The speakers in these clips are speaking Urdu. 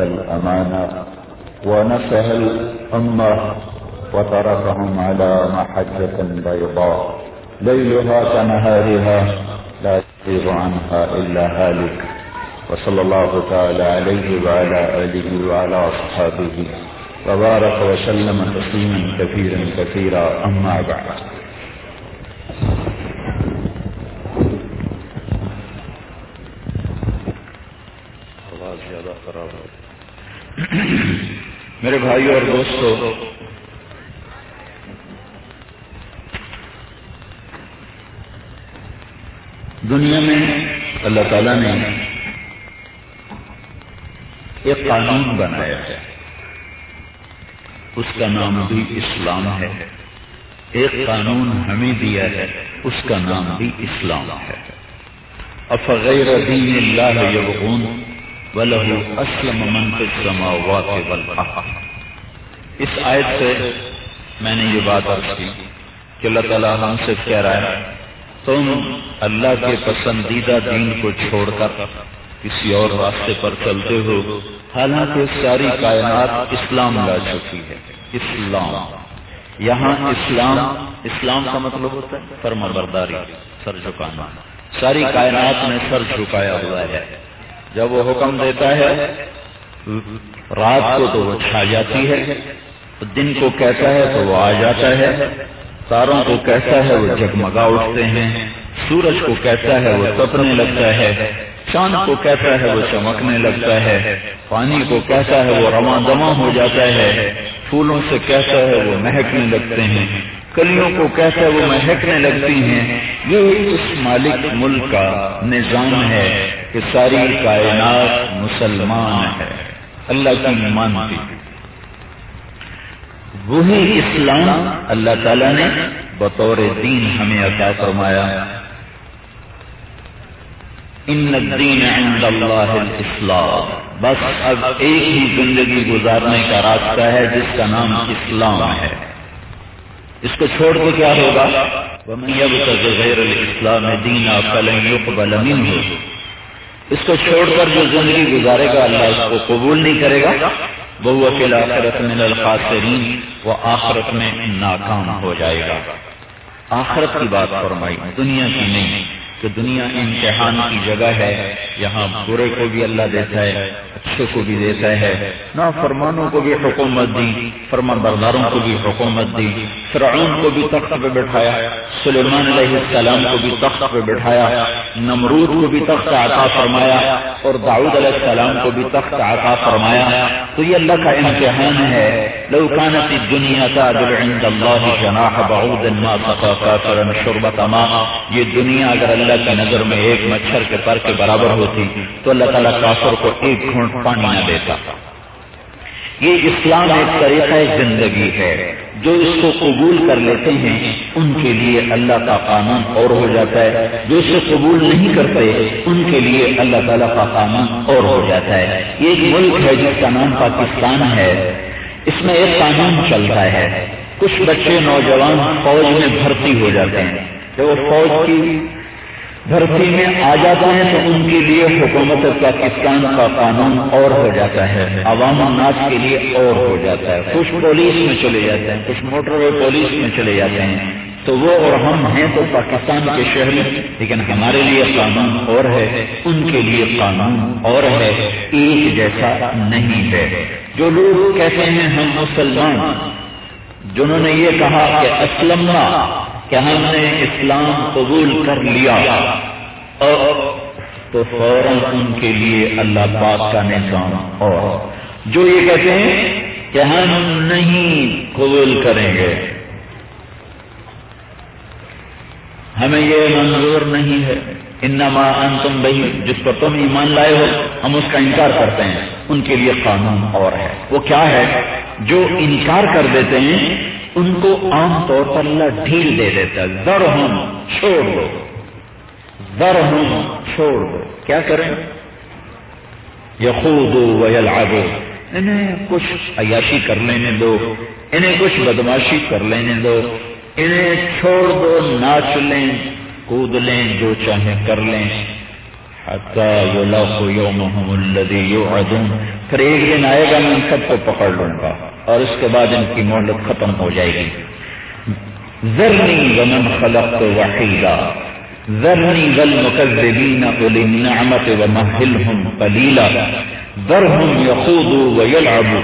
الأمانة ونصح الأمة وتركهم على محجة بيضاء ليلها كنهارها لا يزيغ عنها إلا هالك وصلى الله تعالى عليه وعلى آله وعلى أصحابه وبارك وسلم تسليما كثيرا كثيرا أما بعد. میرے بھائیوں اور دوستو، دنیا میں اللہ تعالیٰ نے ایک قانون بنایا ہے، اس کا نام بھی اسلام ہے. ایک قانون ہمیں دیا ہے، اس کا نام بھی اسلام ہے. افغیر دین اللہ یبغون وَلَهُ أَسْلَمَ مَنْ فِي السَّمَاوَاتِ وَالْأَرْضِ. اس آیت سے میں نے یہ بات عرض کی کہ اللہ تعالیٰ ہم سے کہہ رہا ہے تم اللہ کے پسندیدہ دین کو چھوڑ کر کسی اور راستے پر چلتے ہو، حالانکہ ساری کائنات اسلام لا چکی ہے. اسلام یہاں اسلام کا مطلب ہوتا ہے فرمانبرداری، سر جھکانا. ساری کائنات میں سر جھکایا ہوا ہے. جب وہ حکم دیتا ہے رات کو تو وہ چھا جاتی ہے، دن کو کہتا ہے تو وہ آ جاتا ہے، تاروں کو کہتا ہے وہ جگمگا اٹھتے ہیں، سورج کو کہتا ہے وہ تپنے لگتا ہے، چاند کو کہتا ہے وہ چمکنے لگتا ہے، پانی کو کہتا ہے وہ رواں دواں ہو جاتا ہے، پھولوں سے کہتا ہے وہ مہکنے لگتے ہیں، کلیوں کو کہتا ہے وہ مہکنے لگتی ہیں. یہ اس مالک ملک کا نظام ہے کہ ساری کائنات مسلمان ہے، اللہ کی مانتی. وہی اسلام اللہ تعالیٰ نے بطور دین ہمیں عطا فرمایا. ان الدین عند اللہ الاسلام. بس اب ایک ہی زندگی گزارنے کا راستہ ہے جس کا نام اسلام ہے. اس کو چھوڑ کے کیا ہوگا؟ وَمَن يَبْتَغِ غَيْرَ الْإِسْلَامِ دِينًا فَلَن يُقْبَلَ مِنْهُ. اس کو چھوڑ کر جو زندگی گزارے گا اللہ اس کو قبول نہیں کرے گا. وَهُوَ فِي الْآخِرَةِ مِنَ الْخَاسِرِينَ. وہ آخرت میں ناکام ہو جائے گا. آخرت کی بات فرمائی، دنیا کی نہیں، کہ دنیا امتحان کی جگہ ہے. یہاں برے کو بھی اللہ دیتا ہے، اچھے کو بھی دیتا ہے. نافرمانوں کو بھی حکومت دی، فرمان برداروں کو بھی حکومت دی. فرعون کو بھی تخت پہ بٹھایا، سلیمان علیہ السلام کو بھی تخت پہ بٹھایا، نمرود کو بھی تخت عطا فرمایا، اور داؤد علیہ السلام کو بھی تخت عطا فرمایا. تو یہ اللہ کا امتحان ہے. لو كانت الدنيا تعدل عند الله جناح بعوض ما سقى كافرا شربة ماء. یہ دنیا اگر اللہ کی نظر میں ایک مچھر کے پر کے برابر ہوتی تو اللہ تعالیٰ کافر کو ایک گھونٹ پانی نہ دیتا. یہ اسلام ایک طریقہ زندگی ہے. جو اس کو قبول کر لیتے ہیں ان کے لیے اللہ کا قانون اور ہو جاتا ہے، جو اسے قبول نہیں کرتے ان کے لیے اللہ تعالیٰ کا قانون اور ہو جاتا ہے. یہ ایک ملک ہے جس کا نام پاکستان ہے. اس میں ایک قانون چلتا ہے. کچھ بچے نوجوان فوج میں بھرتی ہو جاتے ہیں. جب وہ فوج کی بھرتی میں آ جاتے ہیں تو ان کے لیے حکومت پاکستان کا قانون اور ہو جاتا ہے، عوام الناس کے لیے اور ہو جاتا ہے. کچھ پولیس میں چلے جاتے ہیں، کچھ موٹر وے پولیس میں چلے جاتے ہیں. تو وہ اور ہم ہیں تو پاکستان کے شہری، لیکن ہمارے لیے قانون اور ہے، ان کے لیے قانون اور ہے. ایک جیسا نہیں ہے. جو لوگ کہتے ہیں ہم مسلمان، جنہوں نے یہ کہا کہ اسلمنا، کہ ہم نے اسلام قبول کر لیا، تو فوراً ان کے لیے اللہ پاک کا نظام. اور جو یہ کہتے ہیں کہ ہم نہیں قبول کریں گے، ہمیں یہ منظور نہیں ہے، انما انتم بہی، جس پر تم ایمان لائے ہو ہم اس کا انکار کرتے ہیں، ان کے لیے قانون اور ہے. وہ کیا ہے؟ جو انکار کر دیتے ہیں ان کو عام طور پر اللہ ڈھیل دے دیتا ہے. ذرہم، چھوڑ دو، ذرہم، چھوڑ دو. کیا کریں؟ یخوضوا ویلعبوا. انہیں کچھ عیاشی کر لینے دو، انہیں کچھ بدماشی کر لینے دو، انہیں چھوڑ دو، ناچ لیں، کود لیں، جو چاہیں کر لیں. حتی یلاقوا یومہم الذی یوعدون، پھر ایک دن آئے گا میں ان سب کو پکڑ لوں گا اور اس کے بعد ان کی مہلت ختم ہو جائے گی. ذرنی ومن خلقت وحیدا ذرنی والمکذبین اولی النعمت ومہلہم قلیلا ذرہم یخوضوا ویلعبوا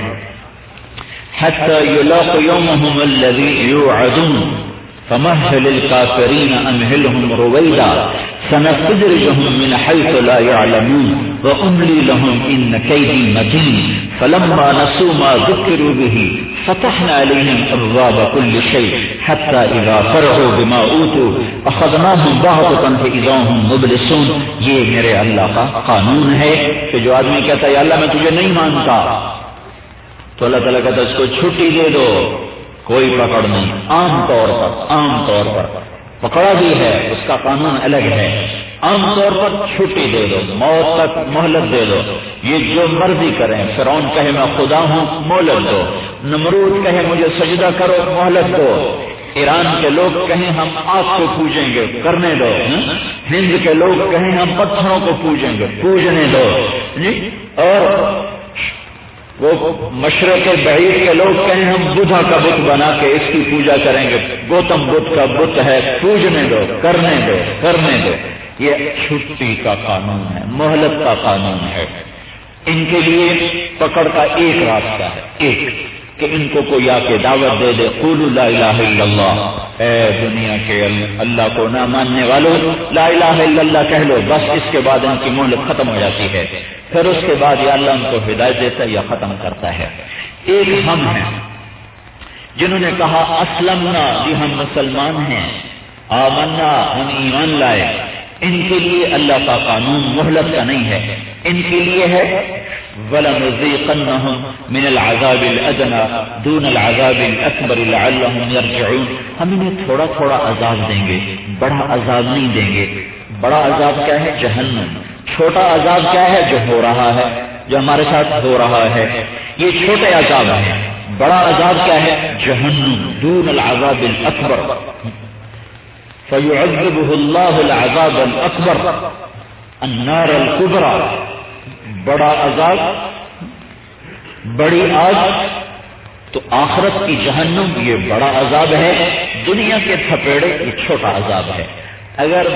حتی یلاقوا یومہم الذی یوعدون فمهل الكافرين أمهلهم رويدا سنستدرجهم من حيث لا يعلمون وأملي لهم إن كيدي متين فلما نسوا ما ذكروا به فتحنا عليهم أبواب كل شيء حتى إذا فرحوا بما أوتوا أخذناهم بغتة فإذا هم مبلسون. یہ میرے اللہ کا قانون ہے کہ جو آدمی کہتا ہے یا اللہ میں تجھے نہیں مانتا تو اللہ تعالیٰ کہتا ہے اس کو چھٹی دے دو، کوئی پکڑ نہیں. عام طور پر پکڑا بھی ہے، اس کا قانون الگ ہے. عام طور پر چھٹی دے دو، موت تک مہلت دے دو. یہ جو مرضی کریں، فرعون کہے میں خدا ہوں، مہلت دو. نمرود کہے مجھے سجدہ کرو، مہلت دو. ایران کے لوگ کہیں ہم آگ کو پوجیں گے، کرنے دو. ہند کے لوگ کہیں ہم پتھروں کو پوجیں گے، پوجنے دو. اور وہ مشرق بعید کے لوگ کہیں ہم بدھا کا بت بنا کے اس کی پوجا کریں گے، گوتم بدھ کا بت ہے، پوجنے دو، کرنے دو. یہ چھٹی کا قانون ہے، مہلت کا قانون ہے. ان کے لیے پکڑ کا ایک راستہ ہے، ایک کہ ان کو کوئی آ کے دعوت دے دے قولوا لا الہ الا اللہ، اے دنیا کے اللہ کو نہ ماننے والوں لا الہ الا اللہ کہہ لو، بس اس کے بعد ان کی مہلت ختم ہو جاتی ہے. پھر اس کے بعد یا اللہ ان کو ہدایت دیتا ہے یا ختم کرتا ہے. ایک ہم ہیں جنہوں نے کہا اسلمنا، جی ہم مسلمان ہیں، آمنا ہم ایمان لائے. ان کے لیے اللہ کا قانون مہلت کا نہیں ہے، ان کے لیے ہے وَلَنُذِيقَنَّهُمْ مِنَ الْعَذَابِ الْأَدْنَى دُونَ الْعَذَابِ الْأَكْبَرِ لَعَلَّهُمْ يَرْجِعُونَ. ہم انہیں تھوڑا تھوڑا عذاب دیں گے، بڑا عذاب نہیں دیں گے. بڑا عذاب کیا ہے؟ جہنم. چھوٹا عذاب کیا ہے؟ جو ہو رہا ہے، جو ہمارے ساتھ ہو رہا ہے، یہ چھوٹے عذاب ہیں. بڑا عذاب کیا ہے؟ جہنم. دون العذاب الاکبر فیعذبہ اللہ العذاب الاکبر النار الکبری. بڑا عذاب، بڑی آگ تو آخرت کی جہنم، یہ بڑا عذاب ہے. دنیا کے تھپیڑے یہ چھوٹا عذاب ہے. اگر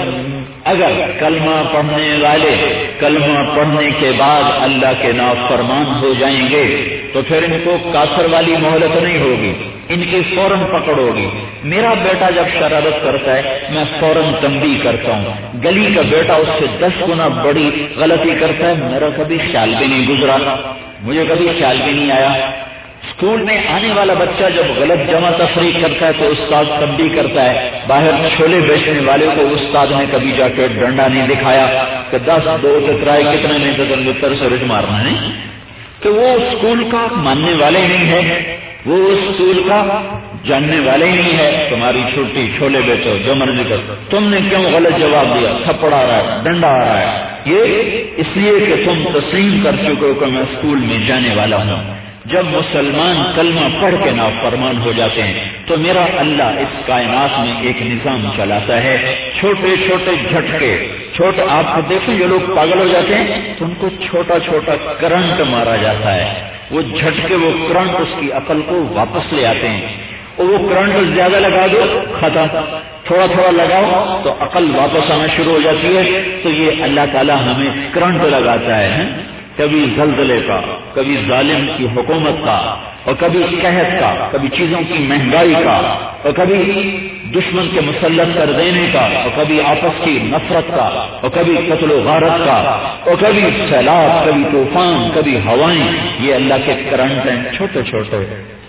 کلمہ پڑھنے والے کلمہ پڑھنے کے بعد اللہ کے نافرمان ہو جائیں گے تو پھر ان کو کافر والی مہلت نہیں ہوگی، ان کی فوراً پکڑ ہوگی. میرا بیٹا جب شرارت کرتا ہے میں فوراً تنبیہ کرتا ہوں. گلی کا بیٹا اس سے 10 گنا بڑی غلطی کرتا ہے، میرا کبھی خیال بھی نہیں گزرا، مجھے کبھی خیال بھی نہیں آیا. اسکول میں آنے والا بچہ جب غلط جمع تفریق کرتا ہے تو استاد تنبیہ کرتا ہے. باہر چھولے بیچنے والے کو استاد نے کبھی جا کے ڈنڈا نہیں دکھایا کہ 10 2 ٹکرائے کتنے نہیں تو تر سے رج مارنا نہیں. کہ وہ اسکول کا ماننے والے نہیں ہے، وہ اسکول کا جاننے والے ہی نہیں ہے. تمہاری چھٹی، چھولے بیچو، جو مرضی کرو، تم نے کیوں غلط جواب دیا؟ تھپڑ آ رہا ہے، ڈنڈا آ رہا ہے. یہ اس لیے کہ تم تسلیم کر چکے ہو کہ میں اسکول میں جانے والا ہوں. جب مسلمان کلمہ پڑھ کے نافرمان ہو جاتے ہیں تو میرا اللہ اس کائنات میں ایک نظام چلاتا ہے. چھوٹے چھوٹے جھٹکے، چھوٹے، آپ کو دیکھیں جو لوگ پاگل ہو جاتے ہیں تو ان کو چھوٹا چھوٹا کرنٹ مارا جاتا ہے. وہ جھٹکے، وہ کرنٹ اس کی عقل کو واپس لے آتے ہیں. اور وہ کرنٹ زیادہ لگا دو ختم، تھوڑا تھوڑا لگاؤ تو عقل واپس آنا شروع ہو جاتی ہے. تو یہ اللہ تعالیٰ ہمیں کرنٹ لگاتا ہے، کبھی زلزلے کا، کبھی ظالم کی حکومت کا، اور کبھی قحط کا، کبھی چیزوں کی مہنگائی کا، اور کبھی دشمن کے مسلط کر دینے کا، اور کبھی آپس کی نفرت کا، اور کبھی قتل و غارت کا، اور کبھی سیلاب، کبھی طوفان، کبھی ہوائیں. یہ اللہ کے کرنٹ ہیں چھوٹے چھوٹے،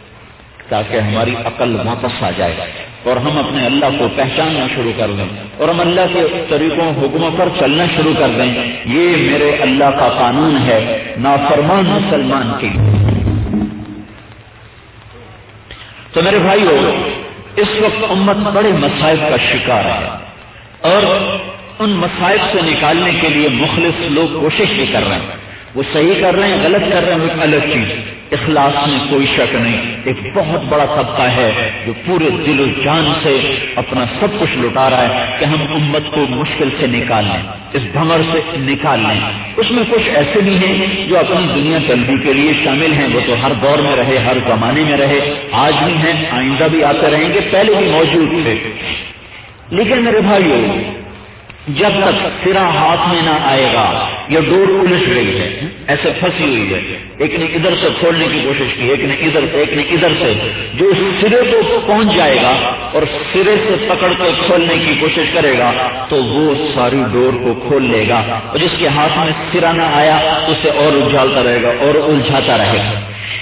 تاکہ ہماری عقل واپس آ جائے اور ہم اپنے اللہ کو پہچاننا شروع کر دیں اور ہم اللہ کے طریقوں حکموں پر چلنا شروع کر دیں. یہ میرے اللہ کا قانون ہے نافرمان مسلمان کی. تو میرے بھائیو، اس وقت امت بڑے مصائب کا شکار ہے اور ان مصائب سے نکالنے کے لیے مخلص لوگ کوشش بھی کر رہے ہیں. وہ صحیح کر رہے ہیں غلط کر رہے ہیں وہ الگ چیز، اخلاص میں کوئی شک نہیں۔ ایک بہت بڑا طبقہ ہے جو پورے دل و جان سے اپنا سب کچھ لٹا رہا ہے کہ ہم امت کو مشکل سے نکال لیں، اس بھنور سے نکال لیں۔ اس میں کچھ ایسے بھی ہیں جو اپنی دنیا طلبی کے لیے شامل ہیں، وہ تو ہر دور میں رہے، ہر زمانے میں رہے، آج بھی ہیں، آئندہ بھی آتے رہیں گے، پہلے بھی موجود تھے۔ لیکن میرے بھائیو، جب تک سرا ہاتھ میں نہ آئے گا، یہ ڈور الجھ گئی ہے، ایسے پھنسی ہوئی ہے، ایک نے ادھر سے کھولنے کی کوشش کی، ایک نے ادھر سے، ایک نے ادھر سے، جو اس سرے کو پہنچ جائے گا اور سرے سے پکڑ کے کھولنے کی کوشش کرے گا تو وہ ساری ڈور کو کھول لے گا، اور جس کے ہاتھ میں سرا نہ آیا اسے اور الجھالتا رہے گا اور الجھاتا رہے گا۔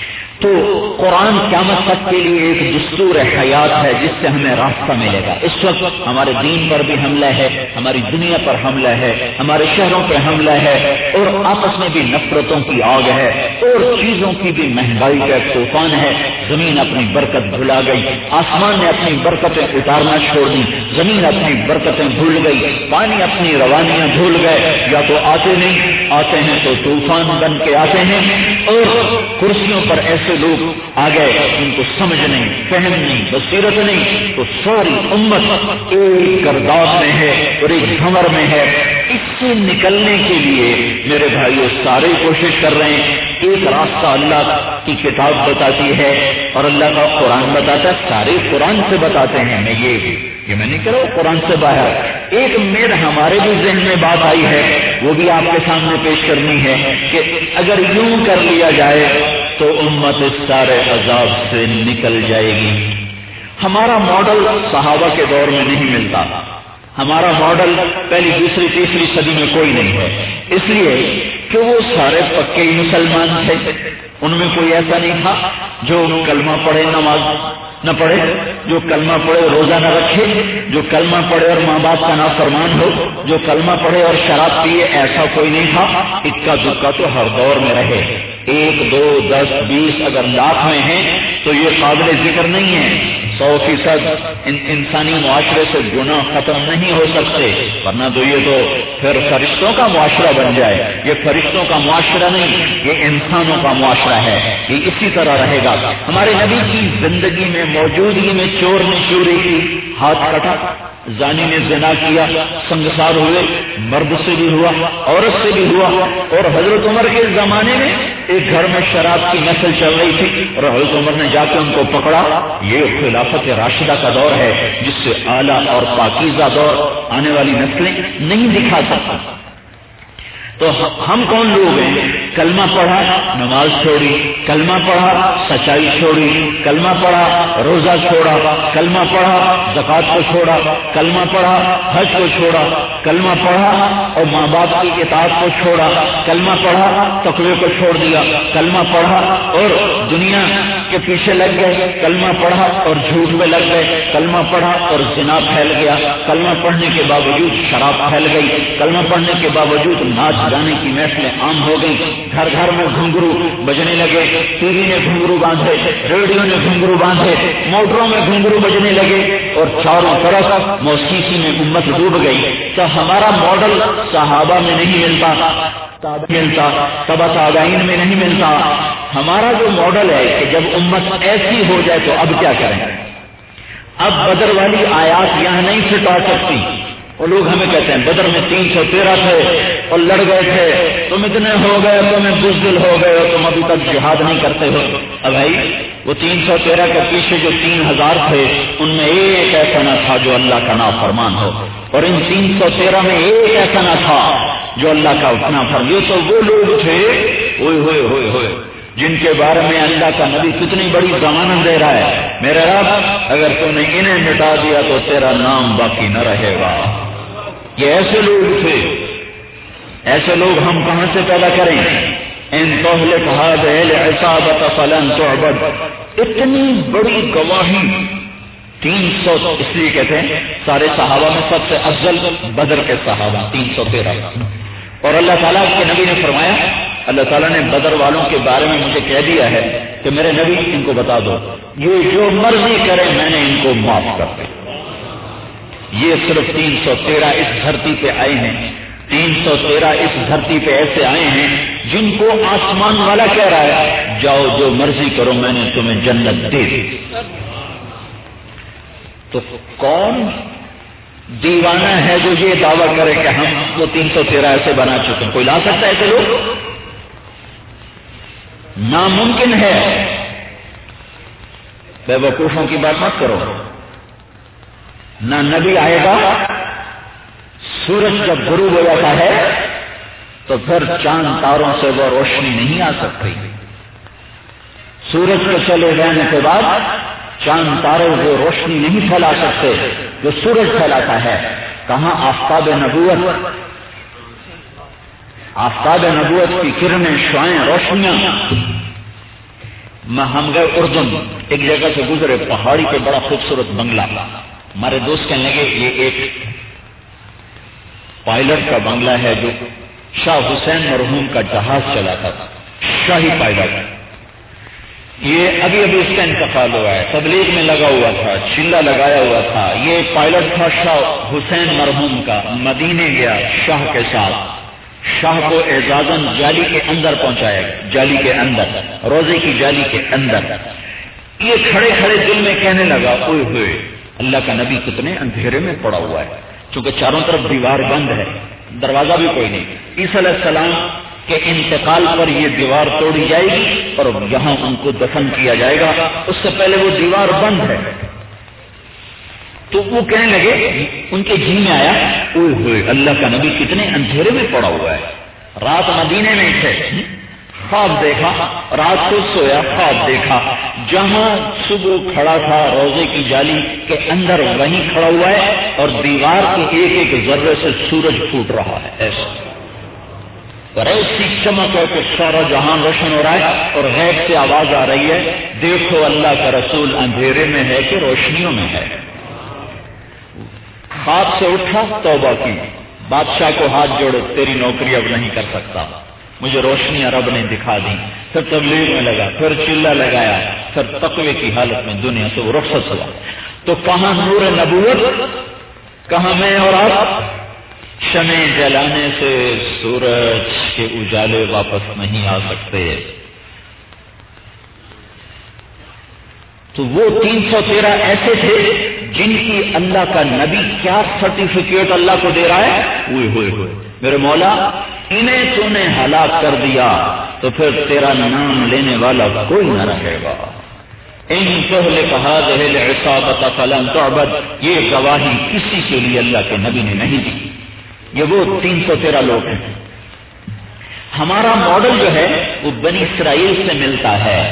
تو قرآن قیامت تک کے لیے ایک دستور حیات ہے جس سے ہمیں راستہ ملے گا۔ اس وقت ہمارے دین پر بھی حملہ ہے، ہماری دنیا پر حملہ ہے، ہمارے شہروں پر حملہ ہے، اور آپس میں بھی نفرتوں کی آگ ہے، اور چیزوں کی بھی مہنگائی کا ایک طوفان ہے۔ زمین اپنی برکت بھلا گئی، آسمان نے اپنی برکتیں اتارنا چھوڑ دی، زمین اپنی برکتیں بھول گئی، پانی اپنی روانیاں بھول گئے، یا تو آتے نہیں، آتے ہیں تو طوفان بن کے آتے ہیں، اور کرسیوں پر ایسے لوگ آ گئے ان کو سمجھ نہیں، فہم نہیں، بصیرت نہیں، تو ساری امت ایک گرداب میں ہے اور ایک بھنور میں ہے۔ اس سے نکلنے کے لیے میرے بھائیوں سارے کوشش کر رہے ہیں۔ ایک راستہ اللہ کی کتاب بتاتی ہے اور اللہ کا قرآن بتاتا ہے، سارے قرآن سے بتاتے ہیں۔ یہ میں نہیں کہہ رہا ہوں قرآن سے باہر، ایک میرے ہمارے بھی ذہن میں بات آئی ہے، وہ بھی آپ کے سامنے پیش کرنی ہے کہ اگر یوں کر لیا جائے تو امت اس سارے عذاب سے نکل جائے گی۔ ہمارا ماڈل صحابہ کے دور میں نہیں ملتا، ہمارا ماڈل پہلی دوسری تیسری صدی میں کوئی نہیں ہے، اس لیے کہ وہ سارے پکے مسلمان تھے، ان میں کوئی ایسا نہیں تھا جو کلمہ پڑھے نماز نہ پڑھے، جو کلمہ پڑھے روزہ نہ رکھے، جو کلمہ پڑھے اور ماں باپ کا نافرمان ہو، جو کلمہ پڑھے اور شراب پیے، ایسا کوئی نہیں تھا۔ اکا دکا تو ہر دور میں رہے، 1 2 10 20 اگر لاکھ میں ہیں تو یہ قابل ذکر نہیں ہے۔ 100% انسانی معاشرے سے گناہ ختم نہیں ہو سکتے، ورنہ تو یہ تو پھر فرشتوں کا معاشرہ بن جائے۔ یہ فرشتوں کا معاشرہ نہیں، یہ انسانوں کا معاشرہ ہے، یہ اسی طرح رہے گا۔ ہمارے نبی کی زندگی میں موجودگی میں چور نے چوری کی، ہاتھ کٹا، زانی نے زنا کیا، سنگسار ہوئے، مرد سے بھی ہوا، عورت سے بھی ہوا، اور حضرت عمر کے زمانے میں ایک گھر میں شراب کی نسل چل رہی تھی اور حضرت عمر نے جا کے ان کو پکڑا۔ یہ خلافت راشدہ کا دور ہے جس سے اعلیٰ اور پاکیزہ دور آنے والی نسلیں نہیں دکھا سکتا۔ تو ہم کون لوگ ہیں؟ کلمہ پڑھا نماز چھوڑی، کلمہ پڑھا سچائی چھوڑی، کلمہ پڑھا روزہ چھوڑا، کلمہ پڑھا زکوٰۃ کو چھوڑا، کلمہ پڑھا حج کو چھوڑا، کلمہ پڑھا اور ماں باپ کی اطاعت کو چھوڑا، کلمہ پڑھا تقوی کو چھوڑ دیا، کلمہ پڑھا اور دنیا کے پیچھے لگ گئے، کلمہ پڑھا اور جھوٹ میں لگ گئے، کلمہ پڑھا اور زنا پھیل گیا، کلمہ پڑھنے کے باوجود شراب پھیل گئی، کلمہ پڑھنے کے باوجود ناچ گانے کی محفلیں عام ہو گئی، گھر گھر میں گھنگرو بجنے لگے، ٹی وی نے گھنگرو باندھے، ریڈیو نے گھنگرو باندھے، موٹروں میں گھنگرو بجنے لگے، اور چاروں طرف موسیقی میں امت ڈوب گئی۔ تو ہمارا ماڈل صحابہ میں نہیں ملتا، تبع تابعین میں نہیں ملتا۔ ہمارا جو ماڈل ہے کہ جب امت ایسی ہو جائے تو اب کیا کریں؟ اب بدر والی آیات یہاں نہیں فٹ آ سکتی۔ اور لوگ ہمیں کہتے ہیں بدر میں 313 تھے اور لڑ گئے تھے، تم اتنے ہو گئے، تمہیں بزدل ہو گئے اور تم ابھی تک جہاد نہیں کرتے ہو۔ اب بھائی وہ 313 کے پیچھے جو 3000 تھے ان میں ایک ایسا نہ تھا جو اللہ کا نافرمان ہو، اور ان 313 میں ایک ایسا نہ تھا جو اللہ کا نافرمان۔ یہ تو وہ لوگ تھے ہوئے ہوئے ہوئے ہوئے جن کے بارے میں اللہ کا نبی کتنی بڑی ضمانت دے رہا ہے، میرے رب اگر تم نے انہیں مٹا دیا تو تیرا نام باقی نہ رہے گا۔ یہ ایسے لوگ تھے، ایسے لوگ ہم کہاں سے پیدا کریں؟ ان تہلک هذه العصابة فلن تعبد، اتنی بڑی گواہی 300، اس لیے کہتے ہیں سارے صحابہ میں سب سے افضل بدر کے صحابہ 313۔ اور اللہ تعالیٰ کے نبی نے فرمایا، اللہ تعالیٰ نے بدر والوں کے بارے میں مجھے کہہ دیا ہے کہ میرے نبی ان کو بتا دو یہ جو مرضی کرے میں نے ان کو معاف کر دیا۔ یہ صرف 313 اس دھرتی پہ آئے ہیں، 313 اس دھرتی پہ ایسے آئے ہیں جن کو آسمان والا کہہ رہا ہے جاؤ جو مرضی کرو میں نے تمہیں جنت دے دی. تو کون دیوانہ ہے جو یہ دعویٰ کرے کہ ہم وہ 313 ایسے بنا چکے ہیں؟ کوئی لا سکتا ہے ایسے لوگ؟ ناممکن ہے. بے وقوفوں کی بات مت کرو. نہ نبی آئے گا. سورج جب غروب ہو جاتا ہے تو پھر چاند تاروں سے وہ روشنی نہیں آ سکتی. سورج کے چلے جانے کے بعد چاند تارے وہ روشنی نہیں پھیلا سکتے جو سورج پھیلاتا ہے. کہاں آفتاب نبوت، آفتاب نبوت کی کرنیں، شعائیں، روشنیاں. ہم گئے اردن، ایک جگہ سے گزرے، پہاڑی پہ بڑا خوبصورت بنگلہ. ہمارے دوست کہنے لگے یہ ایک پائلٹ کا بنگلہ ہے جو شاہ حسین مرحوم کا جہاز چلاتا تھا، شاہی پائلٹ. یہ ابھی ابھی اس کا انتقال ہوا ہے، تبلیغ میں لگا ہوا تھا، چلہ لگایا ہوا تھا. یہ پائلٹ تھا شاہ حسین مرحوم کا. مدینے گیا شاہ کے ساتھ، شاہ کو اعزازاً جالی کے اندر پہنچایا، جالی کے اندر، روزے کی جالی کے اندر. یہ کھڑے کھڑے دل میں کہنے لگا اوئے ہوئے اللہ کا نبی کتنے اندھیرے میں پڑا ہوا ہے، چونکہ چاروں طرف دیوار بند ہے، دروازہ بھی کوئی نہیں. عیسیٰ علیہ السلام کے انتقال پر یہ دیوار توڑی جائے گی اور یہاں ان کو دفن کیا جائے گا، اس سے پہلے وہ دیوار بند ہے. تو وہ کہنے لگے، ان کے جی میں آیا اوئے ہوئے اللہ کا نبی کتنے اندھیرے میں پڑا ہوا ہے. رات مدینے میں تھے، خواب دیکھا، رات کو سویا، خواب دیکھا، جہاں صبح کھڑا تھا روزے کی جالی کے اندر وہیں کھڑا ہوا ہے اور دیوار کے ایک ایک ذرے سے سورج پھوٹ رہا ہے. ایسا اور ایسی چمک ہے کہ سارا جہان روشن ہو رہا ہے اور غیب سے آواز آ رہی ہے دیکھو اللہ کا رسول اندھیرے میں ہے کہ روشنیوں میں ہے. خواب سے اٹھا، توبہ کی، بادشاہ کو ہاتھ جوڑے تیری نوکری اب نہیں کر سکتا، مجھے روشنی رب نے دکھا دی. پھر تبلیغ میں لگا، پھر چلہ لگایا، پھر تقوی کی حالت میں دنیا سے وہ رخصت ہوا. تو کہاں نور نبوت، کہاں میں اور آپ؟ شمع جلانے سے سورج کے اجالے واپس نہیں آ سکتے. تو وہ 313 ایسے تھے جن کی اللہ کا نبی کیا سرٹیفکیٹ اللہ کو دے رہا ہے، ہوئے ہوئے ہوئے میرے مولا انہیں تو نے ہلاک کر دیا تو پھر تیرا نام لینے والا کوئی نہ رہے گا. ان تہلک هذه العصابۃ فلن تعبد، یہ گواہی کسی کے لیے اللہ کے نبی نے نہیں دی. یہ وہ 313 لوگ ہیں. ہمارا ماڈل جو ہے وہ بنی اسرائیل سے ملتا ہے.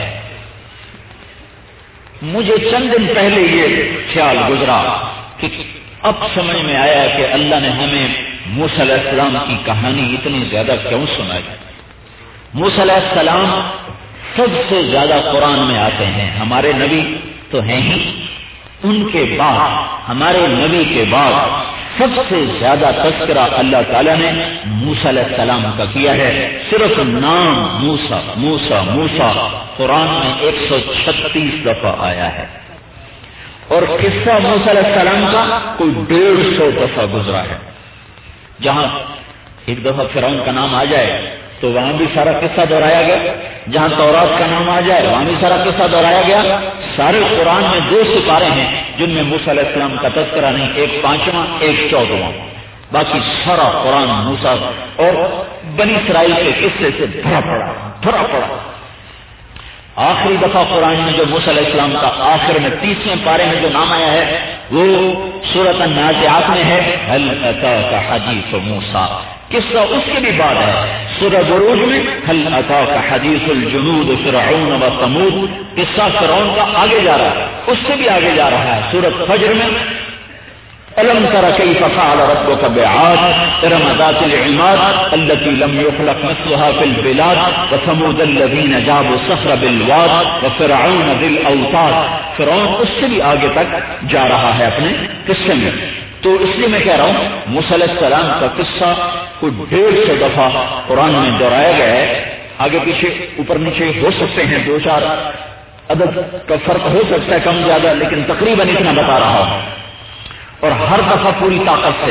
مجھے چند دن پہلے یہ خیال گزرا کہ اب سمجھ میں آیا کہ اللہ نے ہمیں موسیٰ علیہ السلام کی کہانی اتنی زیادہ کیوں سنائی. موسیٰ علیہ السلام سب سے زیادہ قرآن میں آتے ہیں. ہمارے نبی تو ہیں ہی، ان کے بعد ہمارے نبی کے بعد سب سے زیادہ تذکرہ اللہ تعالیٰ نے موسیٰ علیہ السلام کا کیا ہے. صرف نام موسیٰ موسیٰ موسیٰ قرآن میں 136 دفعہ آیا ہے اور قصہ موسیٰ علیہ السلام کا کوئی 150 دفعہ گزرا ہے. جہاں ایک دفعہ فرعون کا نام آ جائے تو وہاں بھی سارا قصہ دہرایا گیا، جہاں تورات کا نام آ جائے وہاں بھی سارا قصہ دہرایا گیا. سارے قرآن میں 2 سپارے ہیں جن میں موسیٰ علیہ السلام کا تذکرہ نہیں، ایک 5واں ایک 14واں. باقی سارا قرآن موسیٰ اور بنی اسرائیل کے قصے سے بھرا پڑا. آخری دفعہ قرآن میں جو موسیٰ علیہ السلام کا آخر میں 30ویں پارے میں جو نام آیا ہے وہ سورۃ النازعات میں ہے، هل اتاک حدیث موسیٰ. قصہ اس کے بھی بعد ہے سورہ بروج میں هل اتاک حدیث الجنود فرعون و ثمود. قصہ فرعون کا آگے جا رہا ہے، اس سے بھی آگے جا رہا ہے. سورۃ فجر میں ألم تر كيف فعل ربك بعاد إرم ذات العماد التي لم يخلق مثلها في البلاد وثمود الذين جابوا الصخر بالواد وفرعون ذي الأوتاد. فرعون اس سے بھی آگے تک جا رہا ہے اپنے قصے میں. تو اس لیے میں کہہ رہا ہوں موسیٰ علیہ السلام کا قصہ کوئی 150 دفعہ قرآن میں دہرایا گیا ہے. آگے پیچھے اوپر نیچے ہو سکتے ہیں، 2-4 عدد کا فرق ہو سکتا ہے کم زیادہ، لیکن تقریباً اتنا بتا رہا ہوں. اور ہر دفعہ پوری طاقت سے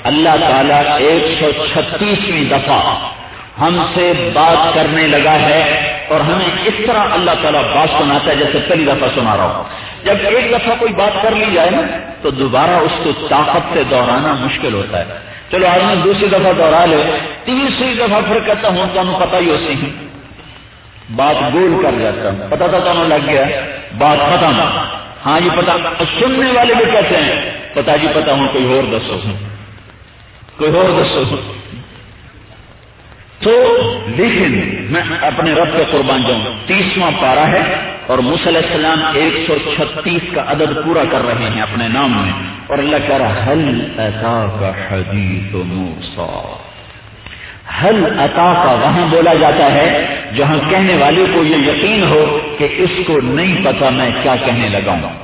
اللہ تعالیٰ 136ویں دفعہ ہم سے بات کرنے لگا ہے، اور ہمیں اس طرح اللہ تعالیٰ بات سناتا ہے جیسے پہلی دفعہ سنا رہا ہوں۔ جب ایک دفعہ کوئی بات کر لی جائے نا تو دوبارہ اس کو طاقت سے دہرانا مشکل ہوتا ہے۔ چلو آدمی دوسری دفعہ دوہرا لے، تیسری دفعہ پھر کہتا ہوں تمہیں پتہ ہی ہوتی ہے، بات گول کر جاتا ہوں، پتہ تھا تمہیں لگ گیا، بات ختم۔ ہاں جی پتا، سننے والے بھی کہتے ہیں پتا جی پتا ہوں، کوئی اور دسو، کوئی اور دسو۔ تو لیکن میں اپنے رب کے قربان جاؤں، 30واں پارہ ہے اور موسیٰ علیہ السلام 136 کا عدد پورا کر رہے ہیں اپنے نام میں، اور اللہ کہہ رہا حل اتاک حدیث موسیٰ۔ حل اتاک وہاں بولا جاتا ہے جہاں کہنے والے کو یہ یقین ہو کہ اس کو نہیں پتا میں کیا کہنے لگا ہوں۔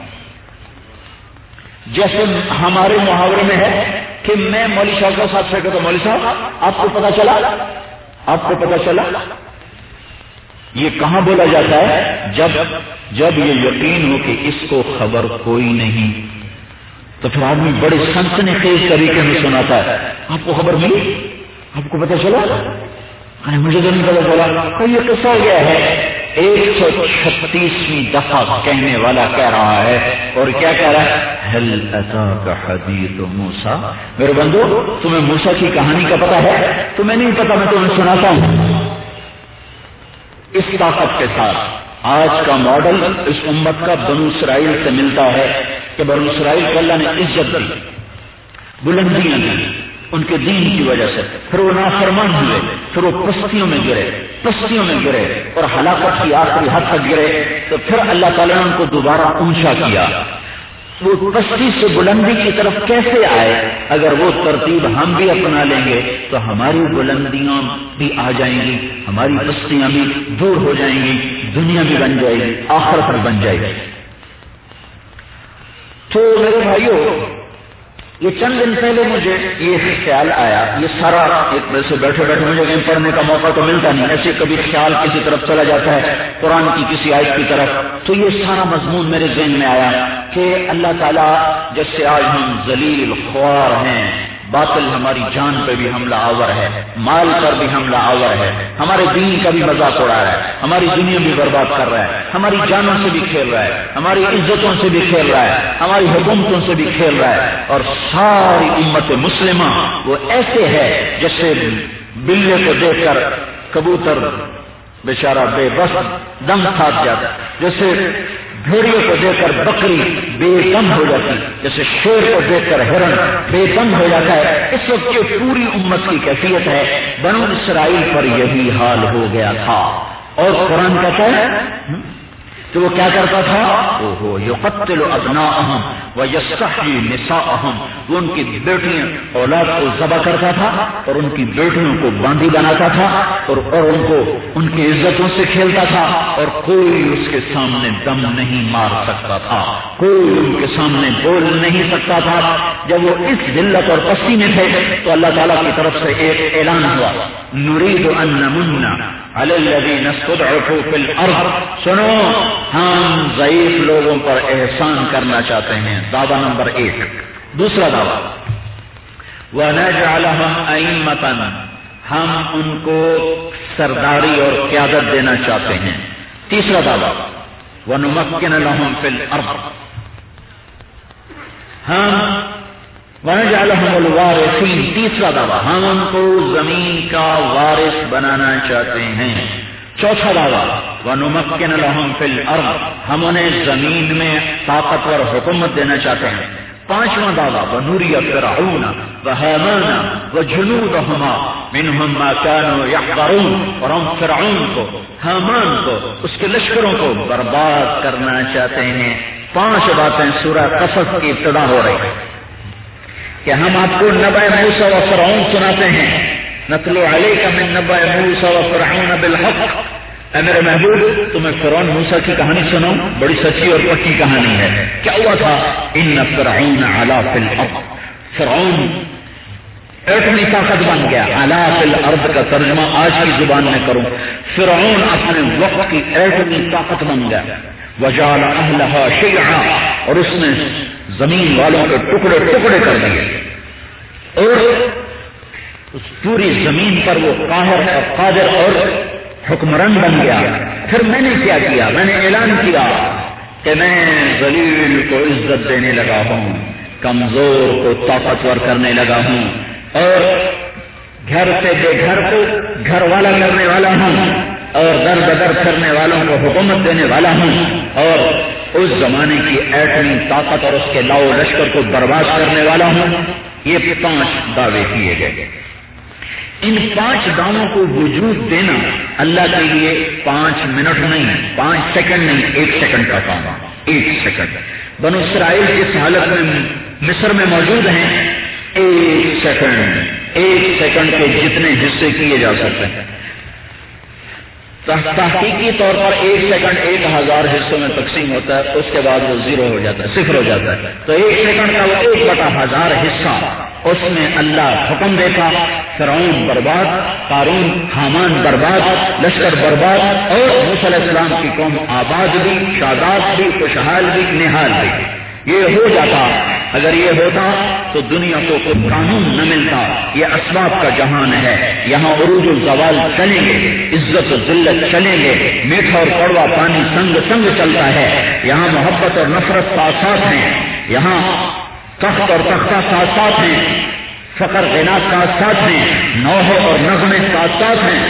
جیسے ہمارے محاورے میں ہے کہ میں مولوی صاحب کے ساتھ سے کہتا ہوں، مولوی صاحب آپ کو پتا چلا، آپ کو پتا چلا۔ یہ کہاں بولا جاتا ہے؟ جب یہ یقین ہو کہ اس کو خبر کوئی نہیں، تو پھر آدمی بڑے سنسنی خیز طریقے میں سناتا ہے، آپ کو خبر ملی، آپ کو پتا چلا؟ مجھے تو نہیں پتا چلا۔ تو یہ قصہ ہو گیا ہے 136ویں دفعہ کہنے والا کہہ رہا ہے، اور کیا کہہ رہا ہے؟ هل اتاک حدیث موسیٰ۔ میرے بندو تمہیں موسیٰ کی کہانی کا پتا ہے؟ تمہیں نہیں پتا، میں تمہیں سناتا ہوں اس طاقت کے ساتھ۔ آج کا ماڈل اس امت کا بنو اسرائیل سے ملتا ہے کہ بنو اسرائیل کو اللہ نے عزت دی، بلندیاں دی ان کے دین کی وجہ سے، پھر وہ نافرمان ہوئے، پھر وہ پستیوں میں گرے اور ہلاکت کی آخری حد تک گرے، تو پھر اللہ تعالیٰ نے ان کو دوبارہ اونچا کیا۔ وہ پستی سے بلندی کی طرف کیسے آئے؟ اگر وہ ترتیب ہم بھی اپنا لیں گے تو ہماری بلندیاں بھی آ جائیں گی، ہماری پستیاں بھی دور ہو جائیں گی، دنیا بھی بن جائے گی، آخرت پر بن جائے گی۔ تو میرے بھائیوں، یہ چند دن پہلے مجھے یہ خیال آیا، یہ سارا ایک ویسے بیٹھے بیٹھے مجھے کہیں پڑھنے کا موقع تو ملتا نہیں، ایسے کبھی خیال کسی طرف چلا جاتا ہے، قرآن کی کسی آیت کی طرف، تو یہ سارا مضمون میرے ذہن میں آیا کہ اللہ تعالیٰ جیسے آج ہم ذلیل خوار ہیں، باطل ہماری جان پہ بھی حملہ آور ہے، مال پر بھی حملہ آور ہے، ہمارے دین کا بھی مذاق اڑا رہا ہے، ہماری دنیا بھی برباد کر رہا ہے، ہماری جانوں سے بھی کھیل رہا ہے، ہماری عزتوں سے بھی کھیل رہا ہے، ہماری حکومتوں سے بھی کھیل رہا ہے، اور ساری امت مسلمہ وہ ایسے ہے جیسے بلے کو دیکھ کر کبوتر بیچارہ بے بس دم تھک جاتا ہے، جیسے بھیڑیے کو دیکھ کر بکری بے دم ہو جاتی، جیسے شیر کو دیکھ کر ہرن بے دم ہو جاتا ہے۔ اس وقت یہ پوری امت کی کیفیت ہے، بنو اسرائیل پر یہی حال ہو گیا تھا، اور قرآن کہتا ہے تو وہ کیا کرتا تھا؟ یقتل ابناءہم ویستحیی نساءہم، وہ ان کی بیٹیاں اولاد کو ذبح کرتا تھا اور ان کی بیٹیوں کو باندھی بناتا تھا، اور ان کو ان کی عزتوں سے کھیلتا تھا، اور کوئی اس کے سامنے دم نہیں مار سکتا تھا، کوئی ان کے سامنے بول نہیں سکتا تھا۔ جب وہ اس ذلت اور پستی میں تھے تو اللہ تعالیٰ کی طرف سے ایک اعلان ہوا، نرید ان نمن علی الذین استضعفوا فی الارض، سنو ہم ضعیف لوگوں پر احسان کرنا چاہتے ہیں، دعویٰ نمبر 1۔ دوسرا دعویٰ وَنَجْعَلَهُمْ أَئِمَّةً، ہم ان کو سرداری اور قیادت دینا چاہتے ہیں۔ تیسرا دعویٰ وَنُمَكِّنَ لَهُمْ فِي الْأَرْضِ، ہم وَنَجْعَلَهُمُ الْوَارِثِينَ، تیسرا دعویٰ ہم ان کو زمین کا وارث بنانا چاہتے ہیں۔ چوتھا دعویٰ وَنُمَكِّنَ لَهُمْ فِي الْأَرْضِ، ہم انہیں زمین میں طاقتور حکومت دینا چاہتے ہیں۔ پانچواں دعویٰ وَنُرِيَ فِرْعَوْنَ وَهَامَانَ وَجُنُودَهُمَا مِنْهُمْ مَا كَانُوا يَحْذَرُونَ، اور ہم فرعون کو، حامان کو، اس کے لشکروں کو برباد کرنا چاہتے ہیں۔ 5 باتیں سورہ قصص کی ابتدا ہو رہی ہے کہ ہم آپ کو نبأ موسیٰ و فرعون سناتے ہیں، نتلو علیک من نبأ موسیٰ و فرعون بالحق، اے میرے محبوب تمہیں فرعون موسیٰ کی کہانی سناؤں، بڑی سچی اور پکی کہانی ہے۔ کیا ہوا تھا؟ ان فرعون علا فی الارض، فرعون ایٹمی طاقت بن گیا۔ علا فی الارض کا ترجمہ آج کی زبان میں کروں، فرعون اپنے وقت کی ایٹمی طاقت بن گیا۔ وجعل اہلها شیعا، اور اس نے زمین والوں کے ٹکڑے ٹکڑے کر دیے۔ اور اس پوری زمین پر وہ قاہر اور قادر اور حکمران بن گیا. پھر میں نے کیا کیا؟ میں نے اعلان کیا کہ میں ذلیل کو عزت دینے لگا ہوں، کمزور کو طاقتور کرنے لگا ہوں، اور گھر سے بے گھر کو گھر والا کرنے والا ہوں، اور در بدر کرنے والوں کو حکومت دینے والا ہوں، اور اس زمانے کی ایٹمی طاقت اور اس کے لاؤ لشکر کو برباد کرنے والا ہوں. یہ 5 دعوے کیے گئے. ان 5 دعووں کو وجود دینا اللہ کے لیے 5 منٹ نہیں، 5 سیکنڈ نہیں، 1 سیکنڈ کا کام. 1 سیکنڈ. بنو اسرائیل جس حالت میں مصر میں موجود ہیں، 1 سیکنڈ کے جتنے حصے کیے جا سکتے ہیں. تحقیقی طور پر 1 سیکنڈ 1000 حصوں میں تقسیم ہوتا ہے، اس کے بعد وہ 0 ہو جاتا ہے، 0 ہو جاتا ہے. تو 1 سیکنڈ کا وہ 1/1000 حصہ اس میں اللہ حکم دیتا. فرعون برباد، قارون حامان برباد، لشکر برباد، اور موسیٰ علیہ السلام کی قوم آباد بھی، شاداب بھی، خوشحال بھی، نحال بھی. یہ ہو جاتا. اگر یہ ہوتا تو دنیا کو کوئی قانون نہ ملتا. یہ اسباب کا جہان ہے. یہاں عروج و زوال چلیں گے، عزت و ذلت چلیں گے، میٹھا اور کڑوا پانی سنگ سنگ چلتا ہے. یہاں محبت اور نفرت ساتھ ساتھ ہیں، یہاں تخت اور تختہ ساتھ ساتھ ہیں، فقر غنا ساتھ ساتھ ہیں، نوح اور نغمے ساتھ ساتھ ہیں.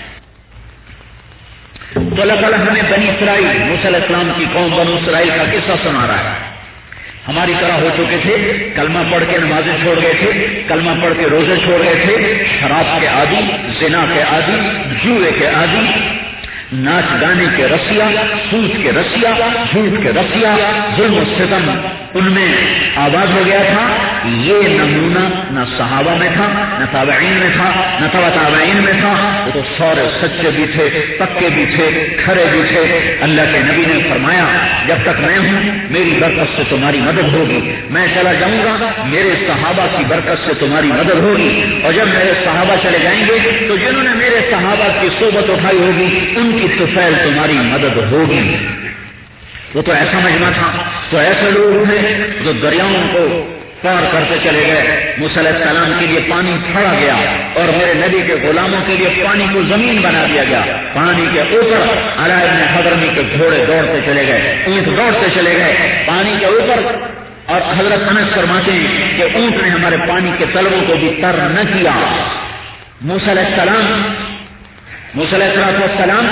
تو اللہ تعالیٰ ہمیں بنی اسرائیل، موسیٰ علیہ السلام کی قوم بنو اسرائیل کا قصہ سنا رہا ہے. ہماری طرح ہو چکے تھے، کلمہ پڑھ کے نمازیں چھوڑ گئے تھے، کلمہ پڑھ کے روزے چھوڑ گئے تھے، شراب کے عادی، زنا کے عادی، جوئے کے عادی، ناچ گانے کے رسیا، سود کے رسیا، جھوٹ کے رسیا، ظلم و ستم ان میں آباد ہو گیا تھا. یہ نمونہ نہ صحابہ میں تھا، نہ تابعین میں تھا، نہ تابعین میں تھا. وہ تو سارے سچے بھی تھے، پکے بھی تھے، کھڑے بھی تھے. اللہ کے نبی نے فرمایا جب تک میں ہوں میری برکت سے تمہاری مدد ہوگی، میں چلا جاؤں گا میرے صحابہ کی برکت سے تمہاری مدد ہوگی، اور جب میرے صحابہ چلے جائیں گے تو جنہوں نے میرے صحابہ کی صحبت اٹھائی ہوگی ان کی طفیل تمہاری مدد ہوگی. وہ تو ایسا مجمع تھا، تو ایسے لوگ تھے جو دریاؤں کو پار کرتے چلے گئے. موسیٰ علیہ السلام کے لیے پانی پھڑا گیا، اور میرے نبی کے غلاموں کے لیے پانی کو زمین بنا دیا گیا. پانی کے اوپر علی بن حضرمی کے گھوڑے دوڑتے چلے گئے، اونٹ دوڑتے چلے گئے پانی کے اوپر. اور حضرت انس فرماتے ہیں کہ اونٹ نے ہمارے پانی کے تلووں کو بھی تر نہ کیا. موسیٰ علیہ السلام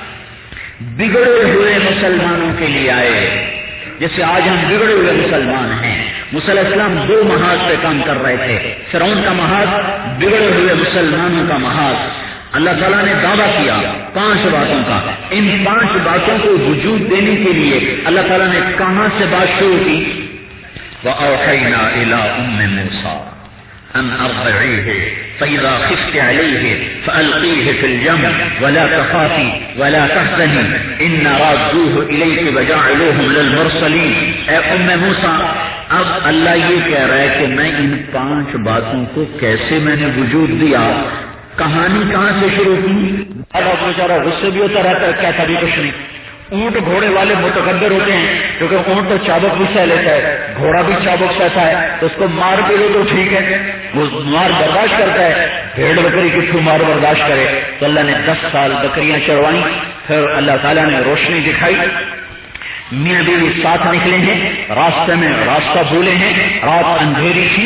بگڑے ہوئے مسلمانوں کے لیے آئے، جیسے آج ہم بگڑے ہوئے مسلمان ہیں. موسیٰ علیہ السلام 2 محاذ پہ کام کر رہے تھے. فرعون کا محاذ، بگڑے ہوئے مسلمانوں کا محاذ. اللہ تعالیٰ نے دعویٰ کیا 5 باتوں کا. ان 5 باتوں کو وجود دینے کے لیے اللہ تعالیٰ نے کہاں سے بات شروع کی؟ وَأَوْحَيْنَا إِلَىٰ أُمِّ مُوسَىٰ أَنْ أَرْضِعِيهِ فَإِذَا خِفْتِ عَلَيْهِ فَأَلْقِيهِ فِي الْيَمِّ وَلَا تَخَافِي وَلَا تَحْزَنِي إِنَّا رَادُّوهُ إِلَيْكِ وَجَاعِلُوهُ مِنَ الْمُرْسَلِينَ. اے موسیٰ، اب اللہ یہ کہہ رہا ہے کہ میں ان 5 باتوں کو کیسے میں نے وجود دیا. کہانی کہاں سے شروع کی؟ بیچارہ غصے بھی ہوتا رہتا ہے، کہتا بھی کچھ نہیں. اونٹ گھوڑے والے متکبر ہوتے ہیں، کیونکہ اونٹ تو چابک بھی سہ لیتا ہے، گھوڑا بھی چابک سہتا ہے، تو اس کو مار کے لو تو ٹھیک ہے، وہ مار برداشت کرتا ہے. بھیڑ بکری کچھ مار برداشت کرے. تو اللہ نے 10 سال بکریاں چڑھوائیں. پھر اللہ تعالیٰ نے روشنی دکھائی. میاں بیوی ساتھ نکلے ہیں، راستے میں راستہ بھولے ہیں، رات اندھیری تھی.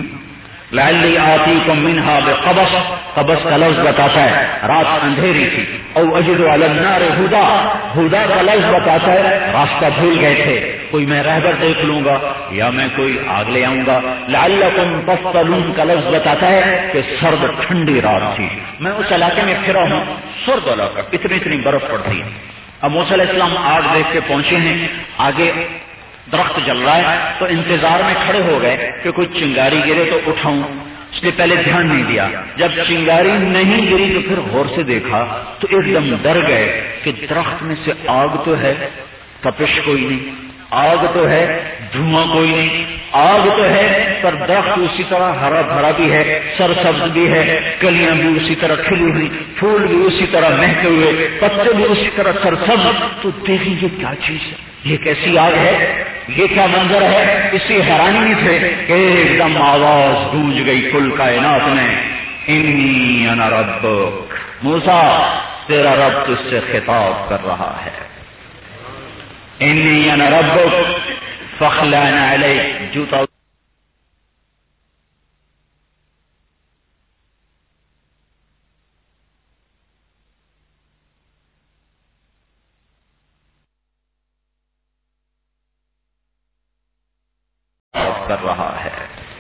لعلی آتیکم منہا بقبس، قبس کا لفظ بتاتا ہے رات اندھیری تھی. او اجد علی النار ہدا، ہدا کا لفظ بتاتا ہے راستہ بھول گئے تھے. کوئی میں رہبر دیکھ لوں گا یا میں کوئی آگ لے آؤں گا. لعلکم تصطلون کا لفظ بتاتا ہے کہ سرد ٹھنڈی رات تھی. میں اس علاقے میں پھرا ہوں، سرد علاقہ، اتنی برف پڑتی ہے. اب موسیٰ علیہ السلام آگ دیکھ کے پہنچے ہیں، آگے درخت جل رہا ہے، تو انتظار میں کھڑے ہو گئے کہ کوئی چنگاری گرے تو اٹھاؤں. اس نے پہلے دھیان نہیں دیا. جب چنگاری نہیں گری تو پھر غور سے دیکھا تو ایک دم ڈر گئے کہ درخت میں سے آگ تو ہے، تپش کوئی نہیں. آگ تو ہے، دھواں کوئی نہیں. آگ تو ہے پر درخت اسی طرح ہرا بھرا بھی ہے، سرسبز بھی ہے، کلیاں بھی اسی طرح کھلی ہوئی، پھول بھی اسی طرح مہکے ہوئے، پتے بھی اسی طرح سرسبز. تو دیکھیں یہ کیا چیز ہے، یہ کیسی آگ ہے؟ یہ کیا منظر ہے؟ اس کی حیرانی تھے کہ ایک دم آواز گونج گئی کل کائنات میں، انی انا ربک، موسیٰ تیرا رب تجھ سے خطاب کر رہا ہے، انی انا ربک فخلعن علیک، جوتا کر رہا ہے،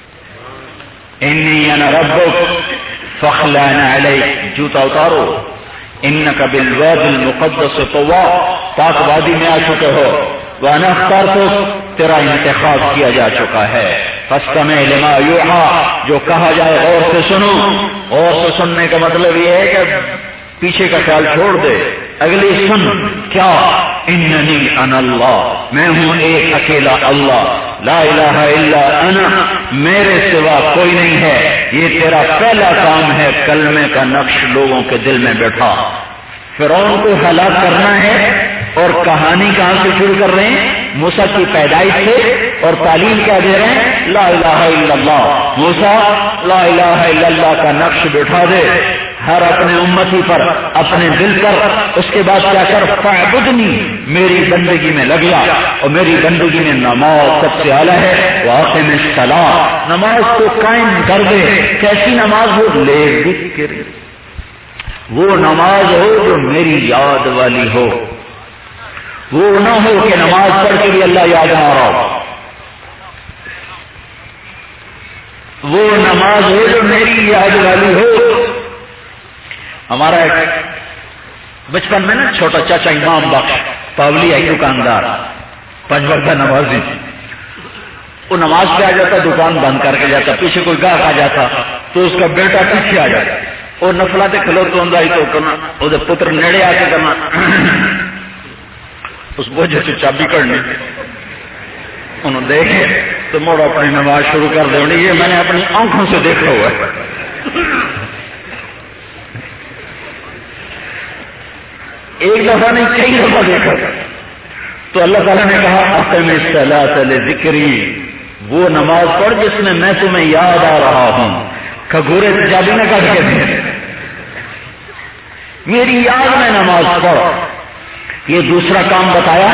انی انا ربک فخلعن علیک، جوتا اتارو، انک بالواد المقدس طوا، پاک وادی میں آ چکے ہو، وانا اخترتک، تیرا انتخاب کیا جا چکا ہے، فاستمع لما یوحی، جو کہا جائے غور سے سنو۔ غور سے سننے کا مطلب یہ ہے کہ پیچھے کا خیال چھوڑ دے، اگلی سن، کیا؟ اننی انا اللہ، میں ہوں ایک اکیلا اللہ، لا الہ الا انا، میرے سوا کوئی نہیں ہے۔ یہ تیرا پہلا کام ہے، کلمے کا نقش لوگوں کے دل میں بیٹھا۔ فرعون کو ہلاک کرنا ہے، اور کہانی کہاں سے شروع کر رہے ہیں؟ موسیٰ کی پیدائش سے، اور تعلیم کیا دے رہے ہیں؟ لا الہ الا اللہ۔ موسیٰ لا الہ الا اللہ کا نقش بٹھا دے ہر اپنے امتی پر، اپنے دل پر، اس کے بعد کیا کر؟ فاعبدنی، میری بندگی میں لگ جا، اور میری بندگی میں نماز سب سے اعلیٰ ہے، واقم الصلاۃ، نماز کو قائم کر دے۔ کیسی نماز ہو؟ لے ذکر، وہ نماز ہو جو میری یاد والی ہو، وہ نہ ہو کہ نماز پڑھ کے بھی اللہ یاد نہ آ رہا ہو، وہ نماز ہو جو میری یاد والی ہو۔ ہمارا ایک بچپن میں نا چھوٹا چاچا امام بخش پاولی ہے، دکاندار، 5 وقتہ نمازی، وہ نماز پہ آ جاتا، دکان بند کر کے جاتا، پیچھے کوئی گاہک آ جاتا تو اس کا بیٹا پیچھے آ جاتا، وہ نفلات کھلوتے ہوں تو کرنا، وہ پتر نیڑے آ کے کرنا، اس بوجھے سے چابی کرنی، انہوں دیکھے تو موڑ اپنی نماز شروع کر دے۔ یہ میں نے اپنی آنکھوں سے دیکھا ہوا ہے۔ ایک دفعہ نہیں، کئی دفعہ دیکھا۔ تو اللہ تعالیٰ نے کہا اقم الصلاۃ لذکری، وہ نماز پڑھ جس میں میں تمہیں یاد آ رہا ہوں۔ کھگورے سے چابی نہ کاٹ کے دے، میری یاد میں نماز پڑھ۔ یہ دوسرا کام بتایا،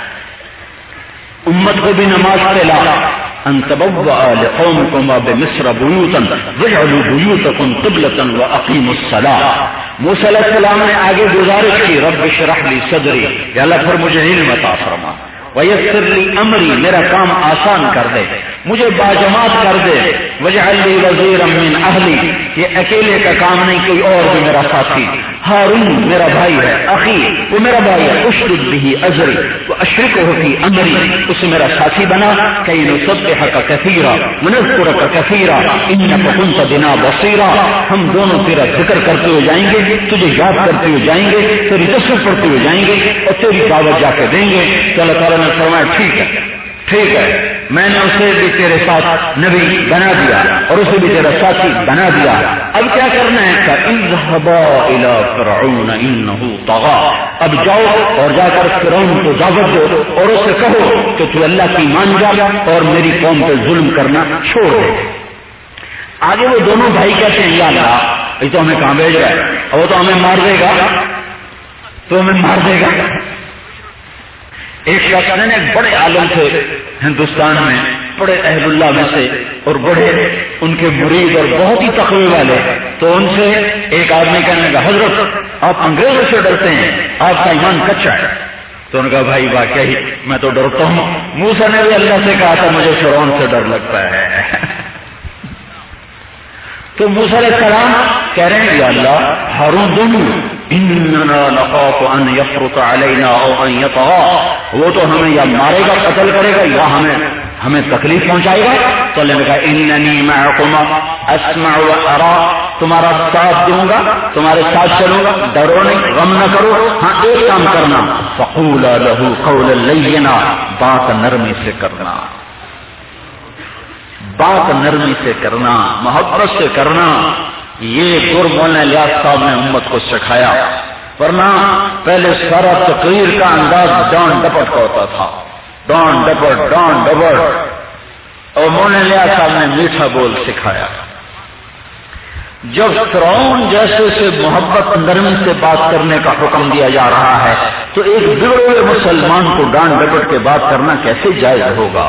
امت کو بھی نماز پہ لا۔ ان تبوأ لقومكم بمصر بيوتا واجعلوا بيوتكم قبلة واقيموا الصلاة۔ موسیٰ علیہ السلام نے آگے گزارش کی، رب اشرح لی صدری، یا اللہ پھر مجھے علم عطا فرما، ویسر لی امری، میرا کام آسان کر دے، مجھے باجماعت کر دے، واجعل لی وزیرا من اہلی، یہ اکیلے کا کام نہیں، کوئی اور بھی میرا ساتھی، ہارون میرا بھائی ہے، اخی وہ میرا بھائی ہے، اشدد بہ ازری واشرکہ فی امری، اسے میرا ساتھی بنا، کی نسبحک کثیرا ونذکرک کثیرا انک کنت بنا بصیرا، ہم دونوں تیرا ذکر کرتے ہوئے جائیں گے، تجھے یاد کرتے ہوئے جائیں گے، تیری تصویر پڑھتے ہوئے جائیں گے، اور تیری دعوت جا کے دیں گے۔ تو اللہ تعالیٰ نے فرمایا ٹھیک ہے، میں نے اسے بھی تیرے ساتھ نبی بنا دیا اور اسے بھی تیرا ساتھی بنا دیا، اب کیا کرنا ہے؟ اذهبا الى فرعون انه طغى، اب جاؤ اور جا کر فرعون کو دعوت دو اور اسے کہو کہ تو اللہ کی مان جا اور میری قوم پہ ظلم کرنا چھوڑ دے۔ آگے وہ دونوں بھائی کہتے ہیں یا اللہ یہ تو ہمیں کہاں بھیج رہا ہے، اور وہ تو ہمیں مار دے گا، تو ہمیں مار دے گا۔ ایک شخص نے ایک بڑے عالم تھے ہندوستان میں، بڑے اہل اللہ میں سے، اور بڑے ان کے مرید اور بہت ہی تقوی والے، تو ان سے ایک آدمی کہنے لگا حضرت آپ انگریزوں سے ڈرتے ہیں، آپ کا ایمان کچا ہے۔ تو ان کا بھائی واقعی میں تو ڈرتا ہوں، موسیٰ نے بھی اللہ سے کہا تھا مجھے فرعون سے ڈر لگتا ہے۔ تو موسیٰ علیہ السلام کہہ رہے ہیں یا اللہ ہارون دونوں اننا نخاف ان یفرط علینا او ان یطغى، وہ تو ہمیں یا مارے گا، قتل کرے گا، یا ہمیں تکلیف پہنچائے گا۔ تو اللہ نے کہا اننی معکما اسمع وارى، تمہارا ساتھ دوں گا، تمہارے ساتھ چلوں گا، ڈرو نہیں، غم نہ کرو، ہاں ایک کام کرنا، فقولا له قولا لینا، بات نرمی سے کرنا، بات نرمی سے کرنا، محبت سے کرنا۔ یہ گر مولانا الیاس صاحب نے امت کو سکھایا، ورنہ پہلے سارا تقریر کا انداز ڈانٹ ڈپٹ کا ہوتا تھا، ڈان ڈبڑ، اور مونے لیا صاحب نے میٹھا بول سکھایا۔ جب فرعون جیسے سے محبت نرمی سے بات کرنے کا حکم دیا جا رہا ہے تو ایک بگڑے ہوئے مسلمان کو ڈان ڈپٹ کے بات کرنا کیسے جائز ہوگا؟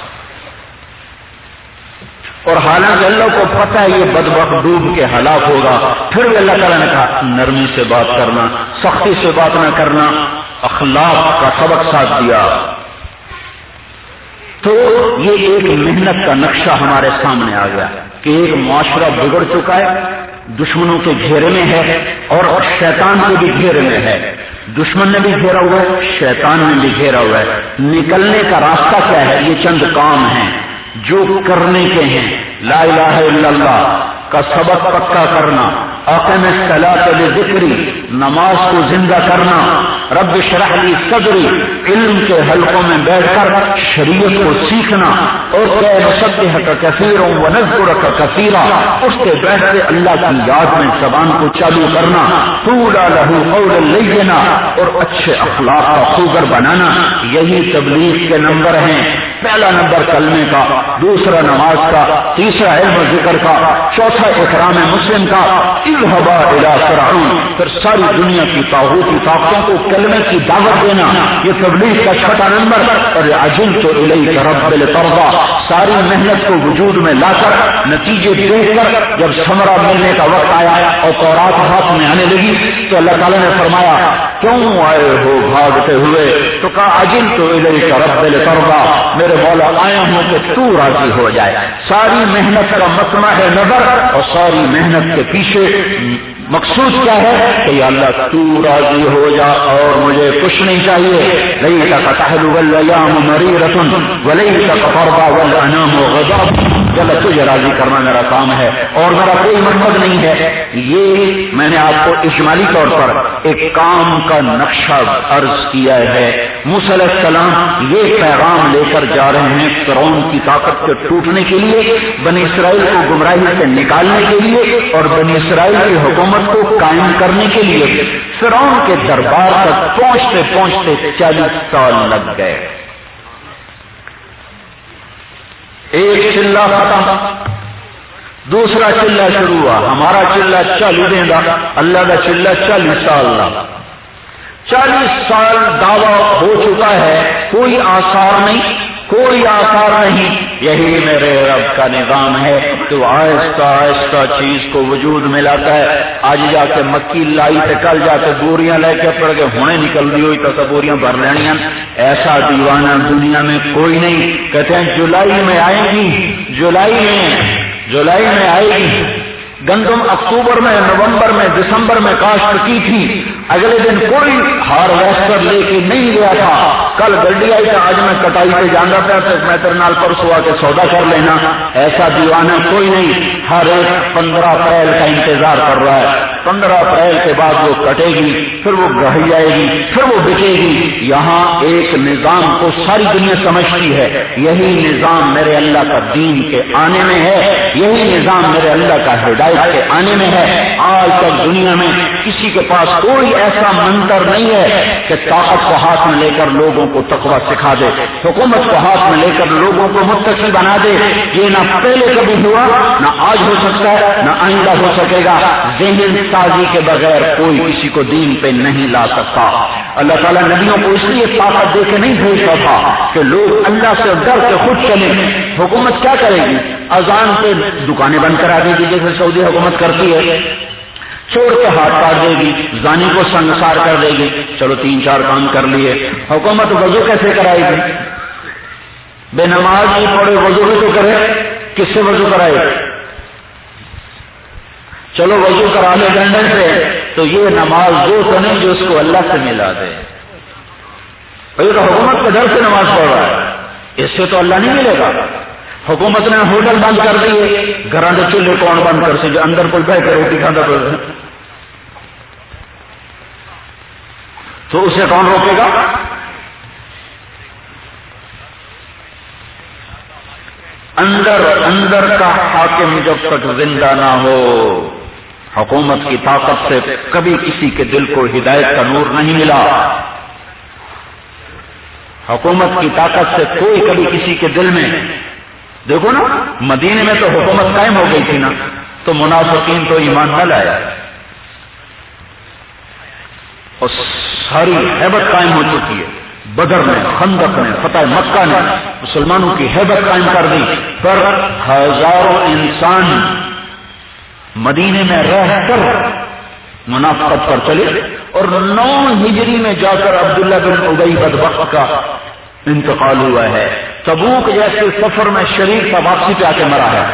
اور حالانکہ اللہ کو پتہ ہے یہ بدبخت ڈوب کے ہلاک ہوگا، پھر بھی اللہ تعالیٰ نے کہا نرمی سے بات کرنا، سختی سے بات نہ کرنا، اخلاق کا سبق ساتھ دیا۔ تو یہ ایک محنت کا نقشہ ہمارے سامنے آ گیا کہ ایک معاشرہ بگڑ چکا ہے، دشمنوں کے گھیرے میں ہے اور شیطان کے بھی گھیرے میں ہے۔ دشمن نے بھی گھیرا ہوا ہے، شیطان نے بھی گھیرا ہوا ہے۔ نکلنے کا راستہ کیا ہے؟ یہ چند کام ہیں جو کرنے کے ہیں۔ لا الہ الا اللہ کا سبق پکا کرنا، اقم الصلاۃ لذکری، نماز کو زندہ کرنا، رب اشرح لی صدری، علم کے حلقوں میں بیٹھ کر شریعت کو سیکھنا، اور کہ نسبحک کثیرا ونذکرک کثیرا، اٹھتے بیٹھتے اللہ کی یاد میں زبان کو چالو کرنا، قولا لہ قولا لینا، اور اچھے اخلاق کا خوگر بنانا۔ یہی تبلیغ کے نمبر ہیں۔ پہلا نمبر کلمے کا، دوسرا نماز کا، تیسرا علم و ذکر کا، چوتھا اکرام مسلم کا، اذهبا الى فرعون، پھر ساری دنیا کی طاغوتی طاقتوں کو کلمے کی دعوت دینا، یہ تبلیغ کا چھٹا نمبر۔ اور عجلت الیک رب لترضى، ساری محنت کو وجود میں لا کر نتیجے دیکھ کر جب ثمرہ ملنے کا وقت آیا اور تورات ہاتھ میں آنے لگی تو اللہ تعالیٰ نے فرمایا کیوں آئے ہو بھاگتے ہوئے؟ تو کہا عجلت الیک رب لترضى، میرے مولا آیا ہوں کہ تو راضی ہو جائے۔ ساری محنت کا مطمع ہے نظر، اور ساری محنت کے پیچھے مقصود کیا ہے کہ یا اللہ تو راضی ہو جا اور مجھے کچھ نہیں چاہیے۔ لیتک تحلو والیام مریرۃ ولیتک ترضى والانام غضب، جب تجھے راضی کرنا میرا کام ہے اور میرا کوئی مقصد نہیں ہے۔ یہ میں نے آپ کو اجمالی طور پر ایک کام کا نقشہ عرض کیا ہے۔ موسیٰ علیہ السلام یہ پیغام لے کر جا رہے ہیں فرعون کی طاقت کے ٹوٹنے کے لیے، بنی اسرائیل کو گمراہی سے نکالنے کے لیے اور بنی اسرائیل کی حکومت کو قائم کرنے کے لیے۔ فرعون کے دربار تک پہنچتے پہنچتے 40 سال لگ گئے۔ ایک چلہ ختم، دوسرا چلہ شروع ہوا، ہمارا چلہ چالو دیں گا، اللہ کا چلہ 40 سال لگا۔ 40 سال دعویٰ ہو چکا ہے، کوئی آثار نہیں، کوئی آثار نہیں۔ یہی میرے رب کا نظام ہے، تو آہستہ آہستہ چیز کو وجود میں لاتا ہے۔ آج جا کے مکی لائی تے کل جا کے بوریاں لے کے پڑ کے ہونے نکل دی ہوئی تو بوریاں بھر لینیاں۔ ایسا دیوانہ دنیا میں کوئی نہیں۔ کہتے ہیں جولائی میں آئے گی، جولائی میں آئے گی۔ گندم اکتوبر میں، نومبر میں، دسمبر میں کاشت کی تھی، اگلے دن کوئی ہارویسٹر لے کے نہیں گیا تھا، کل گڈی آئی تھا، آج میں کٹائی پہ جانا پیا تو میں تیرے نال پرسوں آ کے سودا کر لینا۔ ایسا دیوانہ کوئی نہیں۔ ہر ایک 15 اپریل کا انتظار کر رہا ہے، 15 اپریل کے بعد وہ کٹے گی، پھر وہ گڑھی آئے گی، پھر وہ بکے گی۔ یہاں ایک نظام کو ساری دنیا سمجھتی ہے، یہی نظام میرے اللہ کا دین کے آنے میں ہے، یہی نظام میرے اللہ کا ہدایت کے آنے میں ہے۔ آج تک دنیا میں کسی کے پاس کوئی ایسا منتر نہیں ہے کہ طاقت کو ہاتھ میں لے کر لوگوں کو تقویٰ سکھا دے، حکومت کو ہاتھ میں لے کر لوگوں کو متقی بنا دے۔ یہ نہ پہلے کبھی ہوا، نہ آج ہو سکتا ہے، نہ آئندہ ہو سکے گا۔ ذہن سازی کے بغیر کوئی کسی کو دین پہ نہیں لا سکتا۔ اللہ تعالیٰ نبیوں کو اس لیے طاقت دے کے نہیں بھیجتا تھا کہ لوگ اللہ سے ڈر کے خود چلیں۔ حکومت کیا کرے گی؟ اذان پہ دکانیں بند کرا دے گی جیسے سعودی حکومت کرتی ہے، چور کے ہاتھ کاٹ دے گی، زانی کو سنسار کر دے گی۔ چلو 3-4 کام کر لیے۔ حکومت وضو کیسے کرائے گی؟ بے نماز نہیں پڑھے وضو بھی تو کرے، کس سے وضو کرائے گی؟ چلو وضو کرا لے لندن سے، تو یہ نماز وہ تو نہیں جو اس کو اللہ سے ملا دے۔ یہ تو حکومت کے ڈر سے نماز پڑھ رہا ہے، اس سے تو اللہ نہیں ملے گا۔ حکومت نے ہوٹل بند کر دیے، گھراں دے چولہے کون بند کر سی جو اندر کوئی بیٹھ کے روٹی کھانا پڑ رہا ہے، تو اسے کون روکے گا؟ اندر کا حاکم جب تک زندہ نہ ہو، حکومت کی طاقت سے کبھی کسی کے دل کو ہدایت کا نور نہیں ملا۔ حکومت کی طاقت سے کوئی کبھی کسی کے دل میں، دیکھو نا مدینے میں تو حکومت قائم ہو گئی تھی نا، تو منافقین تو ایمان نہ لایا اور ساری ہیبت قائم ہو چکی ہے۔ بدر میں، خندق میں، فتح مکہ نے مسلمانوں کی ہیبت قائم کر دی، پر ہزاروں انسان مدینے میں رہ کر منافقت پر چلے، اور 9 ہجری میں جا کر عبداللہ بن ابی بدبخت کا انتقال ہوا ہے۔ تبوک جیسے سفر میں شریک کا واپسی پہ آ کے مرا ہے۔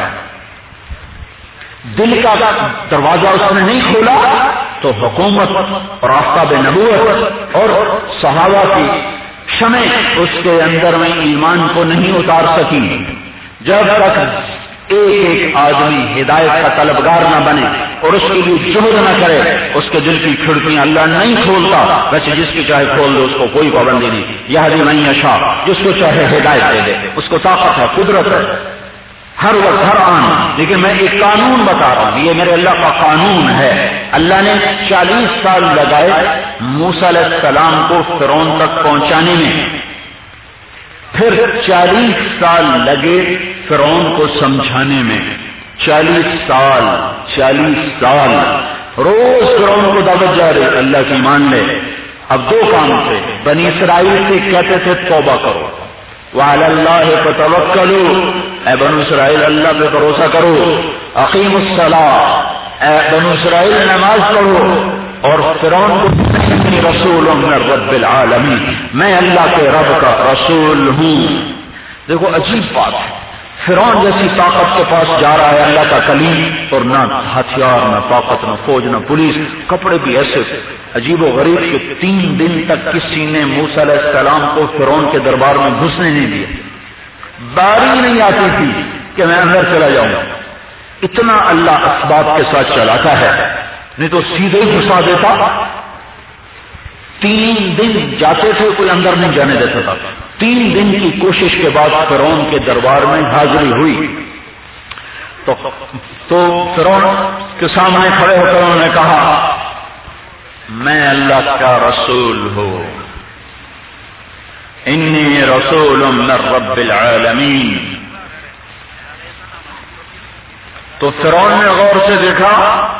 دل کا دروازہ اس نے نہیں کھولا تو حکومت اور آفتاب نبوت اور صحابہ کی شمع اس کے اندر میں ایمان کو نہیں اتار سکی۔ جب تک ایک آدمی ہدایت کا طلبگار نہ بنے اور اس کے لیے جہد نہ کرے، اس کے دل کی کھڑکیاں اللہ نہیں کھولتا۔ ویسے جس کی چاہے کھول دے، اس کو کوئی پابندی نہیں۔ یہدی من یشاء، جس کو چاہے ہدایت دے دے، اس کو طاقت ہے، قدرت ہے ہر وقت ہر آن۔ لیکن میں ایک قانون بتا رہا ہوں، یہ میرے اللہ کا قانون ہے۔ اللہ نے 40 سال لگائے موسیٰ علیہ السلام کو فرعون تک پہنچانے میں، پھر 40 سال لگے فرعون کو سمجھانے میں۔ 40 سال روز فرعون کو دعوت جا رہی، اللہ کی مان لے۔ اب 2 کام تھے، بنی اسرائیل سے کہتے تھے توبہ کرو، وعلی اللہ فتوکلوا، اے بنو اسرائیل اللہ پہ بھروسہ کرو، اقیموا الصلاۃ، اے بنو اسرائیل نماز پڑھو، اور فرعون کو رسول من رب العالمین، میں اللہ کے رب کا رسول ہوں۔ دیکھو عجیب بات ہے، فرعون جیسی طاقت کے پاس جا رہا ہے اللہ کا کلیم، اور نہ ہتھیار، نہ طاقت، نہ فوج، نہ پولیس، کپڑے بھی ایسے عجیب و غریب کہ 3 دن تک کسی نے موسیٰ علیہ السلام کو فرعون کے دربار میں گھسنے نہیں دیا۔ باری نہیں آتی تھی کہ میں اندر چلا جاؤں، اتنا اللہ اسباب کے ساتھ چلاتا ہے، نہیں تو سیدھے ہی گھسا دیتا۔ 3 دن جاتے تھے، کوئی اندر نہیں جانے دیتا تھا۔ 3 دن کی کوشش کے بعد فرعون کے دربار میں حاضری ہوئی تو فرعون کے سامنے کھڑے ہو کر انہوں نے کہا، میں اللہ کا رسول ہوں، انی رسول من رب العالمین۔ تو فرعون نے غور سے دیکھا،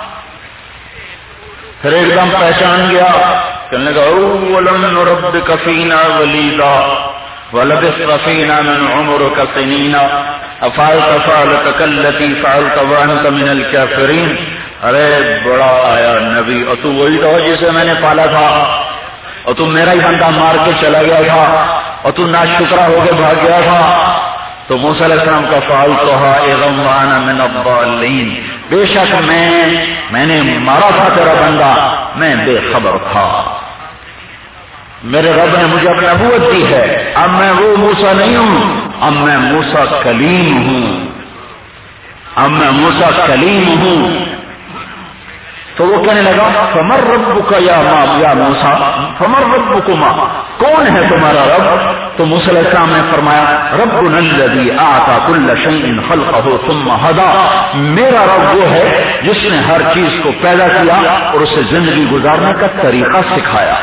پھر ایک دم پہچان گیا، کہنے لگا اولم نربک فینا ولیدا ولبثت فینا من عمرک سنینا افعلت فعلتک التی فعلت وانت من الکافرین۔ ارے بڑا آیا نبی، اور تو وہی تو جسے میں نے پالا تھا، اور تم میرا ہی بندہ مار کے چلا گیا تھا، اور تو ناشکرا ہو کے بھاگ گیا تھا۔ تو موسیٰ علیہ السلام کا فعلتها اذا وانا من الضالین، بے شک میں نے مارا تھا تیرا بندہ، میں بے خبر تھا، میرے رب نے مجھے اپنی نبوت دی ہے، اب میں وہ موسیٰ نہیں ہوں، اب میں موسیٰ کلیم ہوں، اب میں موسیٰ کلیم ہوں۔ تو وہ کہنے لگا فمن ربک یا موسیٰ، فمن ربکما، کون ہے تمہارا رب؟ تو موسیٰ علیہ السلام نے فرمایا ربنا الذی اعطى كل شیء خلقه ثم هدى، میرا رب وہ ہے جس نے ہر چیز کو پیدا کیا اور اسے زندگی گزارنے کا طریقہ سکھایا۔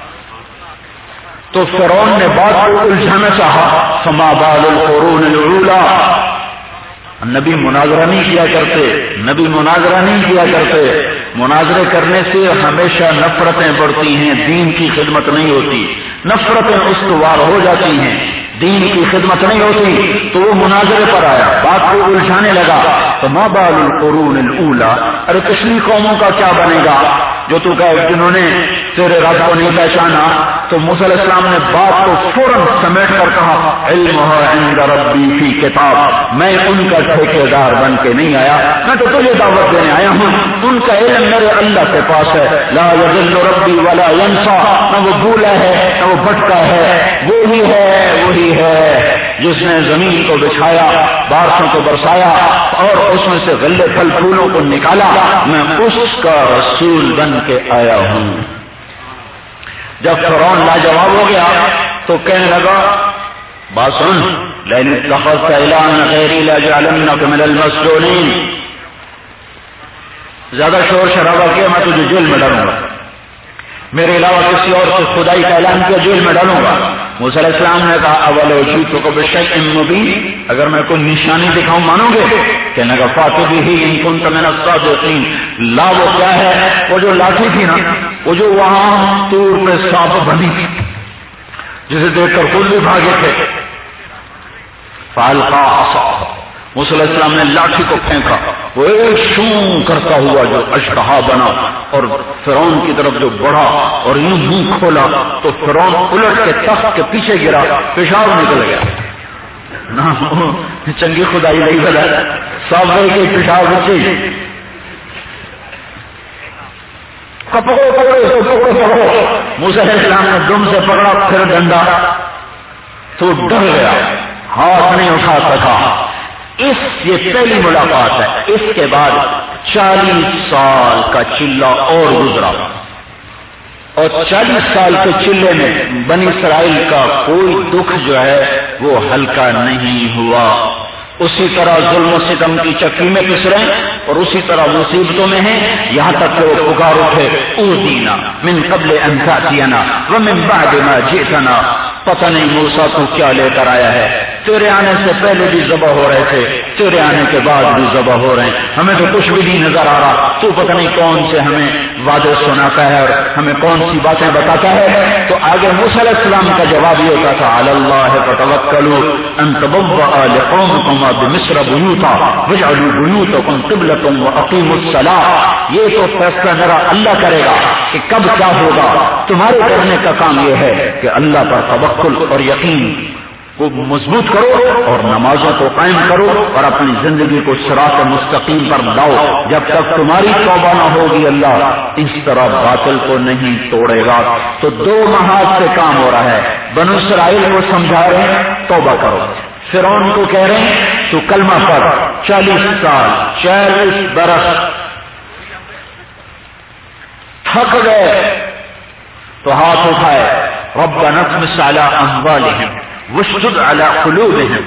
تو فرعون نے بات کو الجھانا چاہا، فما بال القرون الاولى، نبی مناظرہ نہیں کیا کرتے، نبی مناظرہ نہیں کیا کرتے، مناظرے کرنے سے ہمیشہ نفرتیں بڑھتی ہیں، دین کی خدمت نہیں ہوتی، نفرتیں استوار ہو جاتی ہیں، دین کی خدمت نہیں ہوتی۔ تو وہ مناظرے پر آیا، بات کو الجھانے لگا، فما بال القرون الاولى، ارے پچھلی قوموں کا کیا بنے گا جو تو کہے جنہوں نے تیرے رب کو نہیں پہچانا۔ تو موسیٰ علیہ السلام نے بات کو فوراً سمیٹ کر کہا علمها عند ربی فی کتاب، میں ان کا ٹھیکیدار بن کے نہیں آیا، میں تو تجھے دعوت دینے آیا ہوں، ان کا علم میرے اللہ کے پاس ہے، لا یضل ربی ولا ینسا، نہ وہ بھولا ہے نہ وہ بھٹکا ہے، وہی ہے جس نے زمین کو بچھایا، بارشوں کو برسایا اور اس میں سے غلے پھل پھولوں کو نکالا، میں اس کا رسول بن کے آیا ہوں۔ جب فرعون لاجواب ہو گیا تو کہنے لگا بات سن، لئن اتخذت الہا غیری لاجعلنک من المسجونین، زیادہ شور شرابہ کیا میں تجھے جیل میں ڈالوں گا، میرے علاوہ کسی اور سے خدائی کا اعلان کیا جیل میں ڈالوں گا. موسیٰ علیہ السلام نے کہا اولو جئتک بشیء مبین، اگر میں کوئی نشانی دکھاؤں مانو گے؟ کہنے کا فاتو بہ ان کنت من الصادقین. لا وہ کیا ہے؟ وہ جو لاٹھی تھی نا، وہ جو وہاں طور پہ سانپ بندھی تھی جسے دیکھ کر خود بھی بھاگے تھے. فالقا عصاہ، موسیٰ علیہ السلام نے لاٹھی کو پھینکا، وہ ایک شوں کرتا ہوا جو اشتہا بنا اور فرعون کی طرف جو بڑھا اور یوں منہ کھولا تو فرعون الٹ کے تخت کے پیچھے گرا، پیشاب نکل گیا. نہ چنگی خدائی نہیں بنا، صابر کے پیشاب بچے. پکڑو. موسیٰ علیہ السلام نے دم سے پکڑا، پھر ڈنڈا، تو ڈر گیا، ہاتھ نہیں اٹھا سکا. یہ پہلی ملاقات ہے. اس کے بعد 40 سال کا چلہ اور گزرا، اور 40 سال کے چلے میں بنی اسرائیل کا کوئی دکھ جو ہے وہ ہلکا نہیں ہوا. اسی طرح ظلم و ستم کی چکی میں پس رہے اور اسی طرح مصیبتوں میں ہیں، یہاں تک کہ وہ پکار اٹھے اوذینا من قبل ان تأتینا ومن بعد ما جئتنا. پتہ نہیں موسیٰ تو کیا لے کر آیا ہے، تیرے آنے سے پہلے بھی ذبح ہو رہے تھے، تیرے آنے کے بعد بھی ذبح ہو رہے ہیں، ہمیں تو کچھ بھی نہیں نظر آ رہا. تو پتہ نہیں کون سے ہمیں وعدے سناتا ہے اور ہمیں کون سی باتیں بتاتا ہے. تو آگے موسیٰ علیہ السلام کا جواب یہ ہوتا تھا علی اللہ فتوکلوا ان تبوأ لقومکم بمصر بیوتا واجعلوا بیوتکم قبلۃ واقیموا الصلاۃ. یہ تو فیصلہ میرا اللہ کرے گا کہ کب کیا ہوگا. تمہارے کرنے کا کام یہ ہے کہ اللہ پر توکل اور یقین کو مضبوط کرو اور نمازوں کو قائم کرو اور اپنی زندگی کو صراط مستقیم پر لاؤ. جب تک تمہاری توبہ نہ ہوگی اللہ اس طرح باطل کو نہیں توڑے گا. تو 2 محاذ سے کام ہو رہا ہے. بنو اسرائیل کو سمجھا رہے ہیں توبہ کرو، فرعون کو کہہ رہے ہیں تو کلمہ پڑھ. 40 سال 40 برس تھک گئے تو ہاتھ اٹھائے، ربنا اطمس علی اموالہم واشدد علی قلوبہم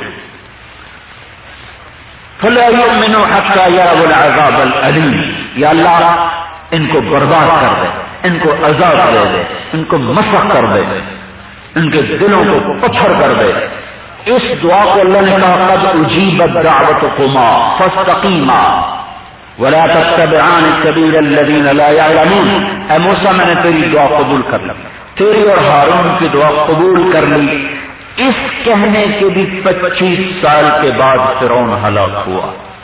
فلا یؤمنوا حتی یروا العذاب الالم. یا اللہ ان کو برباد کر دے، ان کو عذاب دے دے، ان کو مسخ کر دے، ان کے دلوں کو پتھر کر دے. اس دعا کو اللہ نے کہا قد اجیبت دعوتکما فاستقیما ولا تتبعان السبیل الذین لا یعلمون. اے موسیٰ میں نے تیری دعا قبول کر لی، تیری اور ہارون کی دعا قبول کر لی. اس کہنے کے بھی 25 سال کے بعد فرعون ہلاک ہوا.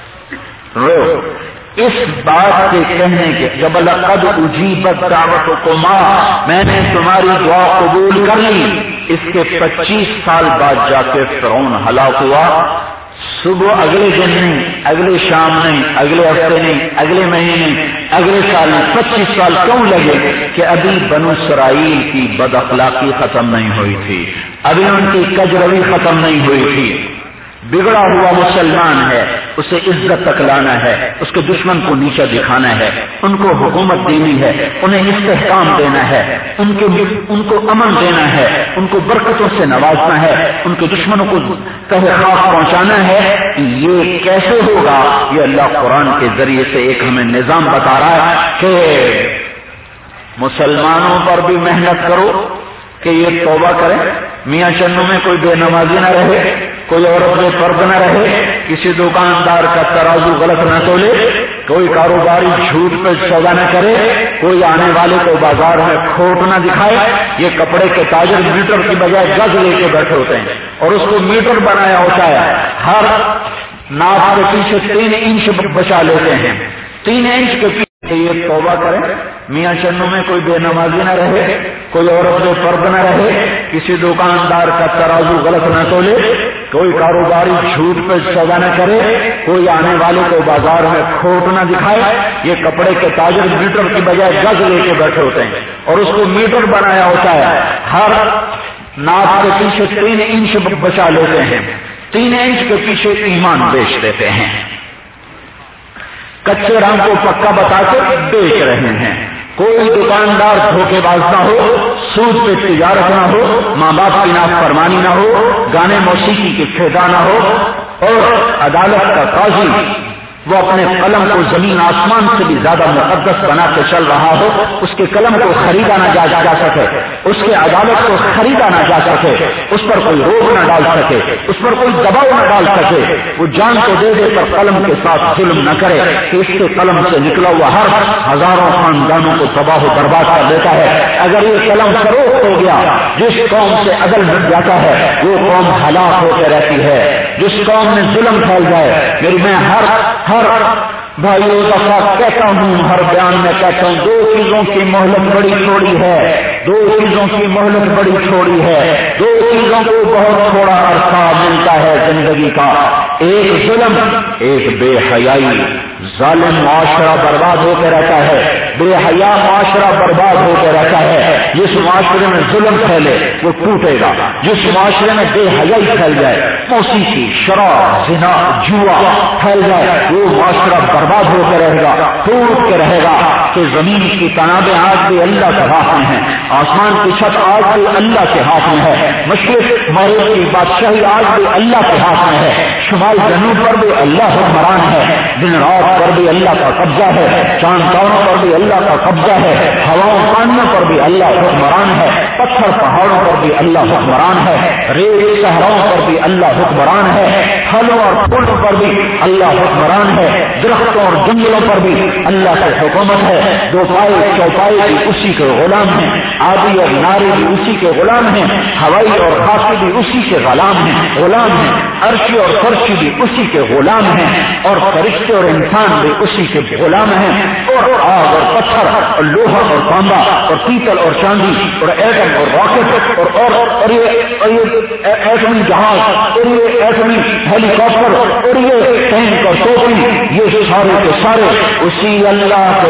اس بات کے کہنے کے جب لقد اجیبت دعوتکما، میں نے تمہاری دعا قبول کر لی، اس کے 25 سال بعد جا کے فرعون ہلاک ہوا. صبح اگلے دن نہیں، اگلے شام نہیں، اگلے ہفتے نہیں، اگلے مہینے نہیں، اگلے سال نہیں، 25 سال کیوں لگے؟ کہ ابھی بنو اسرائیل کی بد اخلاقی ختم نہیں ہوئی تھی، ابھی ان کی کجروی ختم نہیں ہوئی تھی. بگڑا ہوا مسلمان ہے، اسے عزت تک لانا ہے، اس کے دشمن کو نیچا دکھانا ہے، ان کو حکومت دینی ہے، انہیں استحکام دینا ہے، ان کو امن دینا ہے، ان کو برکتوں سے نوازنا ہے، ان کے دشمنوں کو خاص پہنچانا ہے. یہ کیسے ہوگا؟ یہ اللہ قرآن کے ذریعے سے ایک ہمیں نظام بتا رہا ہے کہ مسلمانوں پر بھی محنت کرو کہ یہ توبہ کریں، میاں چنو میں کوئی بے نمازی نہ رہے، کوئی عورت بے پرد نہ رہے، کسی دکاندار کا ترازو غلط نہ تولے، کوئی کاروباری جھوٹ پہ سودا نہ کرے، کوئی آنے والے کو بازار میں کھوٹ نہ دکھائے. یہ کپڑے کے تاجر میٹر کی بجائے گز لے کے بیٹھے ہوتے ہیں اور اس کو میٹر بنایا ہوتا ہے، ہر ناپ کے پیچھے 3 انچ بچا لیتے ہیں. 3 انچ کے پیچھے یہ توبہ کریں، میاں چنو میں کوئی بے نمازی نہ رہے، کوئی عورت بے پرد نہ رہے، کسی دکاندار کا ترازو غلط نہ تولے، کوئی کاروباری جھوٹ پہ سودا نہ کرے، کوئی آنے والے کو بازار میں کھوٹ نہ دکھائے. یہ کپڑے کے تاجر میٹر کی بجائے گز لے کے بیٹھے ہوتے ہیں اور اس کو میٹر بنایا ہوتا ہے، ہر ناپ کے پیچھے 3 انچ بچا لیتے ہیں. 3 انچ کے پیچھے ایمان بیچ دیتے ہیں، کچے رنگ کو پکا بتا کے بیچ رہے ہیں. کوئی دکاندار دھوکے باز نہ ہو، سود پہ تجارت نہ ہو، ماں باپ کی نافرمانی نہ ہو، گانے موسیقی کی فضا نہ ہو، اور عدالت کا قاضی وہ اپنے قلم کو زمین آسمان سے بھی زیادہ مقدس بنا کے چل رہا ہو، اس کے قلم کو خریدا نہ جا سکے، اس کے عدالت کو خریدا نہ جا سکے، اس پر کوئی روک نہ ڈال سکے، اس پر کوئی دباؤ نہ ڈال سکے، وہ جان کو دے دے پر قلم کے ساتھ ظلم نہ کرے کہ اس کے قلم سے نکلا ہوا ہر ہزاروں خاندانوں کو تباہ و برباد کر دیتا ہے۔ اگر یہ قلم فروخت ہو گیا، جس قوم سے عدل مٹ جاتا ہے وہ قوم ہلاک ہو کے رہتی ہے۔ جس قوم میں ظلم پھیل جائے، میری میں ہر بھائیوں دفعہ کہتا ہوں، ہر بیان میں کہتا ہوں، دو چیزوں کی مہلت بڑی تھوڑی ہے، دو چیزوں کی مہلت بڑی تھوڑی ہے، دو چیزوں کو بہت تھوڑا عرصہ ملتا ہے زندگی کا، ایک ظلم، ایک بے حیائی۔ ظالم معاشرہ برباد ہو کے رہتا ہے، بے حیا معاشرہ برباد ہو کے رہتا ہے۔ جس معاشرے میں ظلم پھیلے وہ ٹوٹے گا، جس معاشرے میں بے حیائی پھیل جائے، موسیقی، شراب، زنا، جوا پھیل جائے، وہ معاشرہ برباد ہو کے رہے گا، ٹوٹ کے رہے گا۔ کہ زمین کی تنابیں آج بھی اللہ کے ہاتھ میں ہیں، آسمان کی چھت آج بھی اللہ کے ہاتھ میں ہے، مشرق مغرب کی بادشاہی آج بھی اللہ کے ہاتھ میں ہے، شمال جنوب پر بھی اللہ حکمران ہے، دن رات پر بھی اللہ کا قبضہ ہے، چاند تاروں پر بھی اللہ کا قبضہ ہے، ہواؤں پانیوں پر بھی اللہ حکمران ہے، پتھر پہاڑوں پر بھی اللہ حکمران ہے، ریت صحراؤں پر بھی اللہ حکمران ہے، پھلوں اور پھولوں پر بھی اللہ حکمران ہے، درختوں اور جنگلوں پر بھی اللہ کی حکومت ہے۔ دو پائے چوپائے بھی اسی کے غلام ہیں، آدی اور ناری بھی اسی کے غلام ہیں، ہوائی اور خاصی بھی اسی کے غلام ہیں، عرشی اور فرشی بھی اسی کے غلام ہیں، اور فرشتے اور انسان بھی اسی کے غلام ہیں، اور آگ اور پتھر اور لوہا اور تانبا اور پیتل اور چاندی اور ایٹم اور راکٹ اور یہ ایٹمی جہاز اور یہ ایٹمی ہیلی کاپٹر اور یہ ٹینک اور توپی، یہ سارے کے سارے اسی اللہ کے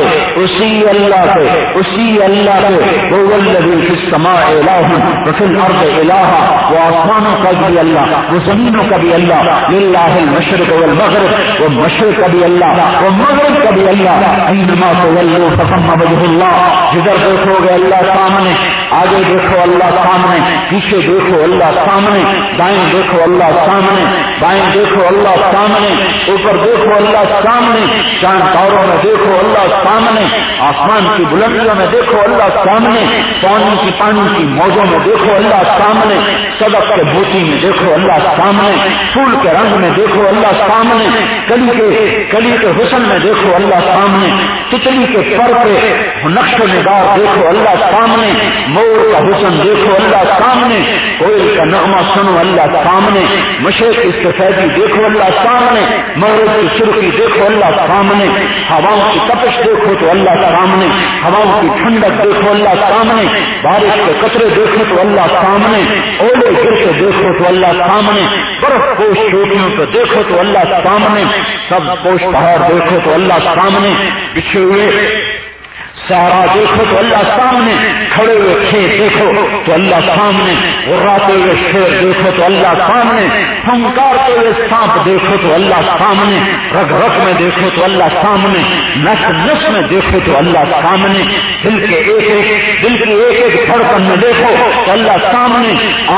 هو الذی فی السماء الہ وفی الارض الہ، وہ آسمانوں کا بھی اللہ، وہ زمینوں کا بھی اللہ، للہ المشرق والمغرب، وہ مشرق کا بھی اللہ، وہ مغرب کا بھی اللہ، اینما تولوا فثم وجہ اللہ، جدھر دیکھو گے اللہ سامنے، آگے دیکھو اللہ سامنے، پیچھے دیکھو اللہ سامنے، دائیں دیکھو اللہ سامنے، بائیں دیکھو اللہ سامنے، اوپر دیکھو اللہ سامنے، چاند تاروں میں دیکھو اللہ سامنے، آسمان کی بلندیوں میں دیکھو اللہ سامنے، پانی کی موجوں میں دیکھو اللہ سامنے، صدف کے بوٹی میں دیکھو اللہ سامنے، پھول کے رنگ میں دیکھو اللہ سامنے، کلی کے حسن میں دیکھو اللہ سامنے، تتلی کے پر پہ نقش و نگار دیکھو اللہ سامنے، مور کا حسن دیکھو اللہ سامنے، کوئل کا نغمہ سنو اللہ سامنے، مشرق کی سفیدی دیکھو اللہ سامنے، مغرب کی سرخی دیکھو اللہ سامنے، ہواؤں کی تپش دیکھو تو اللہ سامنے، ہواؤں کی ٹھنڈک دیکھو اللہ سامنے، بارش کے قطرے دیکھو تو اللہ سامنے، اولے گرتے دیکھو تو اللہ سامنے، برف پوش چوٹیوں کو دیکھو تو اللہ سامنے، سب پوش پہاڑ دیکھو تو اللہ سامنے، بچھے ہوئے صحرا دیکھو تو اللہ سامنے، کھڑے ہوئے کھیت دیکھو تو اللہ سامنے، غراتے ہوئے شیر دیکھو تو اللہ سامنے، پھنکارتے ہوئے سانپ دیکھو تو اللہ سامنے، رگ رگ میں دیکھو تو اللہ سامنے، نس نس میں دیکھو تو اللہ سامنے، دل کی ایک ایک دھڑکن میں دیکھو تو اللہ سامنے،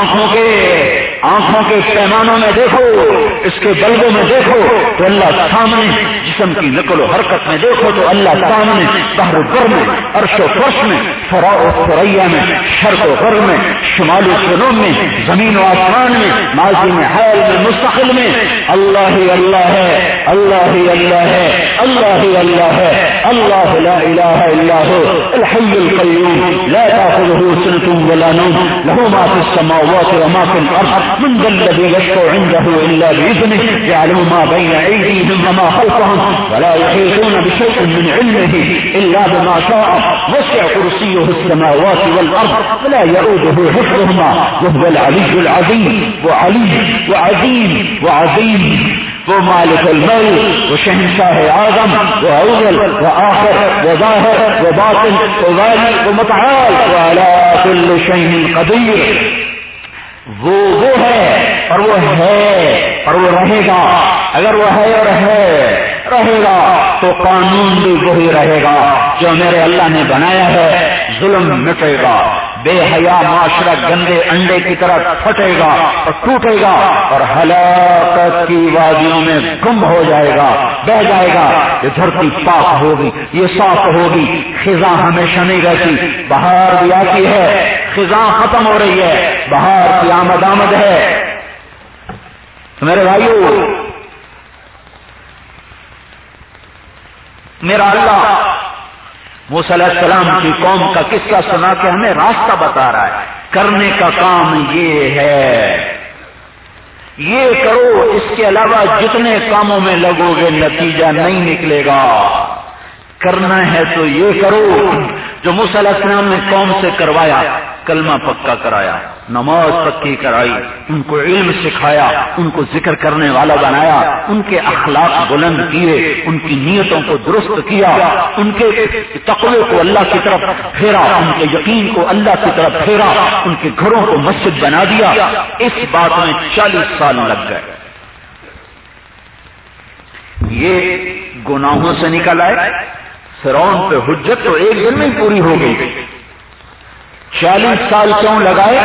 آنکھوں کے پیمانوں میں دیکھو، اس کے بلبوں میں دیکھو تو اللہ سامنے، جسم کی نقل و حرکت میں دیکھو تو اللہ سامنے، بحر و بر میں، عرش و فرش میں، فراء و ثریا میں، شرق و غرب میں، شمال و جنوب میں، زمین و آسمان میں، ماضی میں، حال میں، مستقبل میں، اللہ ہی اللہ ہے، اللہ ہی اللہ ہے، اللہ ہی اللہ ہے، اللہ لا الہ الا هو الحي القيوم لا تأخذه سنة ولا نوم له ما في السماوات وما في الأرض من ذا الذي يشفع عنده إلا بإذنه يعلم ما بين أيديهم وما خلفهم ولا يحيطون بشيء من علمه إلا بما شاء وسع كرسيه السماوات والأرض ولا يؤوده حفظهما وهو العلي العظيم وعظيم وہ مالک الملک، وہ شہنشاہ اعظم، وہ اول و آخر، وہ ظاہر و باطن، وہ والی و متعال، وعلی کل شیء قدیر، وہ ہے اور وہ ہے اور وہ رہے گا۔ اگر وہ ہے اور رہے گا تو قانون بھی وہی رہے گا جو میرے اللہ نے بنایا ہے، ظلم مٹے گا، بے حیا معاشرہ گندے انڈے کی طرح پھٹے گا اور ٹوٹے گا اور ہلاکت کی وادیوں میں گم ہو جائے گا، بہ جائے گا۔ یہ دھرتی پاک ہوگی، یہ صاف ہوگی، خزاں ہمیشہ نہیں رہتی، بہار بھی آتی ہے، خزاں ختم ہو رہی ہے، بہار کی آمد ہے۔ تو میرے بھائیو، میرا اللہ موسیٰ علیہ السلام کی قوم کا قصہ سنا کے ہمیں راستہ بتا رہا ہے۔ کرنے کا کام یہ ہے، یہ کرو، اس کے علاوہ جتنے کاموں میں لگو گے نتیجہ نہیں نکلے گا۔ کرنا ہے تو یہ کرو جو موسیٰ علیہ السلام نے قوم سے کروایا، کلمہ پکا کرایا، نماز پکی کرائی، ان کو علم سکھایا، ان کو ذکر کرنے والا بنایا، ان کے اخلاق بلند کیے، ان کی نیتوں کو درست کیا، ان کے تقوی کو اللہ کی طرف پھیرا، ان کے یقین کو اللہ کی طرف پھیرا، ان کے گھروں کو مسجد بنا دیا۔ اس بات میں 40 سال لگ گئے۔ یہ گناہوں سے نکل آئے، فرعون پہ حجت تو ایک دن میں پوری ہو گئی۔ 40 سال کیوں لگائے؟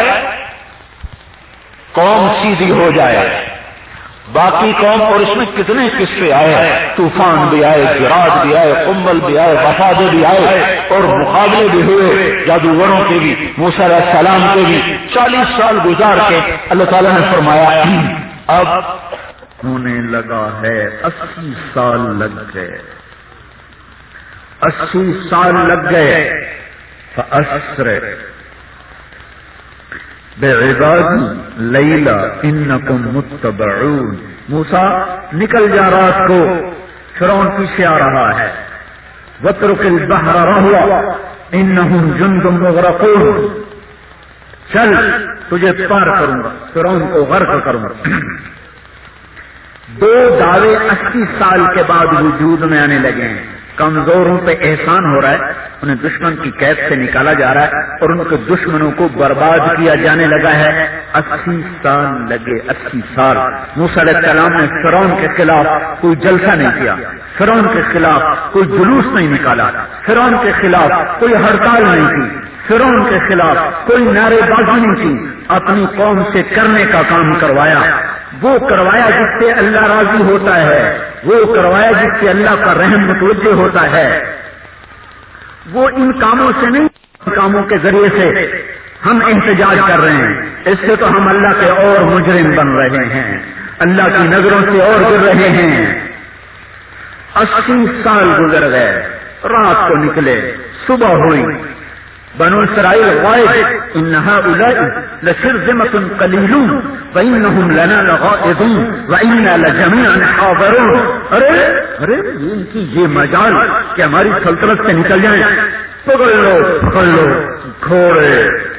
قوم سیدھی ہو جائے۔ باقی قوم اور اس میں کتنے قصے آئے، طوفان بھی آئے، جراد بھی آئے، قنبل بھی آئے، وفادے بھی آئے، اور مقابلے بھی ہوئے جادوگروں کے بھی، موسیٰ علیہ السلام کے بھی۔ 40 سال گزار کے اللہ تعالیٰ نے فرمایا اب ہونے لگا ہے، 80 سال لگ گئے، 80 سال لگ گئے۔ فَأَسْرِ بِعِبَادِي لَيْلًا إِنَّكُمْ مُتَّبَعُونَ۔ موسیٰ نکل جا رات کو، فرعون پیچھے آ رہا ہے۔ وَاتْرُكِ الْبَحْرَ رَهْوًا إِنَّهُمْ جُنْدٌ مُغْرَقُونَ۔ چل تجھے پار کروں گا، فرعون کو غرق کروں گا۔ دو دعوے 80 سال کے بعد وجود میں آنے لگے ہیں۔ کمزوروں پہ احسان ہو رہا ہے، انہیں دشمن کی قید سے نکالا جا رہا ہے اور ان کے دشمنوں کو برباد کیا جانے لگا ہے۔ 80 سال لگے، 80 سال۔ موسیٰ علیہ السلام نے فرعون کے خلاف کوئی جلسہ نہیں کیا، فرعون کے خلاف کوئی جلوس نہیں نکالا، فرعون کے خلاف کوئی ہڑتال نہیں کی، فرعون کے خلاف کوئی نعرے بازی نہیں کی۔ اپنی قوم سے کرنے کا کام کروایا، وہ کروایا جس سے اللہ راضی ہوتا ہے، وہ کروایا جس سے اللہ کا رحم متوجہ ہوتا ہے۔ وہ ان کاموں سے نہیں، ان کاموں کے ذریعے سے ہم احتجاج کر رہے ہیں، اس سے تو ہم اللہ کے اور مجرم بن رہے ہیں، اللہ کی نظروں سے اور گر رہے ہیں۔ 80 سال گزر گئے، رات کو نکلے، صبح ہوئی، بنو اسرائیل غائب، ان هؤلاء لشرذمة قلیلون وانهم لنا لغائظون وانا لجميعا حاضرون۔ ارے ان کی یہ مجال کہ ہماری سلطنت سے نکل جائیں، پکڑ لو، گھوڑے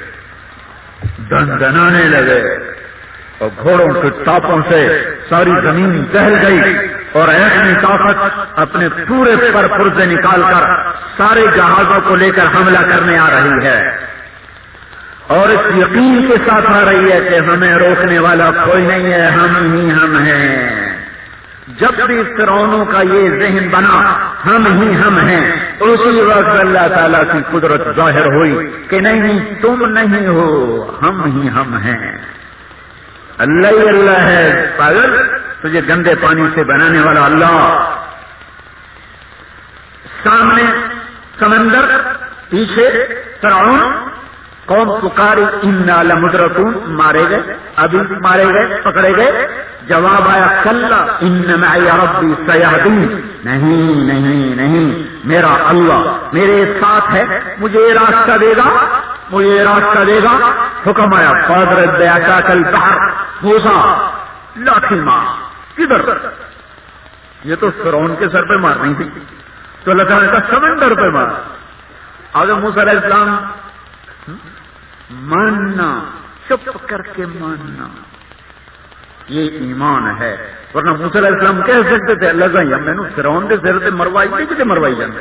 دندنانے لگے اور گھوڑوں کے ٹاپوں سے ساری زمین دہل گئی اور ایسی طاقت اپنے پورے پر پرزے نکال کر سارے جہازوں کو لے کر حملہ کرنے آ رہی ہے، اور اس یقین کے ساتھ آ رہی ہے کہ ہمیں روکنے والا کوئی نہیں ہے، ہم ہی ہم ہیں۔ جب بھی فرعونوں کا یہ ذہن بنا ہم ہی ہم ہیں، اسی وقت اللہ تعالیٰ کی قدرت ظاہر ہوئی کہ نہیں تم نہیں ہو، ہم ہی ہم ہیں۔ اللہ ہی اللہ ہے، پاگل، تجھے گندے پانی سے بنانے والا اللہ۔ سامنے سمندر، پیچھے فرعون، قوم پکاری انا لمدرکون، مارے گئے، ابھی مارے گئے، پکڑے گئے۔ جواب آیا کلا ان معی ربی سیہدین، نہیں نہیں نہیں، میرا اللہ میرے ساتھ ہے، مجھے راستہ دے گا، مجھے راستہ دے گا۔ حکم آیا فاضرب بعصاک البحر، موسیٰ لاٹھی مار۔ کدھر؟ یہ تو فرعون کے سر پہ مارنی تھی، تو اللہ تعالیٰ کا سمندر پہ مار۔ آگے موسیٰ علیہ السلام ماننا، چپ کر کے ماننا، یہ ایمان ہے۔ ورنہ موسیٰ علیہ السلام کہہ سکتے تھے اللہ کا میں نے فرعون کے سر سے مروائی تھی، کسے مروائی جانا۔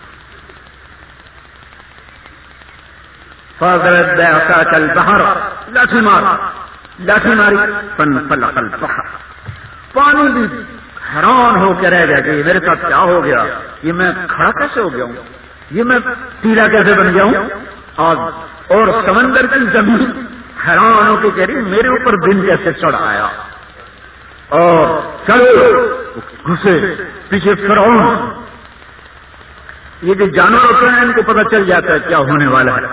فاضرب بعصاک البحر، لاٹھی مار، لاٹھی ماری، فانفلق البحر، پانی بھی حیران ہو کے رہ گیا کہ یہ میرے ساتھ کیا ہو گیا، یہ میں کھڑا کیسے ہو گیا ہوں، یہ میں پیلا کیسے بن گیا ہوں۔ آج اور سمندر کی زمین حیران ہو کے کہہ رہی میرے اوپر دن کیسے چڑھ آیا، اور چلو گھسے پیچھے فرعون. یہ جو جانور ہوتے ہیں ان کو پتہ چل جاتا ہے کیا ہونے والا ہے.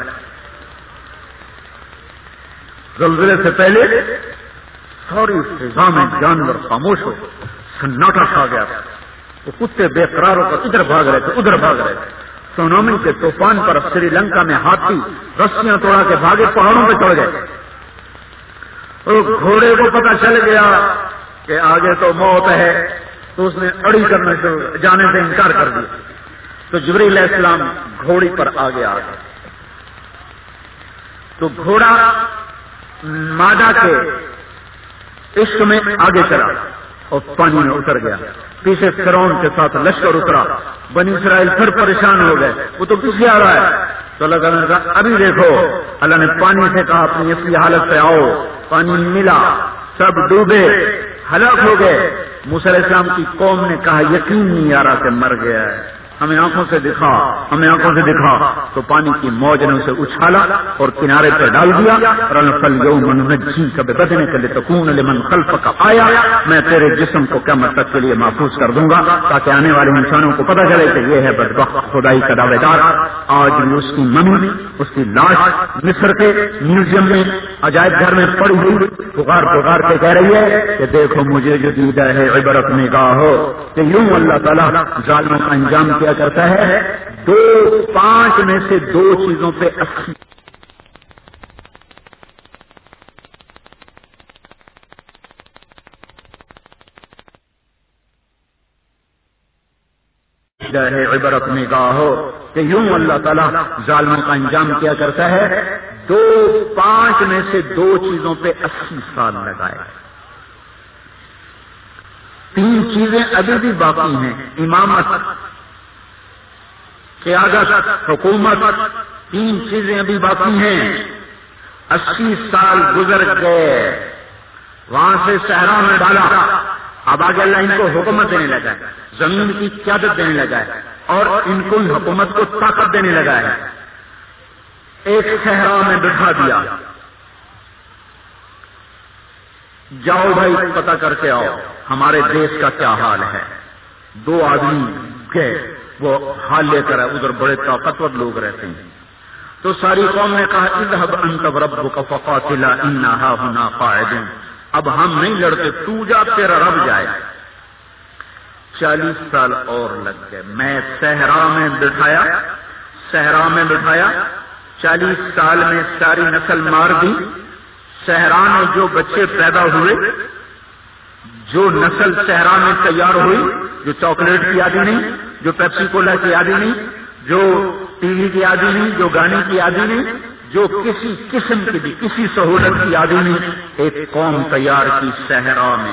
زلزلے سے پہلے ساری فضا میں جانور خاموش ہو، سناٹا چھا گیا. وہ کتے بے قرار ہو کر ادھر بھاگ رہے تھے ادھر بھاگ رہے تھے. سونامی کے طوفان پر سری لنکا میں ہاتھی رسیاں توڑا کے بھاگے پہاڑوں پہ چڑھ گئے. گھوڑے کو پتہ چل گیا کہ آگے تو موت ہے، تو اس نے اڑی کرنا شروع جانے سے انکار کر دیا. تو جبریل علیہ السلام گھوڑی پر آگے آ گئے. تو گھوڑا مادہ کے عشق میں آگے چلا اور پانی میں اتر گیا. پیچھے فرعون کے ساتھ لشکر اترا. بنی اسرائیل پھر پریشان ہو گئے، وہ تو پیچھے آ رہا ہے. تو اللہ تعالیٰ نے کہا ابھی دیکھو. اللہ نے پانی سے کہا اپنی اصلی حالت پہ آؤ. پانی ملا، سب ڈوبے ہلاک ہو گئے. موسیٰ علیہ السلام کی قوم نے کہا یقین نہیں آ رہا کہ مر گیا ہے، ہمیں آنکھوں سے دکھا، ہمیں آنکھوں سے دکھا. تو پانی کی موج نے اسے اچھالا اور کنارے پر ڈال دیا. اور لمن خلفک آیا، میں تیرے جسم کو قیامت تک کے لیے محفوظ کر دوں گا تاکہ آنے والے انسانوں کو پتہ چلے کہ یہ ہے بدبخت خدائی کا دعوے دار. آج بھی اس کی ممی، اس کی لاش مصر کے میوزیم میں عجائب گھر میں پڑی ہوئی پکار پکار کے کہہ رہی ہے کہ دیکھو مجھے جو دیدہ ہے عبرت نگاہ ہو. کہ یوں اللہ تعالیٰ ظالموں کا انجام کیا کرتا ہے. 5 میں سے 2 چیزوں پہ 80 ہے عبرت نگاہ ہو. کہ یوں اللہ تعالیٰ ظالموں کا انجام کیا کرتا ہے. 5 میں سے 2 چیزوں پہ 80 سال لگائے. 3 چیزیں ابھی بھی باقی ہیں، امامت، قیادت، حکومت. 3 چیزیں ابھی باقی ہیں. 80 سال گزر گئے، وہاں سے صحرا میں ڈالا. اب آگے اللہ ان کو حکومت دینے لگا ہے، زمین کی قیادت دینے لگا ہے اور ان کو حکومت کو طاقت دینے لگا ہے. ایک صحرا میں بٹھا دیا، جاؤ بھائی پتہ کر کے آؤ ہمارے دیش کا کیا حال ہے. 2 آدمی گئے، وہ حال لے کر ادھر بڑے طاقتور لوگ رہتے ہیں. تو ساری قوم نے کہا اذهب انت وربك فقاتلا انا هاهنا قاعدون. اب ہم نہیں لڑتے، تو جا تیرا رب جائے. 40 سال اور لگ گئے. میں صحرا میں بٹھایا 40 سال میں ساری نسل مار دی. صحرا میں جو بچے پیدا ہوئے، جو نسل صحرا میں تیار ہوئی، جو چاکلیٹ کی عادی نہیں، جو پیپسی کولا کی عادی نہیں، جو ٹی وی کی عادی نہیں، جو گانے کی عادی نہیں، جو کسی قسم کی بھی کسی سہولت کی عادی نہیں، ایک قوم تیار کی صحرا میں.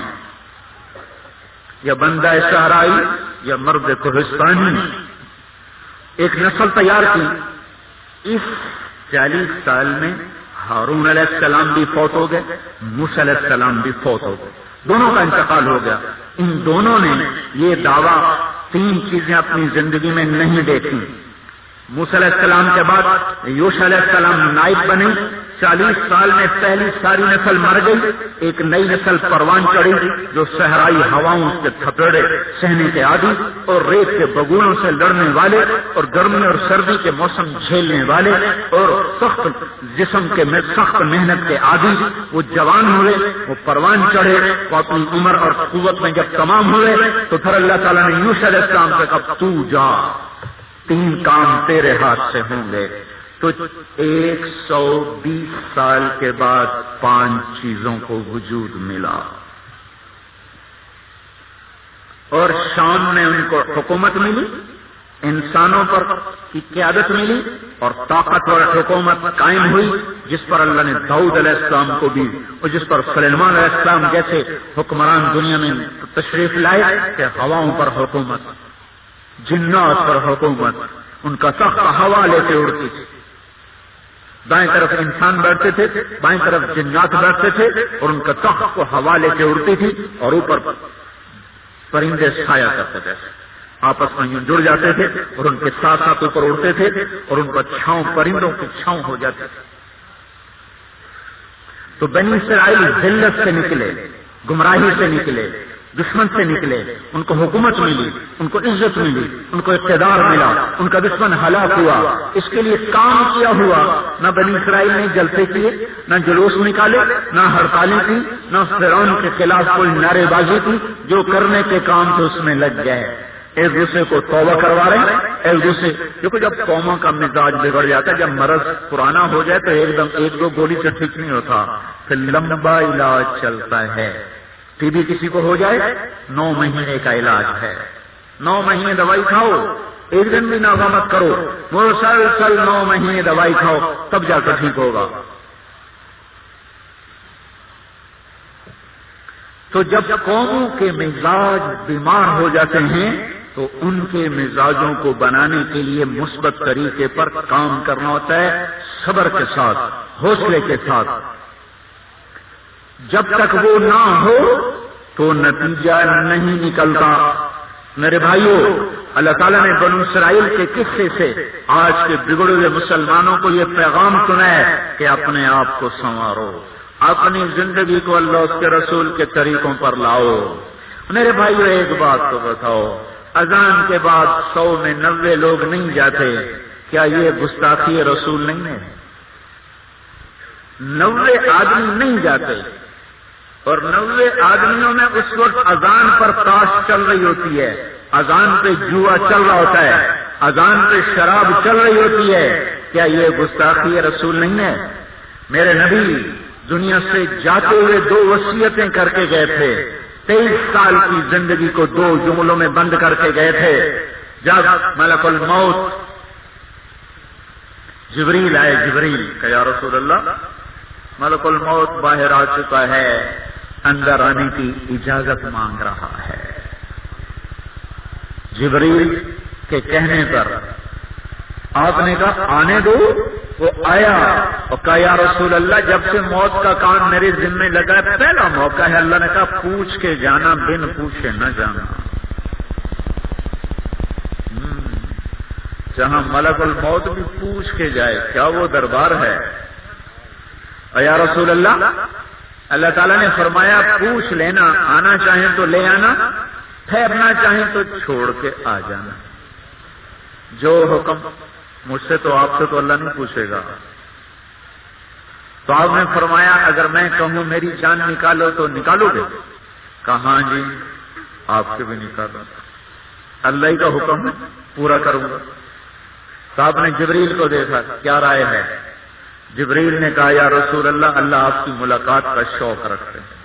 یا بندہ صحرائی یا مرد کوہستانی، ایک نسل تیار کی. اس 40 سال میں ہارون علیہ السلام بھی فوت ہو گئے، موسیٰ علیہ السلام بھی فوت ہو گئے. دونوں کا انتقال ہو گیا. ان دونوں نے یہ دعویٰ 3 چیزیں اپنی زندگی میں نہیں دیکھی. موسیٰ علیہ السلام کے بعد یوشع علیہ السلام نائب بنے. 40 سال میں پہلی ساری نسل مر گئی. ایک نئی نسل پروان چڑھی جو صحرائی ہواؤں کے تھپیڑے سہنے کے عادی اور ریت کے بگولوں سے لڑنے والے اور گرمی اور سردی کے موسم جھیلنے والے اور سخت جسم کے سخت محنت کے عادی. وہ جوان ہوئے، وہ پروان چڑھے، وہ اپنی عمر اور قوت میں جب تمام ہوئے تو پھر اللہ تعالیٰ نے یوشع علیہ السلام سے کہا تو جا، 3 کام تیرے ہاتھ سے ہوں گے. تو 120 سال کے بعد 5 چیزوں کو وجود ملا. اور شام میں ان کو حکومت ملی، انسانوں پر کی قیادت ملی اور طاقت اور حکومت قائم ہوئی، جس پر اللہ نے داؤد علیہ السلام کو بھی اور جس پر سلیمان علیہ السلام جیسے حکمران دنیا میں تشریف لائے کہ ہواؤں پر حکومت، جنات پر حکومت. ان کا تخت ہوا لے کے اڑتی تھی. دائیں طرف انسان بیٹھتے تھے، بائیں طرف جنات بیٹھتے تھے اور ان کا تخت کو ہوا لے کے اڑتی تھی اور اوپر پرندے سایہ کرتے تھے، آپس میں یوں جڑ جاتے تھے اور ان کے ساتھ ساتھ اوپر اڑتے تھے اور ان پر چھاؤں، پرندوں کی چھاؤں ہو جاتی تھی. تو بنی اسرائیل ذلت سے نکلے، گمراہی سے نکلے، دشمن سے نکلے، ان کو حکومت ملی، ان کو عزت ملی، ان کو اقتدار ملا، ان کا دشمن ہلاک ہوا، اس کے لیے کام کیا ہوا۔ نہ بنی اسرائیل نے جلسے کیے، نہ جلوس نکالے، نہ ہڑتالیں کی، نہ فرعون کے خلاف کوئی نعرے بازی کی، جو کرنے کے کام تھے اس میں لگ گئے، ایک دوسرے کو توبہ کروا رہے ہیں، ایک دوسرے دیکھو جب قوموں کا مزاج بگڑ جاتا ہے، جب مرض پرانا ہو جائے تو ایک دم ایک دو گولی سے ٹھیک نہیں ہوتا، پھر لمبا علاج چلتا ہے۔ ٹی بی کسی کو ہو جائے 9 مہینے کا علاج ہے، 9 مہینے دوائی کھاؤ، ایک دن بھی ناغہ مت کرو، مسلسل 9 مہینے دوائی کھاؤ تب جا کر ٹھیک ہوگا۔ تو جب قوموں کے مزاج بیمار ہو جاتے ہیں تو ان کے مزاجوں کو بنانے کے لیے مثبت طریقے پر کام کرنا ہوتا ہے، صبر کے ساتھ، حوصلے کے ساتھ۔ جب تک وہ نہ ہو تو نتیجہ نہیں نکلتا۔ میرے بھائیوں، اللہ تعالیٰ نے بنو اسرائیل کے قصے سے آج کے بگڑے ہوئے مسلمانوں کو یہ پیغام سنا ہے کہ اپنے آپ کو سنوارو، اپنی زندگی کو اللہ اس کے رسول کے طریقوں پر لاؤ۔ میرے بھائیوں، ایک بات تو بتاؤ، اذان کے بعد 100 میں 90 لوگ نہیں جاتے، کیا یہ گستاخی رسول نہیں ہے؟ 90 آدمی نہیں جاتے، اور 90 آدمیوں میں اس وقت اذان پر تاش چل رہی ہوتی ہے، اذان پہ جوا چل رہا ہوتا ہے، اذان پہ شراب چل رہی ہوتی ہے، کیا یہ گستاخی رسول نہیں ہے؟ میرے نبی دنیا سے جاتے ہوئے 2 وصیتیں کر کے گئے تھے، 23 سال کی زندگی کو 2 جملوں میں بند کر کے گئے تھے۔ جب ملک الموت جبریل آئے، جبریل کہ یا رسول اللہ ملک الموت باہر آ چکا ہے، اندر آنے کی اجازت مانگ رہا ہے۔ جبریل کے کہنے پر آپ نے کہا آنے دو، وہ آیا اور کہا یا رسول اللہ جب سے موت کا کام میرے ذمہ لگا ہے پہلا موقع ہے، اللہ نے کہا پوچھ کے جانا، بن پوچھے نہ جانا۔ جہاں ملک الموت بھی پوچھ کے جائے، کیا وہ دربار ہے؟ یا رسول اللہ، اللہ تعالیٰ نے فرمایا پوچھ لینا، آنا چاہیں تو لے آنا، ٹھہرنا چاہیں تو چھوڑ کے آ جانا۔ جو حکم مجھ سے تو آپ سے تو اللہ نہیں پوچھے گا۔ تو آپ نے فرمایا اگر میں کہوں میری جان نکالو تو نکالو گے؟ کہا ہاں جی آپ کے بھی نکالو، اللہ ہی کا حکم ہے، پورا کروں گا۔ تو آپ نے جبریل کو دیکھا، کیا رائے ہے؟ جبریل نے کہا یا رسول اللہ، اللہ آپ کی ملاقات کا شوق رکھتے ہیں،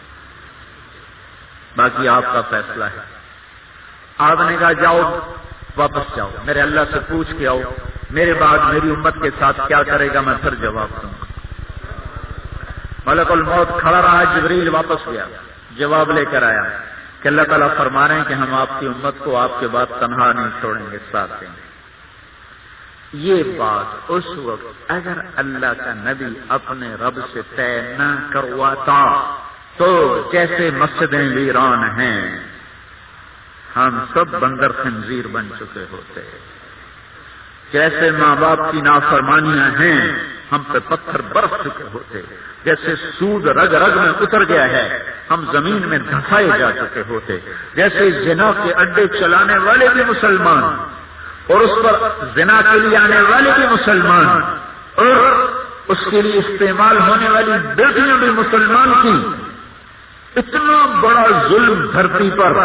باقی آپ کا فیصلہ ہے۔ آپ نے کہا جاؤ واپس جاؤ، میرے اللہ سے پوچھ کے آؤ، میرے بعد میری امت کے ساتھ کیا کرے گا میں پھر جواب دوں گا۔ ملک الموت کھڑا رہا، جبریل واپس گیا، جواب لے کر آیا کہ اللہ تعالیٰ فرما رہے ہیں کہ ہم آپ کی امت کو آپ کے بعد تنہا نہیں چھوڑیں گے، ساتھ دیں گے۔ یہ بات اس وقت اگر اللہ کا نبی اپنے رب سے طے نہ کرواتا تو جیسے مسجدیں ویران ہیں ہم سب بندر خنزیر بن چکے ہوتے، جیسے ماں باپ کی نافرمانیاں ہیں ہم پہ پتھر برس چکے ہوتے، جیسے سود رگ رگ میں اتر گیا ہے ہم زمین میں دھسائے جا چکے ہوتے، جیسے زنا کے اڈے چلانے والے بھی مسلمان اور اس پر زنا کے لیے آنے والے بھی مسلمان اور اس کے لیے استعمال ہونے والی بیٹیاں بھی مسلمان تھیں، اتنا بڑا ظلم دھرتی پر،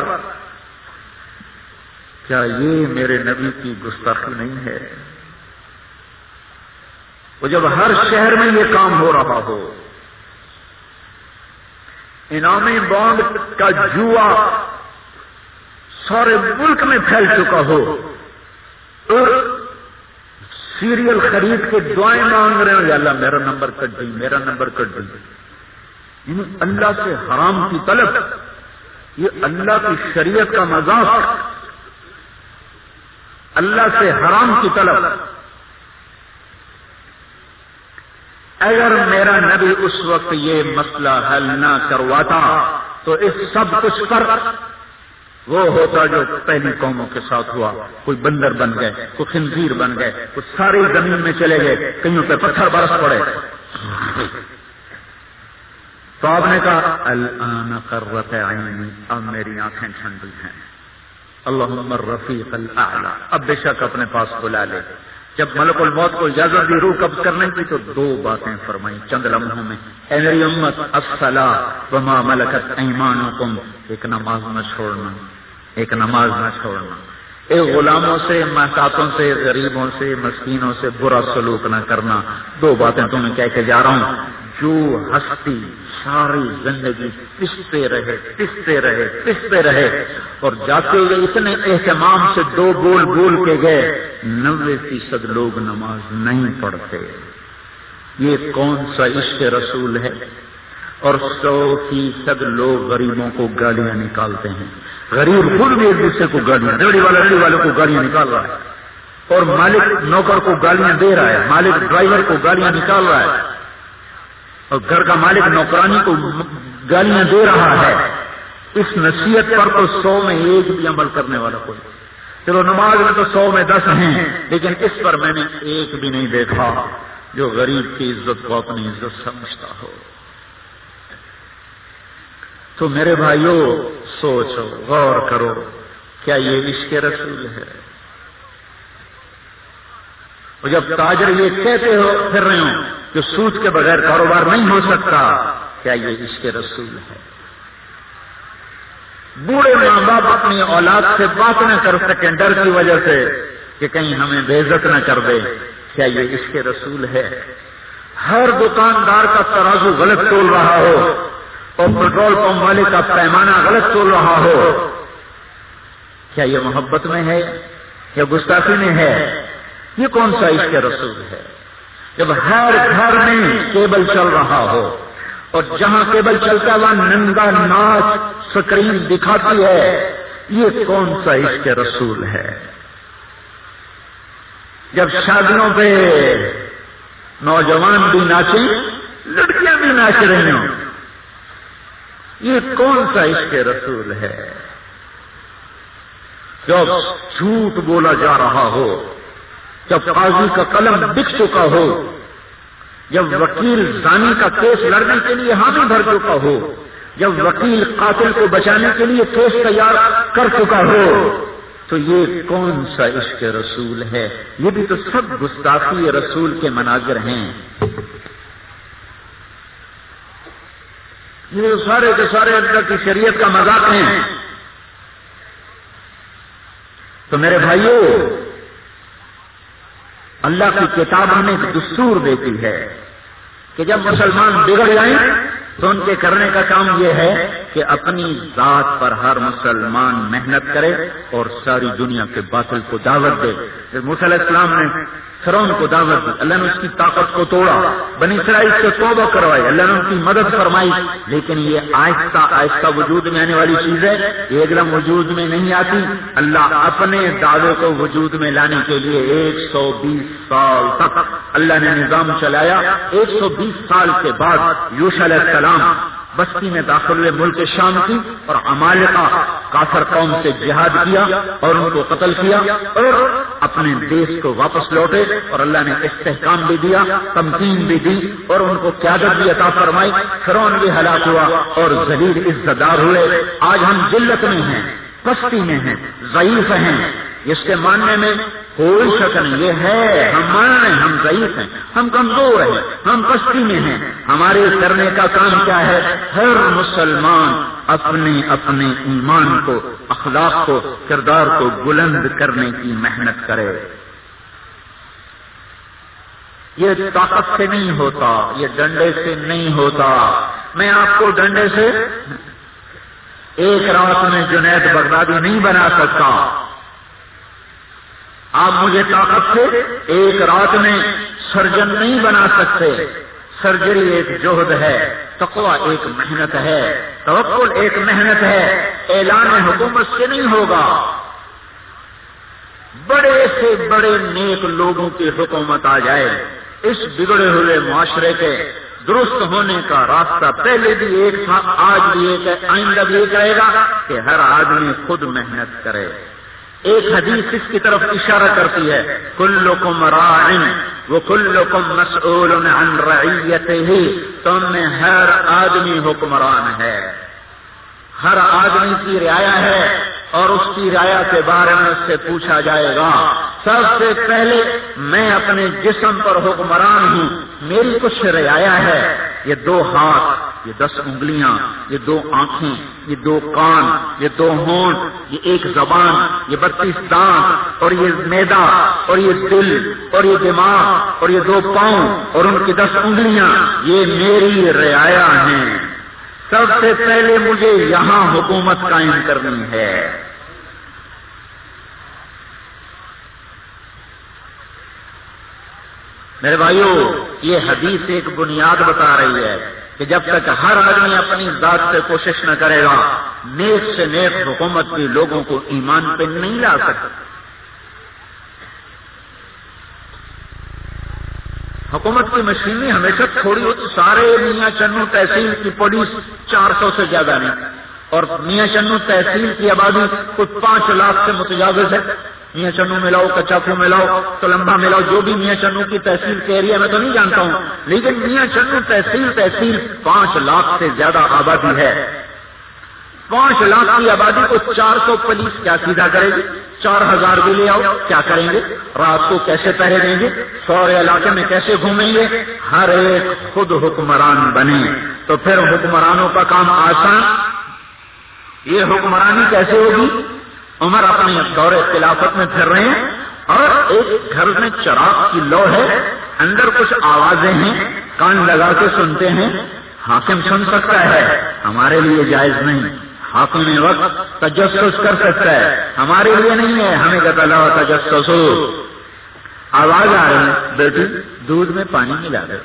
کیا یہ میرے نبی کی گستاخی نہیں ہے؟ وہ جب ہر شہر میں یہ کام ہو رہا ہو، انعامی بانڈ کا جوا سارے ملک میں پھیل چکا ہو اور سیریل خرید کے دعائیں مانگ رہے ہو یا اللہ میرا نمبر کٹ دی، میرا نمبر کٹ دی، یعنی اللہ سے حرام کی طلب، یہ اللہ کی شریعت کا مذاق، اللہ سے حرام کی طلب۔ اگر میرا نبی اس وقت یہ مسئلہ حل نہ کرواتا تو اس سب کچھ پر وہ ہوتا جو پہلی قوموں کے ساتھ ہوا، کوئی بندر بن گئے، کوئی خنزیر بن گئے، کوئی ساری زمین میں چلے گئے، کئیوں پہ پتھر برس پڑے۔ تو آپ نے کہا الآن قرۃ عینی، اب میری آنکھیں ٹھنڈی ہیں، اللہم الرفیق الاعلی، اب بے شک اپنے پاس بلا لے۔ جب ملک الموت کو اجازت دی روح قبض کرنے کی تو دو باتیں فرمائی چند لمحوں میں، اے میری امت الصلاۃ وما ملکت ایمانکم، ایک نماز نہ چھوڑنا، ایک نماز نہ چھوڑنا، ایک غلاموں سے، محتاطوں سے، غریبوں سے، مسکینوں سے برا سلوک نہ کرنا۔ دو باتیں تمہیں کہہ کے جا رہا ہوں، جو ہستی ساری زندگی پستے رہے اور جاتے ہوئے اتنے اہتمام سے دو بول کے گئے، 90% لوگ نماز نہیں پڑھتے۔ یہ کون سا عشق رسول ہے؟ اور 100% لوگ غریبوں کو گالیاں نکالتے ہیں، غریب خود بھی ایک دوسرے کو گالیاں، ریڑھی والے کو گالیاں نکال رہا ہے، اور مالک نوکر کو گالیاں دے رہا ہے، مالک ڈرائیور کو گالیاں نکال رہا ہے، اور گھر کا مالک نوکرانی کو گالیاں دے رہا ہے۔ اس نصیحت پر تو 100 میں 1 بھی عمل کرنے والا کوئی، چلو نماز میں تو 100 میں 10 ہیں، لیکن اس پر میں نے ایک بھی نہیں دیکھا جو غریب کی عزت کو اپنی عزت سمجھتا ہو۔ تو میرے بھائیوں سوچو، غور کرو، کیا یہ عشق رسول ہے؟ اور جب تاجر یہ کہتے ہو پھر رہے ہوں کہ سود کے بغیر کاروبار نہیں ہو سکتا، کیا یہ عشق رسول ہے؟ بوڑھے ماں باپ اپنی اولاد سے بات نہ کر سکیں ڈر کی وجہ سے کہ کہیں ہمیں بے عزت نہ کر دے، کیا یہ عشق رسول ہے؟ ہر دکاندار کا ترازو غلط تول رہا ہو اور پیٹرول پمپ والے کا پیمانہ غلط تول رہا ہو، کیا یہ محبت میں ہے یا گستاخی میں ہے؟ یہ کون سا عشق رسول ہے؟ جب ہر گھر میں کیبل چل رہا ہو اور جہاں کیبل چلتا ہوا ننگا ناچ سکرین دکھاتی ہے، یہ کون سا عشق رسول ہے؟ جب شادیوں پہ نوجوان بھی ناچیں، لڑکیاں بھی ناچ رہی ہوں، یہ کون سا عشق رسول ہے؟ جب جھوٹ بولا جا رہا ہو، جب قاضی کا قلم بک چکا ہو، جب وکیل زانی کا کیس لڑنے کے لیے حامی بھر چکا ہو، جب وکیل قاتل کو بچانے کے لیے کیس تیار کر چکا ہو، تو یہ کون سا عشق رسول ہے؟ یہ بھی تو سب گستاخی رسول کے مناظر ہیں۔ یہ سارے کے سارے اللہ کی شریعت کا مذاق ہیں۔ تو میرے بھائیوں، اللہ کی کتاب ہمیں ایک دستور دیتی ہے کہ جب مسلمان بگڑ جائیں تو ان کے کرنے کا کام یہ ہے کہ اپنی ذات پر ہر مسلمان محنت کرے اور ساری دنیا کے باطل کو دعوت دے۔ موسیٰ علیہ السلام نے فرعون کو دعوت دی، اللہ نے اس کی طاقت کو توڑا، بنی اسرائیل سے توبہ کروائی، اللہ نے ان کی مدد فرمائی، لیکن یہ آہستہ آہستہ وجود میں آنے والی چیز ہے، یہ ایک دم وجود میں نہیں آتی۔ اللہ اپنے دعوے کو وجود میں لانے کے لیے 120 سال تک اللہ نے نظام چلایا۔ 120 سال کے بعد یوشع علیہ السلام بستی میں داخل ہوئے ملک شام کی، اور عمالقہ کافر قوم سے جہاد کیا اور ان کو قتل کیا اور اپنے دیش کو واپس لوٹے، اور اللہ نے استحکام بھی دیا، تمکین بھی دی اور ان کو قیادت بھی عطا فرمائی۔ فرعون بھی ہلاک ہوا اور ذلیل عزتدار ہوئے۔ آج ہم ذلت میں ہیں، پستی میں ہیں، ضعیف ہیں، اس کے ماننے میں کوئی شک نہیں، یہ ہے ہم مان رہے ہیں، ہم ضعیف ہیں، ہم کمزور ہیں، ہم پستی میں ہیں۔ ہمارے کرنے کا کام کیا ہے؟ ہر مسلمان اپنے اپنے ایمان کو، اخلاق کو، کردار کو بلند کرنے کی محنت کرے۔ یہ طاقت سے نہیں ہوتا، یہ ڈنڈے سے نہیں ہوتا۔ میں آپ کو ڈنڈے سے ایک رات میں جنید بغدادی نہیں بنا سکتا، آپ مجھے طاقت سے ایک رات میں سرجن نہیں بنا سکتے۔ سرجری ایک جہد ہے، تقویٰ ایک محنت ہے، توکل ایک محنت ہے، اعلان حکومت سے نہیں ہوگا۔ بڑے سے بڑے نیک لوگوں کی حکومت آ جائے، اس بگڑے ہوئے معاشرے کے درست ہونے کا راستہ پہلے بھی ایک تھا، آج بھی ایک ہے، آئندہ بھی ایک رہے گا کہ ہر آدمی خود محنت کرے۔ ایک حدیث اس کی طرف اشارہ کرتی ہے، کلکم راع وَكُلُّكُمْ مَسْئُولٌ عَنْ رَعِيَّتِهِ، تم میں ہر آدمی حکمران ہے، ہر آدمی کی رعایا ہے اور اس کی رعایا کے بارے میں اس سے پوچھا جائے گا۔ سب سے پہلے میں اپنے جسم پر حکمران ہوں، میری کچھ رعایا ہے، یہ 2 ہاتھ، یہ 10 انگلیاں، یہ 2 آنکھیں، یہ 2 کان، یہ 2 ہونٹ، یہ 1 زبان، یہ 32 دانت، اور یہ معدہ، اور یہ دل، اور یہ دماغ، اور یہ 2 پاؤں، اور ان کی 10 انگلیاں، یہ میری رعایا ہیں۔ سب سے پہلے مجھے یہاں حکومت قائم کرنی ہے۔ میرے بھائیو، یہ حدیث ایک بنیاد بتا رہی ہے کہ جب تک ہر آدمی اپنی ذات سے کوشش نہ کرے گا، نیک سے نیک حکومت بھی لوگوں کو ایمان پہ نہیں لا سکتا۔ حکومت کی مشینری ہمیشہ تھوڑی ہوتی، سارے میاں چنو تحصیل کی پولیس 400 سے زیادہ نہیں، اور میاں چنو تحصیل کی آبادی کچھ 5 لاکھ سے متجاوز ہے۔ میاں چنو ملاؤ، کچاکو ملاؤ، تلمبا ملاؤ، جو بھی میاں چنو کی تحصیل کے ایریا میں تو نہیں جانتا ہوں، لیکن میاں چنو تحصیل 5 لاکھ سے زیادہ آبادی ہے۔ 5 لاکھ کی آبادی کو 400 پولیس کیا سیدھا کرے گی؟ 4000 بھی لے آؤ، کیا کریں گے؟ رات کو کیسے پہرے دیں گے؟ سورے علاقے میں کیسے گھومیں گے؟ ہر ایک خود حکمران بنے تو پھر حکمرانوں کا کام آسان۔ یہ حکمرانی کیسے ہوگی؟ عمر اپنے دور خلافت میں پھر رہے ہیں اور ایک گھر میں چراغ کی لو ہے، اندر کچھ آوازیں ہیں، کان لگا کے سنتے ہیں۔ حاکم سن سکتا ہے، ہمارے لیے جائز نہیں۔ حاکم وقت تجسس کر سکتا ہے، ہمارے لیے نہیں ہے، ہمیں کہتا لا تجسس۔ آواز آ رہی ہے، بیٹی دودھ میں پانی ملا دے۔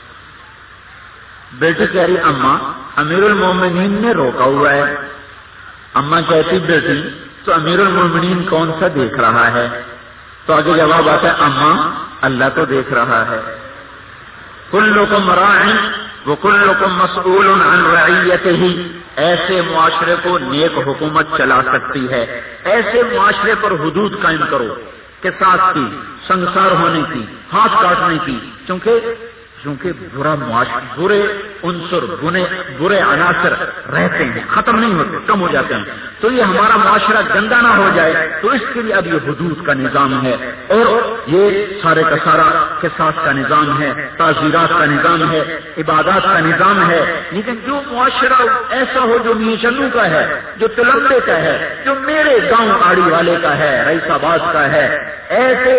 بیٹی کہہ رہی اماں امیر المومنین نے روکا ہوا ہے۔ اماں کہتی بیٹی تو امیر المومنین کون سا دیکھ رہا ہے؟ تو آگے جواب آتا ہے اماں اللہ تو دیکھ رہا ہے۔ کلکم راع وکلکم مسئول عن رعیتہ، ایسے معاشرے کو نیک حکومت چلا سکتی ہے۔ ایسے معاشرے پر حدود قائم کرو، قصاص کی، سنگسار ہونے کی، ہاتھ کاٹنے کی، کیونکہ برا معاشرہ، برے عنصر، برے عناصر رہتے ہیں، ختم نہیں ہوتے، کم ہو جاتے ہیں۔ تو یہ ہمارا معاشرہ گندا نہ ہو جائے، تو اس کے لیے اب یہ حدود کا نظام ہے، اور یہ سارے کا سارا قصاص کا نظام ہے، تعزیرات کا نظام ہے، عبادات کا نظام ہے۔ لیکن جو معاشرہ ایسا ہو جو میاں چنو کا ہے، جو تلمبے کا ہے، جو میرے گاؤں آڑی والے کا ہے، رئیس آباد کا ہے، ایسے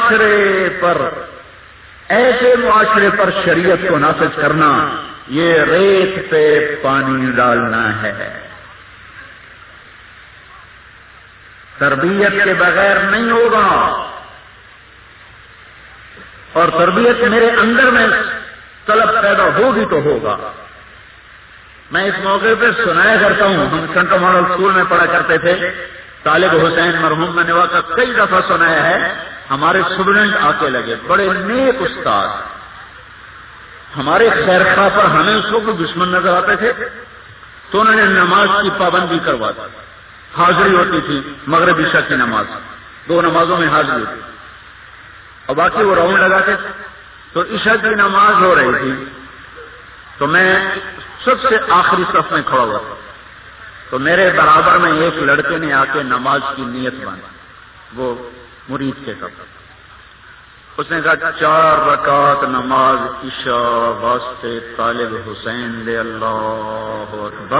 معاشرے پر شریعت کو نافذ کرنا یہ ریت پہ پانی ڈالنا ہے۔ تربیت کے بغیر نہیں ہوگا، اور تربیت میرے اندر میں طلب پیدا ہوگی تو ہوگا۔ میں اس موقع پہ سنایا کرتا ہوں، ہم سینٹر ماڈل اسکول میں پڑھا کرتے تھے، طالب حسین مرحوم نے واقعہ کئی دفعہ سنایا ہے۔ ہمارے اسٹوڈنٹ آتے لگے، بڑے نیک استاد، ہمارے خیر خواہ پر ہمیں اس وقت دشمن نظر آتے تھے، تو انہوں نے نماز کی پابندی کروا دی۔ حاضری ہوتی تھی مغرب عشاء کی نماز، 2 نمازوں میں حاضری ہوتی، اور باقی وہ راؤنڈ لگاتے تھے۔ تو عشاء کی نماز ہو رہی تھی تو میں سب سے آخری صف میں کھڑا ہوا تھا، تو میرے برابر میں ایک لڑکے نے آ کے نماز کی نیت باندھی، وہ مرید کے ساتھ۔ اس نے کہا 4 رکعت نماز عشاء واسطے طالب حسین دے، اللہ اکبر۔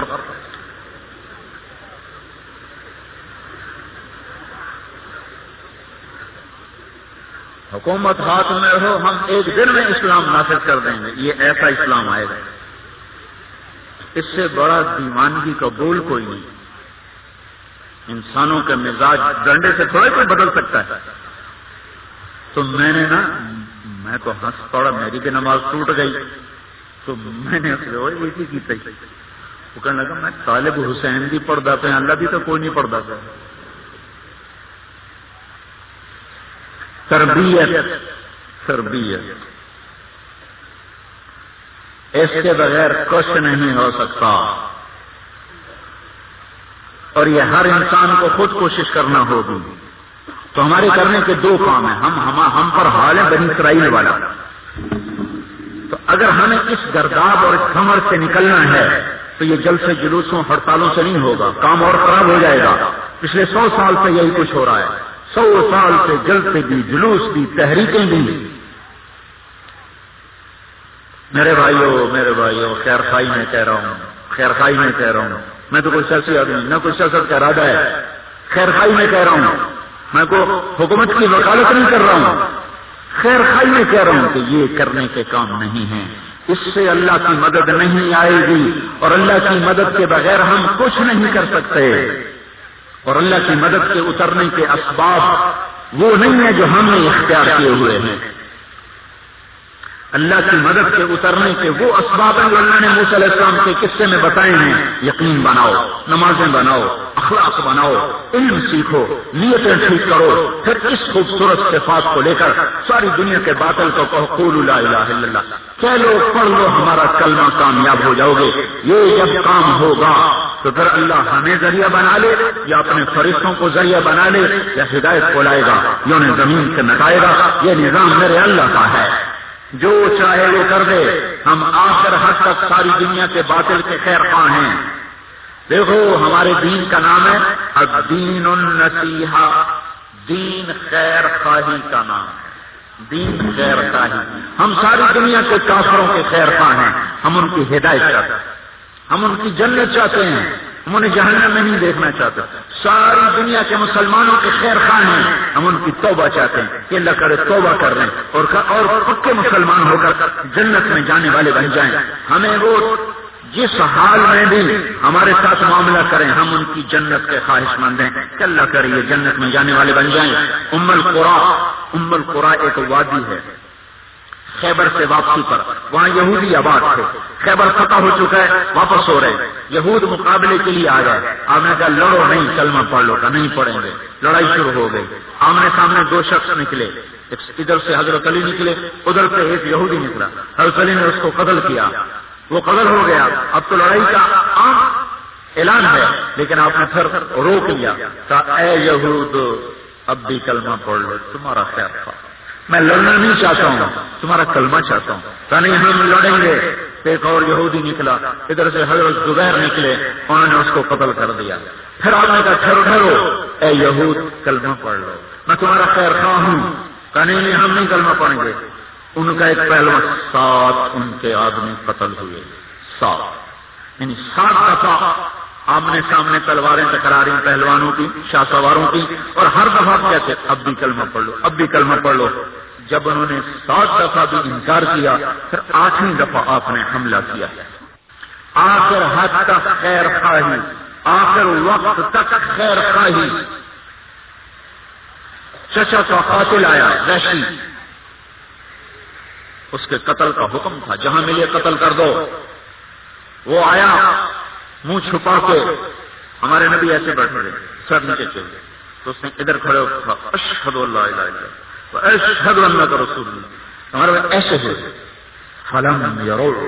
حکومت ہاتھ میں ہو، ہم ایک دن میں اسلام نافذ کر دیں گے، یہ ایسا اسلام آئے گا، اس سے بڑا دیوانگی کا بول کوئی نہیں۔ انسانوں کے مزاج ڈنڈے سے تھوڑا کوئی بدل سکتا ہے۔ تو میں تو ہنس پڑا، میری بھی نماز ٹوٹ گئی، تو میں نے کی تھی، وہ کہنے لگا میں طالب حسین بھی پڑھتا تھا، اللہ بھی تو کوئی نہیں پڑھتا تھا۔ تربیت اس کے بغیر کچھ نہیں ہو سکتا، اور یہ ہر انسان کو خود کوشش کرنا ہوگی۔ تو ہمارے کرنے کے دو کام ہیں، ہم پر حال ہے بنی اسرائیل والا. تو اگر ہمیں اس گرداب اور اس کمر سے نکلنا ہے تو یہ جلسے جلوسوں ہڑتالوں سے نہیں ہوگا، کام اور خراب ہو جائے گا. پچھلے 100 سال سے یہی کچھ ہو رہا ہے، 100 سال سے جلسے بھی، جلوس بھی، تحریکیں بھی. میرے بھائیوں خیر خائی میں کہہ رہا ہوں، میں تو کوئی سیاسی آدمی نہ کوئی سیاست کا ارادہ ہے، خیر خائی میں کہہ رہا ہوں، میں کو حکومت کی وکالت نہیں کر رہا ہوں، خیر خائی میں کہہ رہا ہوں کہ یہ کرنے کے کام نہیں ہیں. اس سے اللہ کی مدد نہیں آئے گی، اور اللہ کی مدد کے بغیر ہم کچھ نہیں کر سکتے. اور اللہ کی مدد کے اترنے کے اسباب وہ نہیں ہیں جو ہم نے اختیار کیے ہوئے ہیں. اللہ کی مدد کے اترنے کے وہ اسباب ہیں جو اللہ نے موسیٰ علیہ السلام کے قصے میں بتائے ہیں. یقین بناؤ، نمازیں بناؤ، اخلاق بناؤ، علم سیکھو، نیتیں ٹھیک کرو، پھر اس خوبصورت صفات کو لے کر ساری دنیا کے باطل کو کہو قولوا لا الہ الا اللہ، کہہ لو، پڑھ لو ہمارا کلمہ، کامیاب ہو جاؤ گے. یہ جب کام ہوگا تو پھر اللہ ہمیں ذریعہ بنا لے یا اپنے فرشتوں کو ذریعہ بنا لے یا ہدایت کو لائے گا یا انہیں زمین سے مٹائے گا. یہ نظام میرے اللہ کا ہے، جو چاہے وہ کر دے. ہم آخر حد تک ساری دنیا کے باطل کے خیر خواہ ہیں. دیکھو ہمارے دین کا نام ہے الدین النصیحہ، دین خیر خواہی کا نام ہے، دین خیر خواہی. ہم ساری دنیا کے کافروں کے خیر خواہ ہیں، ہم ان کی ہدایت چاہتے ہیں، ہم ان کی جنت چاہتے ہیں، ہم انہیں جہنم میں نہیں دیکھنا چاہتے. ساری دنیا کے مسلمانوں کے خیر خواہ ہیں، ہم ان کی توبہ چاہتے ہیں کہ اللہ کرے توبہ کر لیں اور پکے مسلمان ہو کر جنت میں جانے والے بن جائیں. ہمیں وہ جس حال میں بھی ہمارے ساتھ معاملہ کریں ہم ان کی جنت کے خواہش مند ہیں کہ اللہ کرے یہ جنت میں جانے والے بن جائیں. ام القرا ایک وادی ہے خیبر سے واپسی پر، وہاں یہودی آباد تھے. خیبر فتح ہو چکا ہے، واپس ہو رہے. یہود مقابلے کے لیے آ گئے. آپ نے کہا لڑو نہیں، کلمہ پڑھ لو. کا نہیں پڑھیں گے. لڑائی شروع ہو گئی. آمنے سامنے دو شخص نکلے، ادھر سے حضرت علی نکلے، ادھر سے ایک یہودی نکلا. حضرت علی نے اس کو قتل کیا، وہ قتل ہو گیا. اب تو لڑائی کا عام اعلان ہے، لیکن آپ نے پھر روک لیا. کہا اے یہود اب بھی کلمہ پڑھ لو، تمہارا خیر خواہ. میں لڑنا نہیں چاہتا ہوں، تمہارا کلمہ چاہتا ہوں. کہ نہیں ہم لڑیں گے. ایک اور یہودی نکلا، ادھر سے حضرت زبیر نکلے، انہوں نے اس کو قتل کر دیا. پھر آپ نے کہا ٹھہرو اے یہود کلمہ پڑھ لو، میں تمہارا خیر خواہ ہوں. کہ نہیں ہم نہیں کلمہ پڑھیں گے. ان کا ایک پہلوان، 7 ان کے آدمی قتل ہوئے. 7 یعنی 7 دفعہ آمنے سامنے تلواریں ٹکرا رہی پہلوانوں کی، شاہ سواروں کی، اور ہر دفعہ کہتے اب بھی کلمہ پڑھ لو، اب بھی کلمہ پڑھ لو. جب انہوں نے 7 دفعہ بھی انکار کیا، پھر 8ویں دفعہ آپ نے حملہ کیا. آخر حد تک خیر خواہی، آخر وقت تک خیر خواہی. چچا کا قاتل آیا وحشی، اس کے قتل کا حکم تھا، جہاں ملے قتل کر دو. وہ آیا منہ چھپا کے، ہمارے نبی ایسے بیٹھے رہے، سر نیچے چلے، تو اس نے ادھر کھڑے ہو کہا اشہد ان لا الہ الا اللہ اشہد انک رسول اللہ. ہمارے ایسے ہے فلم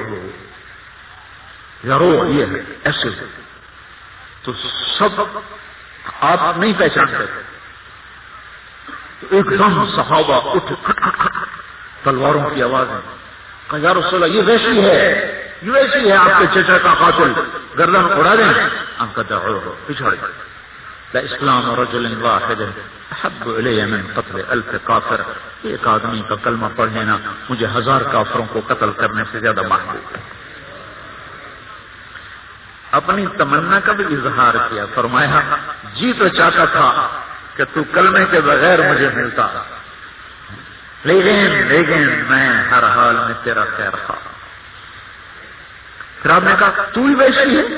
یرو یہ ہے ایسے ہے. تو سب آپ نہیں پہچانتے. تو ایک دم صحابہ اٹھ تلواروں کی آواز ہے. کہا یا رسول اللہ یہ ویسی ہے، یہ ویسی ہے آپ کے چچا کا قاتل، گردن اڑا دیں. آپ کا دعو پچھڑ لا اسلام رجل واحد احب الی من قتل 1000 کافر. ایک آدمی کا کلمہ پڑھ لینا مجھے 1000 کافروں کو قتل کرنے سے زیادہ محبوب ہے. اپنی تمنا کا بھی اظہار کیا، فرمایا جی تو چاہتا تھا کہ تو کلمے کے بغیر مجھے ملتا، لیکن میں ہر حال میں تیرا خیر خواہ. پھر آپ نے کہا تو ہی ویسی ہے.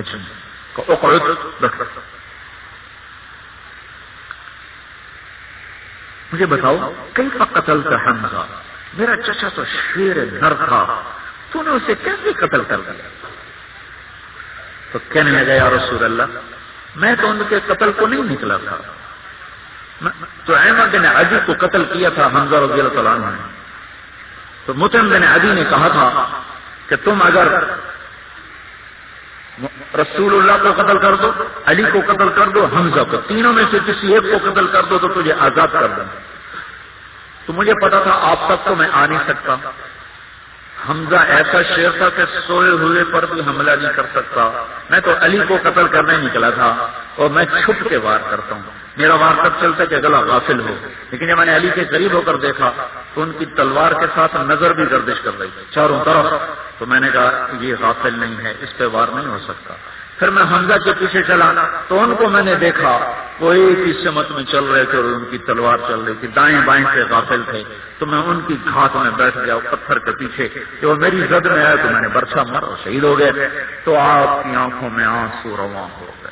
مجھے بتاؤ کیف قتلت حمزہ، میرا چچا تو شیر نر تھا، تو نے اسے کیسے قتل کر دیا؟ تو کہنے لگا یا رسول اللہ میں تو ان کے قتل کو نہیں نکلا تھا، تو احمد بن عدی کو قتل کیا تھا حمزہ رضی اللہ تعالیٰ عنہ نے. تو مطعم بن عدی نے کہا تھا کہ تم اگر رسول اللہ کو قتل کر دو، علی کو قتل کر دو، حمزہ کو، تینوں میں سے کسی ایک کو قتل کر دو تو تجھے آزاد کر دوں۔ تو مجھے پتا تھا آپ تک تو میں آ نہیں سکتا۔ حمزہ ایسا شیر تھا کہ سوئے ہوئے پر بھی حملہ نہیں کر سکتا۔ میں تو علی کو قتل کرنے نکلا تھا اور میں چھپ کے وار کرتا ہوں، میرا وار تب چلتا کہ گلا غافل ہو، لیکن جب میں نے علی کے قریب ہو کر دیکھا تو ان کی تلوار کے ساتھ نظر بھی گردش کر رہی تھی چاروں طرف، تو میں نے کہا یہ غافل نہیں ہے، اس پہ وار نہیں ہو سکتا۔ پھر میں حمزہ کے پیچھے چلا تو ان کو میں نے دیکھا وہ ایک ہی سمت میں چل رہے تھے اور ان کی تلوار چل رہی تھی، دائیں بائیں سے غافل تھے، تو میں ان کی گھات میں بیٹھ گیا پتھر کے پیچھے کہ وہ میری زد میں آئے تو میں نے برچھا مارا اور شہید ہو گئے۔ تو آپ کی آنکھوں میں آنسو رواں ہو گئے۔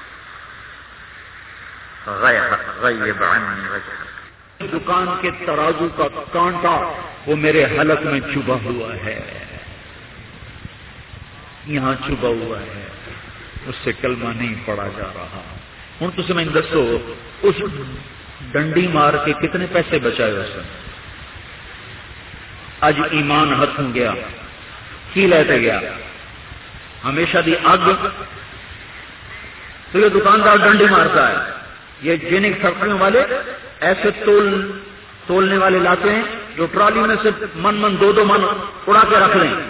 غیب عنی وجہک، دکان کے ترازو کا کانٹا وہ میرے حلق میں چبھا ہوا ہے، یہاں چبھا ہوا ہے، اس سے کلمہ نہیں پڑا جا رہا۔ ہوں تم میں دسو اس ڈنڈی مار کے کتنے پیسے بچائے اس نے؟ اج ایمان ہاتھوں گیا کی لیتے گیا ہمیشہ دی اگ، تو یہ دکاندار ڈنڈی مارتا ہے، یہ جینک فیکٹریوں والے ایسے تولنے والے لاتے ہیں جو ٹرالی میں سے من دو من اڑا کے رکھ لیں،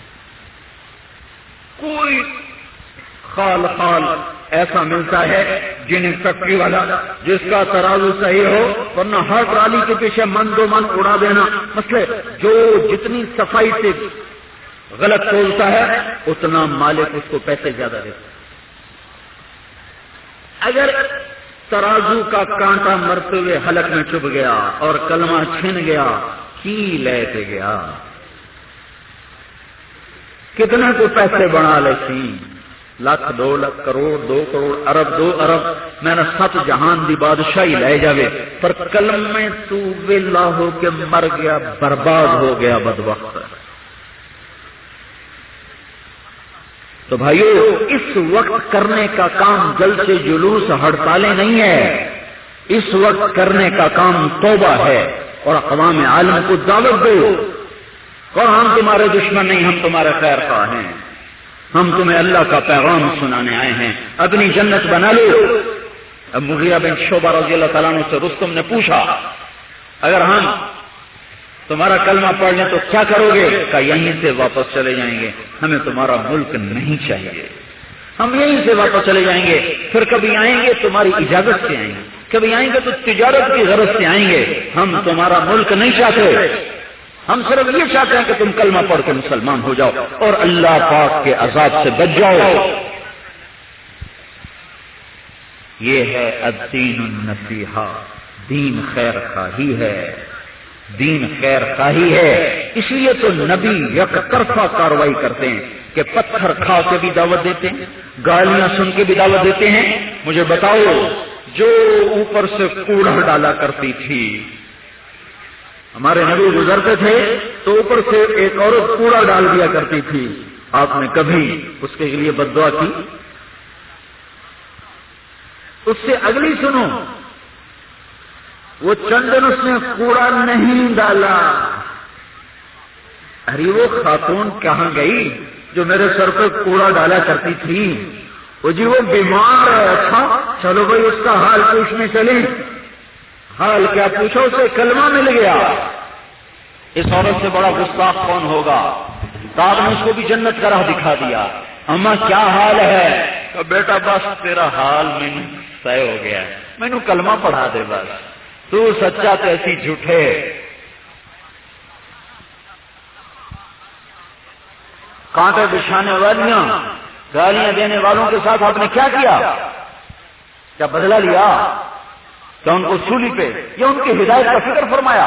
کوئی خال ایسا ملتا ہے جینک فیکٹری والا جس کا ترازو صحیح ہو، ورنہ ہر ٹرالی کے پیچھے من دو من اڑا دینا مسئلے۔ جو جتنی صفائی سے غلط تولتا ہے اتنا مالک اس کو پیسے زیادہ دیتا ہے۔ اگر ترازو کا کانٹا مرتے ہوئے حلق میں چبھ گیا اور کلمہ چھن گیا کی لیتے گیا، کتنے کو پیسے بنا لیتی، لاکھ 2 لاکھ کروڑ 2 کروڑ ارب 2 ارب، میں نے 7 جہان دی بادشاہی لے جاوے، پر کلمے تو ویلا ہو کے مر گیا، برباد ہو گیا، بدبخت۔ تو بھائیو اس وقت کرنے کا کام جلسے جلوس ہڑتالیں نہیں ہے، اس وقت کرنے کا کام توبہ ہے، اور اقوام عالم کو دعوت دو، قرآن تمہارے دشمن نہیں، ہم تمہارے خیر خواہ ہیں، ہم تمہیں اللہ کا پیغام سنانے آئے ہیں، اپنی جنت بنا لو۔ اب مغیرہ بن شعبہ رضی اللہ تعالیٰ عنہ سے رستم نے پوچھا اگر ہم تمہارا کلمہ پڑھ لیں تو کیا کرو گے؟ کہا یہیں سے واپس چلے جائیں گے، ہمیں تمہارا ملک نہیں چاہیے، ہم یہیں سے واپس چلے جائیں گے، پھر کبھی آئیں گے تمہاری اجازت سے آئیں گے، کبھی آئیں گے تو تجارت کی غرض سے آئیں گے، ہم تمہارا ملک نہیں چاہتے، ہم صرف یہ چاہتے ہیں کہ تم کلمہ پڑھ کے مسلمان ہو جاؤ اور اللہ پاک کے عذاب سے بچ جاؤ۔ یہ ہے الدین النصیحہ، دین خیر خواہی ہے، دین خیر خواہی ہے۔ اس لیے تو نبی یک طرفہ کاروائی کرتے ہیں کہ پتھر کھا کے بھی دعوت دیتے ہیں، گالیاں سن کے بھی دعوت دیتے ہیں۔ مجھے بتاؤ جو اوپر سے کوڑا ڈالا کرتی تھی، ہمارے نبی گزرتے تھے تو اوپر سے ایک عورت کوڑا ڈال دیا کرتی تھی، آپ نے کبھی اس کے لیے بد دعا کی؟ اس سے اگلی سنو، وہ چندن اس نے کوڑا نہیں ڈالا، ارے وہ خاتون کہاں گئی جو میرے سر پہ کوڑا ڈالا کرتی تھی؟ وہ جی وہ بیمار ہے، اچھا چلو بھائی اس کا حال پوچھنے چلیں۔ حال کیا پوچھو، اسے کلمہ مل گیا۔ اس عورت سے بڑا گستاخ کون ہوگا؟ تو آپ نے اس کو بھی جنت کا راہ دکھا دیا۔ اماں کیا حال ہے؟ تو بیٹا بس تیرا حال میں طے ہو گیا، میں نے کلمہ پڑھا دے، بس تو سچا تو ایسی جھوٹے۔ کانٹے بچھانے والیاں، گالیاں دینے والوں کے ساتھ آپ نے کیا کیا؟ کیا بدلہ لیا؟ کیا ان کو سولی پہ یا ان کی ہدایت کا فکر فرمایا؟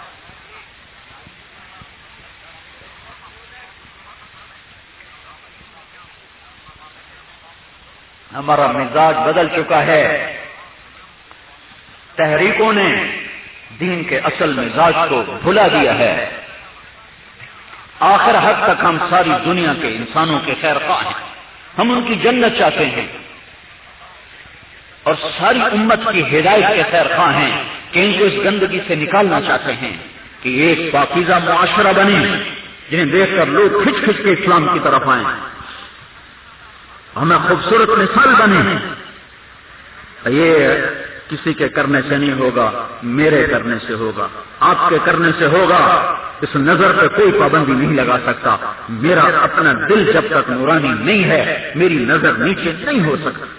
ہمارا مزاج بدل چکا ہے، تحریکوں نے دین کے اصل مزاج کو بھلا دیا ہے۔ آخر حد تک ہم ساری دنیا کے انسانوں کے خیر خواہ ہیں، ہم ان کی جنت چاہتے ہیں اور ساری امت کی ہدایت کے خیر خواہ ہیں کہ ان کو اس گندگی سے نکالنا چاہتے ہیں کہ ایک پاکیزہ معاشرہ بنے جنہیں دیکھ کر لوگ کھچ کھچ کے اسلام کی طرف آئیں۔ ہمیں خوبصورت مثال بنے. یہ کسی کے کرنے سے نہیں ہوگا، میرے کرنے سے ہوگا، آپ کے کرنے سے ہوگا. اس نظر پہ کوئی پابندی نہیں لگا سکتا. میرا اپنا دل جب تک نورانی نہیں ہے میری نظر نیچے نہیں ہو سکتی.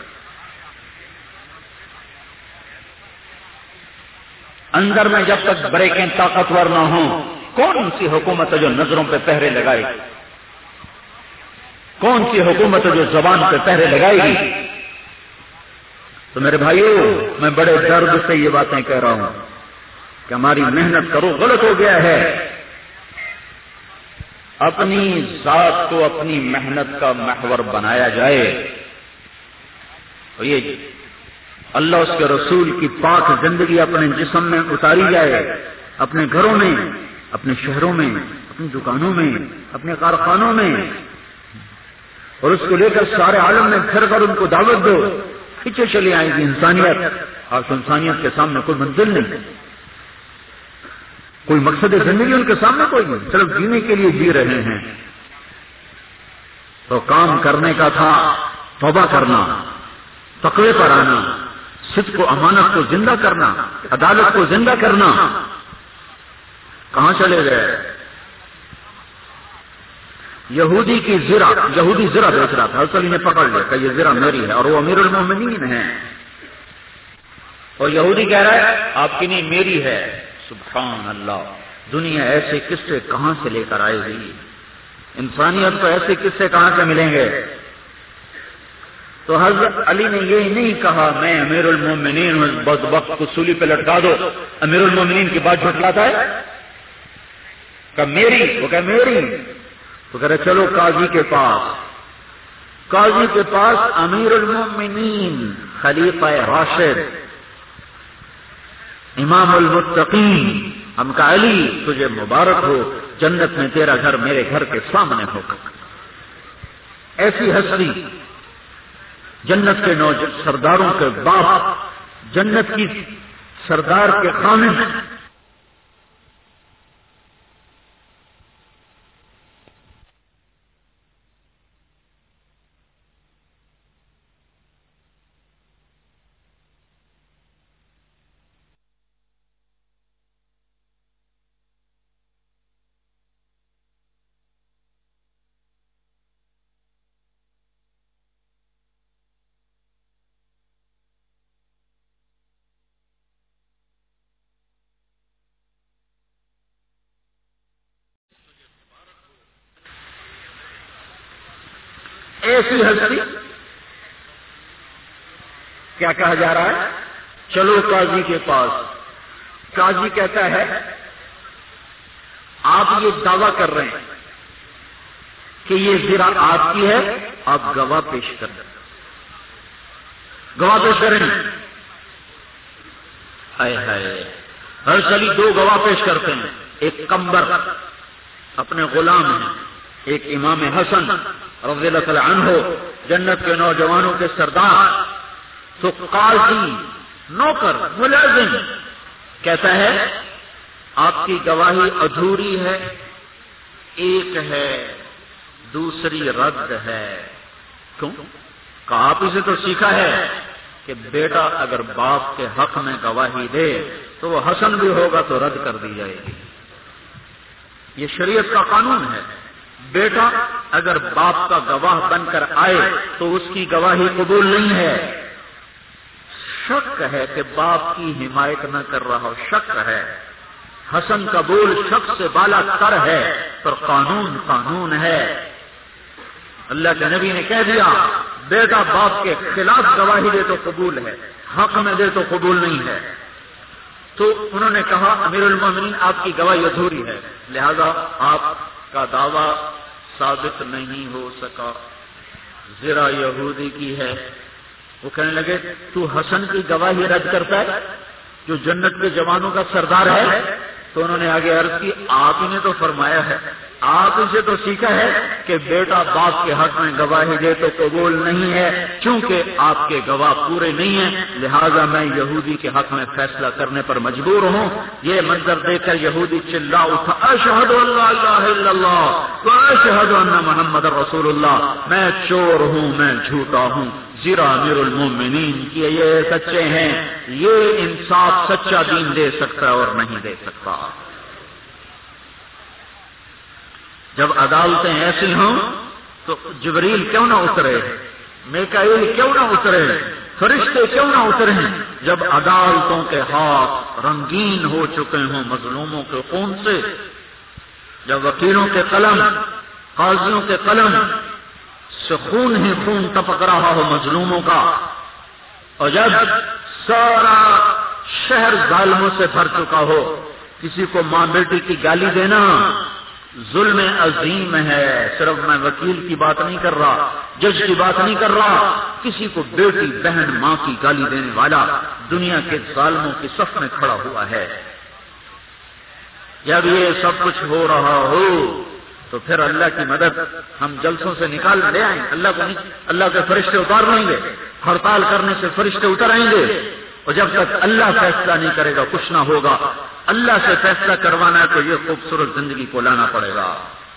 اندر میں جب تک بریکیں طاقتور نہ ہوں، کون سی حکومت ہے جو نظروں پہ پہرے لگائے گی؟ کون سی حکومت ہے جو زبان پہ پہرے لگائے گی؟ تو میرے بھائیو، میں بڑے درد سے یہ باتیں کہہ رہا ہوں کہ ہماری محنت کرو غلط ہو گیا ہے. اپنی ذات کو اپنی محنت کا محور بنایا جائے. اور یہ اللہ اس کے رسول کی پاک زندگی اپنے جسم میں اتاری جائے، اپنے گھروں میں، اپنے شہروں میں، اپنی دکانوں میں، اپنے کارخانوں میں، اور اس کو لے کر سارے عالم میں پھر کر ان کو دعوت دو. پیچھے چلی آئے گی انسانیت. اور انسانیت کے سامنے کوئی منزل نہیں، کوئی مقصد زندگی ان کے سامنے کوئی نہیں، صرف جینے کے لیے جی رہے ہیں. تو کام کرنے کا تھا توبہ کرنا، تقوی پر آنا، صدق و امانت کو زندہ کرنا، عدالت کو زندہ کرنا. کہاں چلے گئے؟ یہودی کی زرہ، یہودی زرہ بیچ رہا تھا. حضرت علی نے پکڑ لیا کہ یہ زرہ میری ہے، اور وہ امیر المومنین ہے. اور یہودی کہہ رہا ہے آپ کی نہیں میری ہے. سبحان اللہ. دنیا ایسے قصے کہاں سے لے کر آئے گی؟ انسانیت کو ایسے قصے کہاں سے ملیں گے؟ تو حضرت علی نے یہ نہیں کہا میں امیر المومنین ہوں، بدبخت کو سولی پہ لٹکا دو. امیر المومنین کی بات جھٹلاتا ہے کہ میری، وہ کہ میری. تو کہہ رہے چلو قاضی کے پاس. قاضی کے پاس امیر المومنین، خلیفہ راشد، امام المتقین. ہم کہا علی تجھے مبارک ہو، جنت میں تیرا گھر میرے گھر کے سامنے ہوگا. ایسی ہستی، جنت کے سرداروں کے باپ، جنت کی سردار کے خامن. ایسی ہستی. کیا کہا جا رہا ہے؟ چلو قاضی کے پاس. قاضی کہتا ہے آپ یہ دعویٰ کر رہے ہیں کہ یہ زرہ آپ کی ہے، آپ گواہ پیش کریں. گواہ پیش کریں. ہائے ہائے. ہر سلی دو گواہ پیش کرتے ہیں. ایک کمبر اپنے غلام ہیں، ایک امام حسن رضی اللہ تعالی عنہ جنت کے نوجوانوں کے سردار. تو قاضی نوکر ملازم کہتا ہے آپ کی گواہی ادھوری ہے، ایک ہے دوسری رد ہے. کیوں؟ کہ آپ اسے تو سیکھا ہے کہ بیٹا اگر باپ کے حق میں گواہی دے تو وہ حسن بھی ہوگا تو رد کر دی جائے گی. یہ شریعت کا قانون ہے. بیٹا اگر باپ کا گواہ بن کر آئے تو اس کی گواہی قبول نہیں ہے. شک ہے کہ باپ کی حمایت نہ کر رہا ہو، شک ہے. حسن کا بول شک سے بالا تر ہے، پر قانون قانون ہے. اللہ کے نبی نے کہہ دیا بیٹا باپ کے خلاف گواہی دے تو قبول ہے، حق میں دے تو قبول نہیں ہے. تو انہوں نے کہا امیر المومنین آپ کی گواہی ادھوری ہے، لہذا آپ کا دعویٰ ثابت نہیں ہو سکا. زرہ یہودی کی ہے. وہ کہنے لگے تو حسن کی گواہی رد کرتا ہے جو جنت کے جوانوں کا سردار ہے؟ تو انہوں نے آگے عرض کی آپ ہی نے تو فرمایا ہے آپ اسے تو سیکھا ہے کہ بیٹا باپ کے حق میں گواہی دے تو قبول نہیں ہے، چونکہ آپ کے گواہ پورے نہیں ہیں لہذا میں یہودی کے حق میں فیصلہ کرنے پر مجبور ہوں۔ یہ منظر دیکھ کر یہودی چلا اٹھا، اشہد ان لا الہ الا اللہ واشہد ان محمد رسول اللہ، میں چور ہوں، میں جھوٹا ہوں، زیرا امیر المومنین کی یہ سچے ہیں، یہ انصاف سچا دین دے سکتا ہے اور نہیں دے سکتا۔ جب عدالتیں ایسی ہوں تو جبریل کیوں نہ اترے، میکائیل کیوں نہ اترے، فرشتے کیوں نہ اترے؟ جب عدالتوں کے ہاتھ رنگین ہو چکے ہوں مظلوموں کے خون سے، جب وکیلوں کے قلم، قاضیوں کے قلم سے خون ہی خون ٹپک رہا ہو مظلوموں کا، اور جب سارا شہر ظالموں سے بھر چکا ہو، کسی کو ماں بیٹی کی گالی دینا ظلم عظیم ہے۔ صرف میں وکیل کی بات نہیں کر رہا، جج کی بات نہیں کر رہا، کسی کو بیٹی بہن ماں کی گالی دینے والا دنیا کے ظالموں کی صف میں کھڑا ہوا ہے۔ جب یہ سب کچھ ہو رہا ہو تو پھر اللہ کی مدد ہم جلسوں سے نکال لے آئیں، اللہ کے فرشتے اتار لیں گے، ہڑتال کرنے سے فرشتے اتر آئیں گے، اور جب تک اللہ فیصلہ نہیں کرے گا کچھ نہ ہوگا۔ اللہ سے فیصلہ کروانا ہے تو یہ خوبصورت زندگی کو لانا پڑے گا۔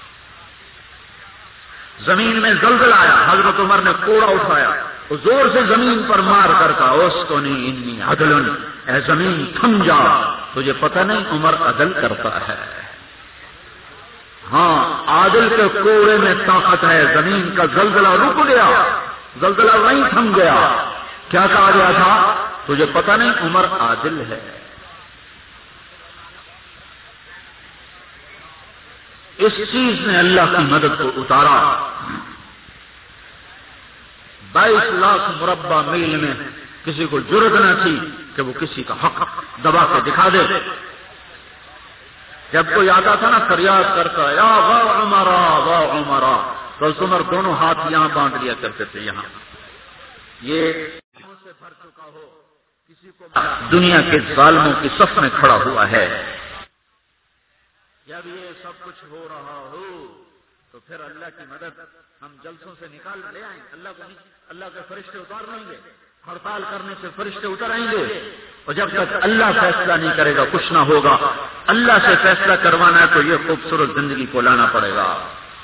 زمین میں زلزلہ آیا، حضرت عمر نے کوڑا اٹھایا اور زور سے زمین پر مار کر کہا اسکونی انی عدل، اے زمین تھم جا، تجھے پتہ نہیں عمر عدل کرتا ہے۔ ہاں عادل کے کوڑے میں طاقت ہے۔ زمین کا زلزلہ رک گیا، زلزلہ وہیں تھم گیا۔ کیا کہا گیا تھا؟ تجھے پتہ نہیں عمر عادل ہے۔ اس چیز نے اللہ کی مدد کو اتارا۔ 22 لاکھ مربع میل میں کسی کو جرأت نہ تھی کہ وہ کسی کا حق دبا کے دکھا دے۔ جب کوئی آتا تھا نا فریاد کرتا یا وا عمرا وا عمرا، تو عمر دونوں ہاتھ یہاں باندھ لیا کرتے تھے، یہاں یہ سے بھر چکا ہو، کسی کو دنیا کے ظالموں کی صف میں کھڑا ہوا ہے۔ جب یہ سب کچھ ہو رہا ہو تو پھر اللہ کی مدد ہم جلسوں سے نکال لے آئیں، اللہ کے فرشتے اتار لیں گے، ہڑتال کرنے سے فرشتے اتر آئیں گے، اور جب تک اللہ فیصلہ نہیں کرے گا کچھ نہ ہوگا۔ اللہ سے فیصلہ کروانا ہے تو یہ خوبصورت زندگی کو لانا پڑے گا۔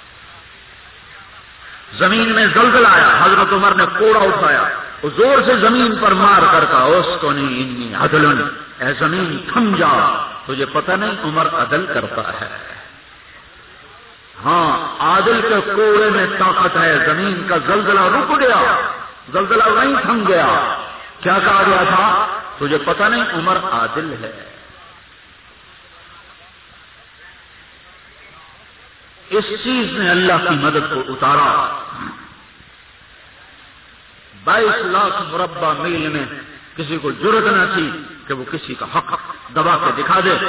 زمین میں زلزلہ آیا، حضرت عمر نے کوڑا اٹھایا اور زور سے زمین پر مار کر کہا اسکونی انی عدل، اے زمین تھم جا، تجھے پتہ نہیں عمر عدل کرتا ہے۔ ہاں عادل کے کوڑے میں طاقت ہے۔ زمین کا زلزلہ رک گیا، زلزلہ وہیں تھم گیا۔ کیا کہا گیا تھا؟ تجھے پتہ نہیں عمر عادل ہے۔ اس چیز نے اللہ کی مدد کو اتارا۔ 22 لاکھ مربع میل میں کسی کو جرأت نہ تھی کہ وہ کسی کا حق دبا کے دکھا دے۔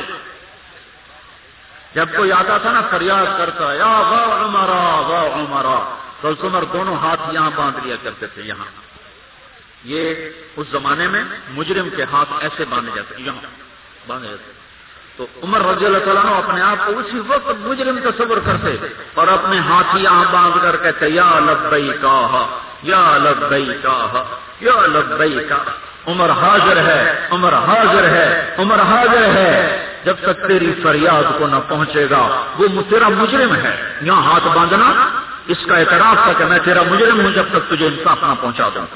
جب کوئی آتا تھا نا فریاد کرتا یا وا عمرا وا عمرا، تو عمر دونوں ہاتھ یہاں باندھ لیا کرتے تھے، یہاں یہ اس زمانے میں مجرم کے ہاتھ ایسے باندھے جاتے، یہاں باندھے جاتے، تو عمر رضی اللہ تعالیٰ عنہ اپنے آپ کو اسی وقت مجرم تصور کرتے اور اپنے ہاتھ یہاں باندھ کر کہتے یا لبیک یا لبیک یا لبیک، عمر حاضر ہے، عمر حاضر ہے، عمر حاضر ہے۔ جب تک تیری فریاد کو نہ پہنچے گا وہ تیرا مجرم ہے۔ یہاں ہاتھ باندھنا اس کا اعتراف تھا کہ میں تیرا مجرم ہوں جب تک تجھے انصاف نہ پہنچا دوں۔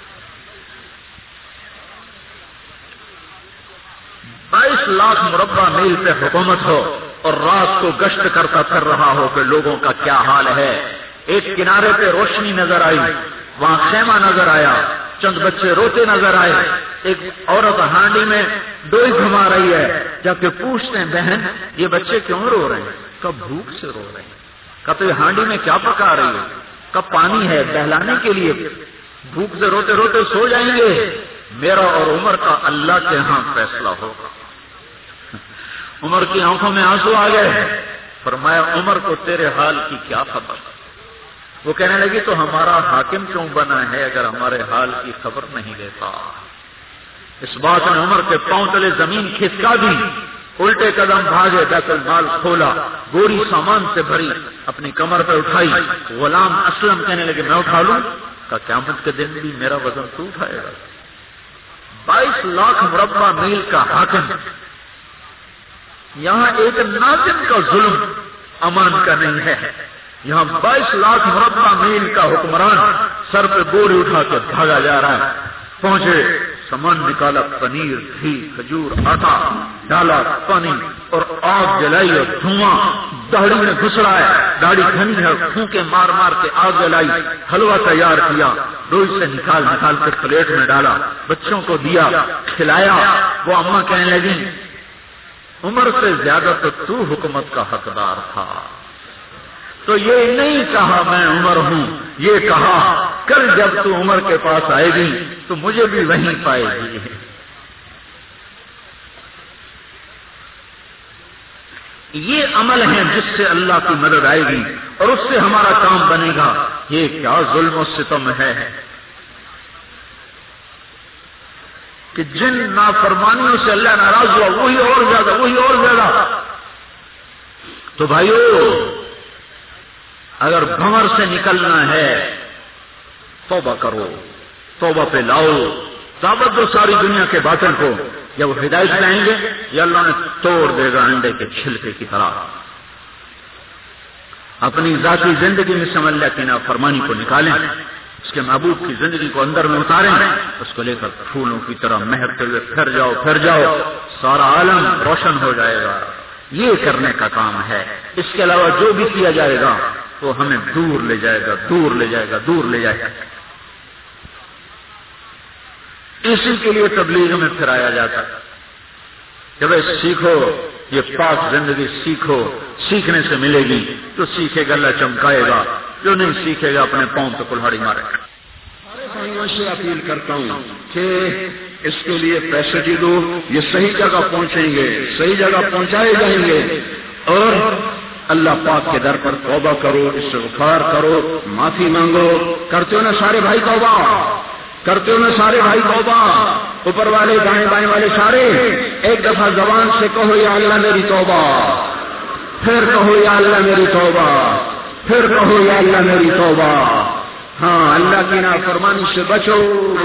22 لاکھ مربع میل پہ حکومت ہو اور رات کو گشت کرتا پھر رہا ہو کہ لوگوں کا کیا حال ہے۔ ایک کنارے پہ روشنی نظر آئی، وہاں خیمہ نظر آیا، چند بچے روتے نظر آئے، ایک عورت ہانڈی میں ڈوئی گھما رہی ہے، جب کہ پوچھتے ہیں بہن یہ بچے کیوں رو رہے ہیں؟ کب بھوک سے رو رہے ہیں، کب تو یہ ہانڈی میں کیا پکا رہی ہے، کب پانی ہے بہلانے کے لیے، بھوک سے روتے روتے سو جائیں گے۔ میرا اور عمر کا اللہ کے ہاں فیصلہ ہوگا۔ عمر کی آنکھوں میں آنسو آ گئے، فرمایا عمر کو تیرے حال کی کیا خبر؟ وہ کہنے لگی تو ہمارا حاکم کیوں بنا ہے اگر ہمارے حال کی خبر نہیں لیتا؟ اس بات نے عمر کے پاؤں تلے زمین کھسکا دی الٹے قدم بھاگے، بیت المال کھولا، بوری سامان سے بھری اپنی کمر پہ اٹھائی. غلام اسلم کہنے لگے میں اٹھا لوں. کہا قیامت کے دن بھی میرا وزن تو اٹھائے گا. 22 لاکھ مربع میل کا حاکم، یہاں ایک ناظم کا ظلم امان کا نہیں ہے. یہاں 22 لاکھ مربع میل کا حکمران سر پہ بوری اٹھا کے بھاگا جا رہا ہے. پہنچے، سامان نکالا، پنیر، گھی، کھجور، آٹا ڈالا، پانی اور آگ جلائی اور دھواں داڑھی میں گھس رہا ہے. داڑھی گھنی ہے، پھونکے مار مار کے آگ جلائی. حلوہ تیار کیا، روئی سے نکال کے پلیٹ میں ڈالا، بچوں کو دیا، کھلایا. وہ اماں کہنے لگی عمر سے زیادہ تو حکومت کا حقدار تھا. تو یہ نہیں کہا میں عمر ہوں، یہ کہا کل جب تو عمر کے پاس آئے گی تو مجھے بھی وہیں پائے گی. یہ عمل ہے جس سے اللہ کی مدد آئے گی اور اس سے ہمارا کام بنے گا. یہ کیا ظلم و ستم ہے کہ جن نافرمانیوں سے اللہ ناراض ہوا وہی اور زیادہ. تو بھائیو، اگر بھنور سے نکلنا ہے توبہ کرو، توبہ پہ لاؤ، دعوت دو ساری دنیا کے باطل کو. یا وہ ہدایت لائیں گے یا اللہ نے توڑ دے گا انڈے کے چھلکے کی طرح. اپنی ذاتی زندگی میں سمجھ اللہ کی نافرمانی کو نکالیں، اس کے محبوب کی زندگی کو اندر میں اتاریں، اس کو لے کر پھولوں کی طرح مہکتے ہوئے پھر جاؤ، سارا عالم روشن ہو جائے گا. یہ کرنے کا کام ہے. اس کے علاوہ جو بھی کیا جائے گا وہ ہمیں دور لے جائے گا. اسی کے لیے تبلیغ میں پھرایا جاتا ہے کہ بھائی سیکھو، یہ پاک زندگی سیکھو، سیکھنے سے ملے گی. تو سیکھے گا اللہ چمکائے گا، جو نہیں سیکھے گا اپنے پاؤں پہ کلہاڑی مارے گا. سارے بھائیوں سے اپیل کرتا ہوں کہ اس کے لیے پیسے بھی دو، یہ صحیح جگہ پہنچیں گے، صحیح جگہ پہنچائے جائیں گے. اور اللہ پاک کے در پر توبہ کرو، استغفار کرو، معافی مانگو. کرتے ہو نا سارے بھائی توبہ؟ اوپر والے دائیں بائیں والے سارے ایک دفعہ زبان سے کہو یا اللہ میری توبہ، پھر کہو یا اللہ میری توبہ، پھر کہو یا اللہ میری توبہ. ہاں، اللہ کی نافرمانی سے بچو.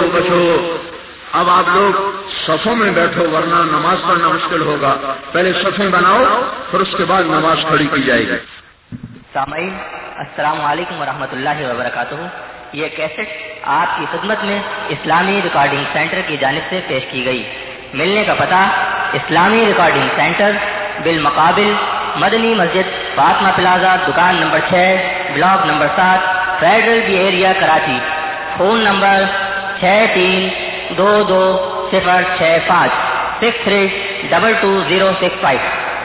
اب آپ لوگ صفوں میں بیٹھو ورنہ نماز پڑھنا مشکل ہوگا. پہلے صفیں بناؤ پھر اس کے بعد نماز کھڑی کی جائے گی. سامعین السلام علیکم ورحمۃ اللہ وبرکاتہ. یہ کیسٹ آپ کی خدمت میں اسلامی ریکارڈنگ سینٹر کی جانب سے پیش کی گئی. ملنے کا پتہ: اسلامی ریکارڈنگ سینٹر، بالمقابل مدنی مسجد، فاطمہ پلازا، دکان number 6، block number 7، Federal B Area, Karachi. Phone number 63220656 63222065.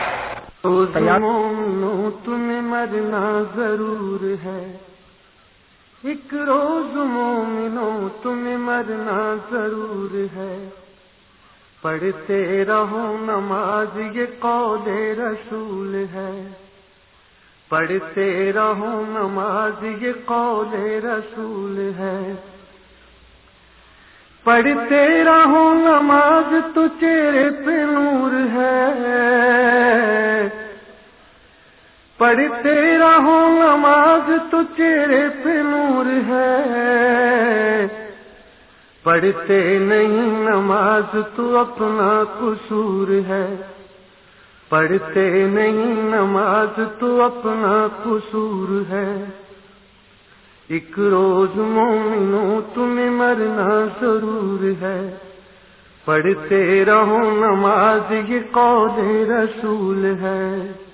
تمہیں مرنا ضرور ہے، ایک روز مومنوں تمہیں مرنا ضرور ہے. پڑھتے رہو نماز یہ قول رسول ہے، پڑھتے رہو نماز یہ قول رسول ہے. پڑھتے رہو نماز تو چہرے پہ نور ہے، پڑھتے رہو نماز تو چہرے پہ نور ہے. پڑھتے نہیں نماز تو اپنا قصور ہے، پڑھتے نہیں نماز تو اپنا قصور ہے. ایک روز مومنوں تمہیں مرنا ضرور ہے، پڑھتے رہو نماز یہ قول رسول ہے.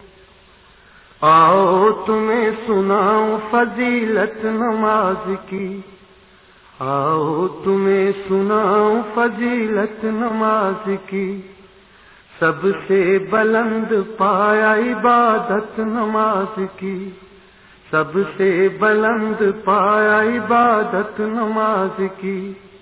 آؤ تمہیں سناؤں فضیلت نماز کی، آؤ تمہیں سناؤں فضیلت نماز کی. سب سے بلند پایا عبادت نماز کی، سب سے بلند پایا عبادت نماز کی.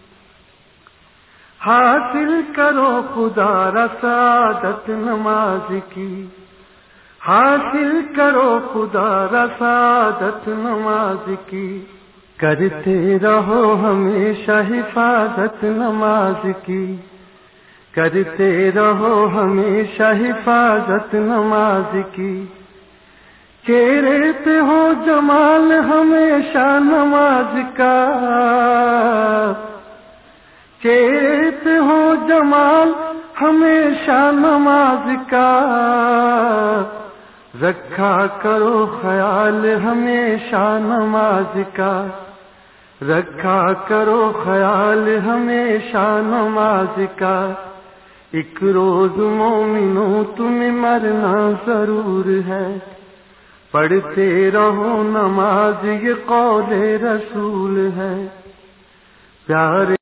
حاصل کرو خدا را سعادت نماز کی، حاصل کرو خدا را سعادت نماز کی. کرتے رہو ہمیشہ حفاظت نماز کی، کرتے رہو ہمیشہ حفاظت نماز کی، چہرے پہ ہو جمال ہمیشہ نماز کا، چہرے پہ ہو جمال ہمیشہ نماز کا، رکھا کرو خیال ہمیشہ نماز کا، رکھا کرو خیال ہمیشہ نماز کا، ایک روز مومنوں تمہیں مرنا ضرور ہے، پڑھتے رہو نماز یہ قول رسول ہے، پیارے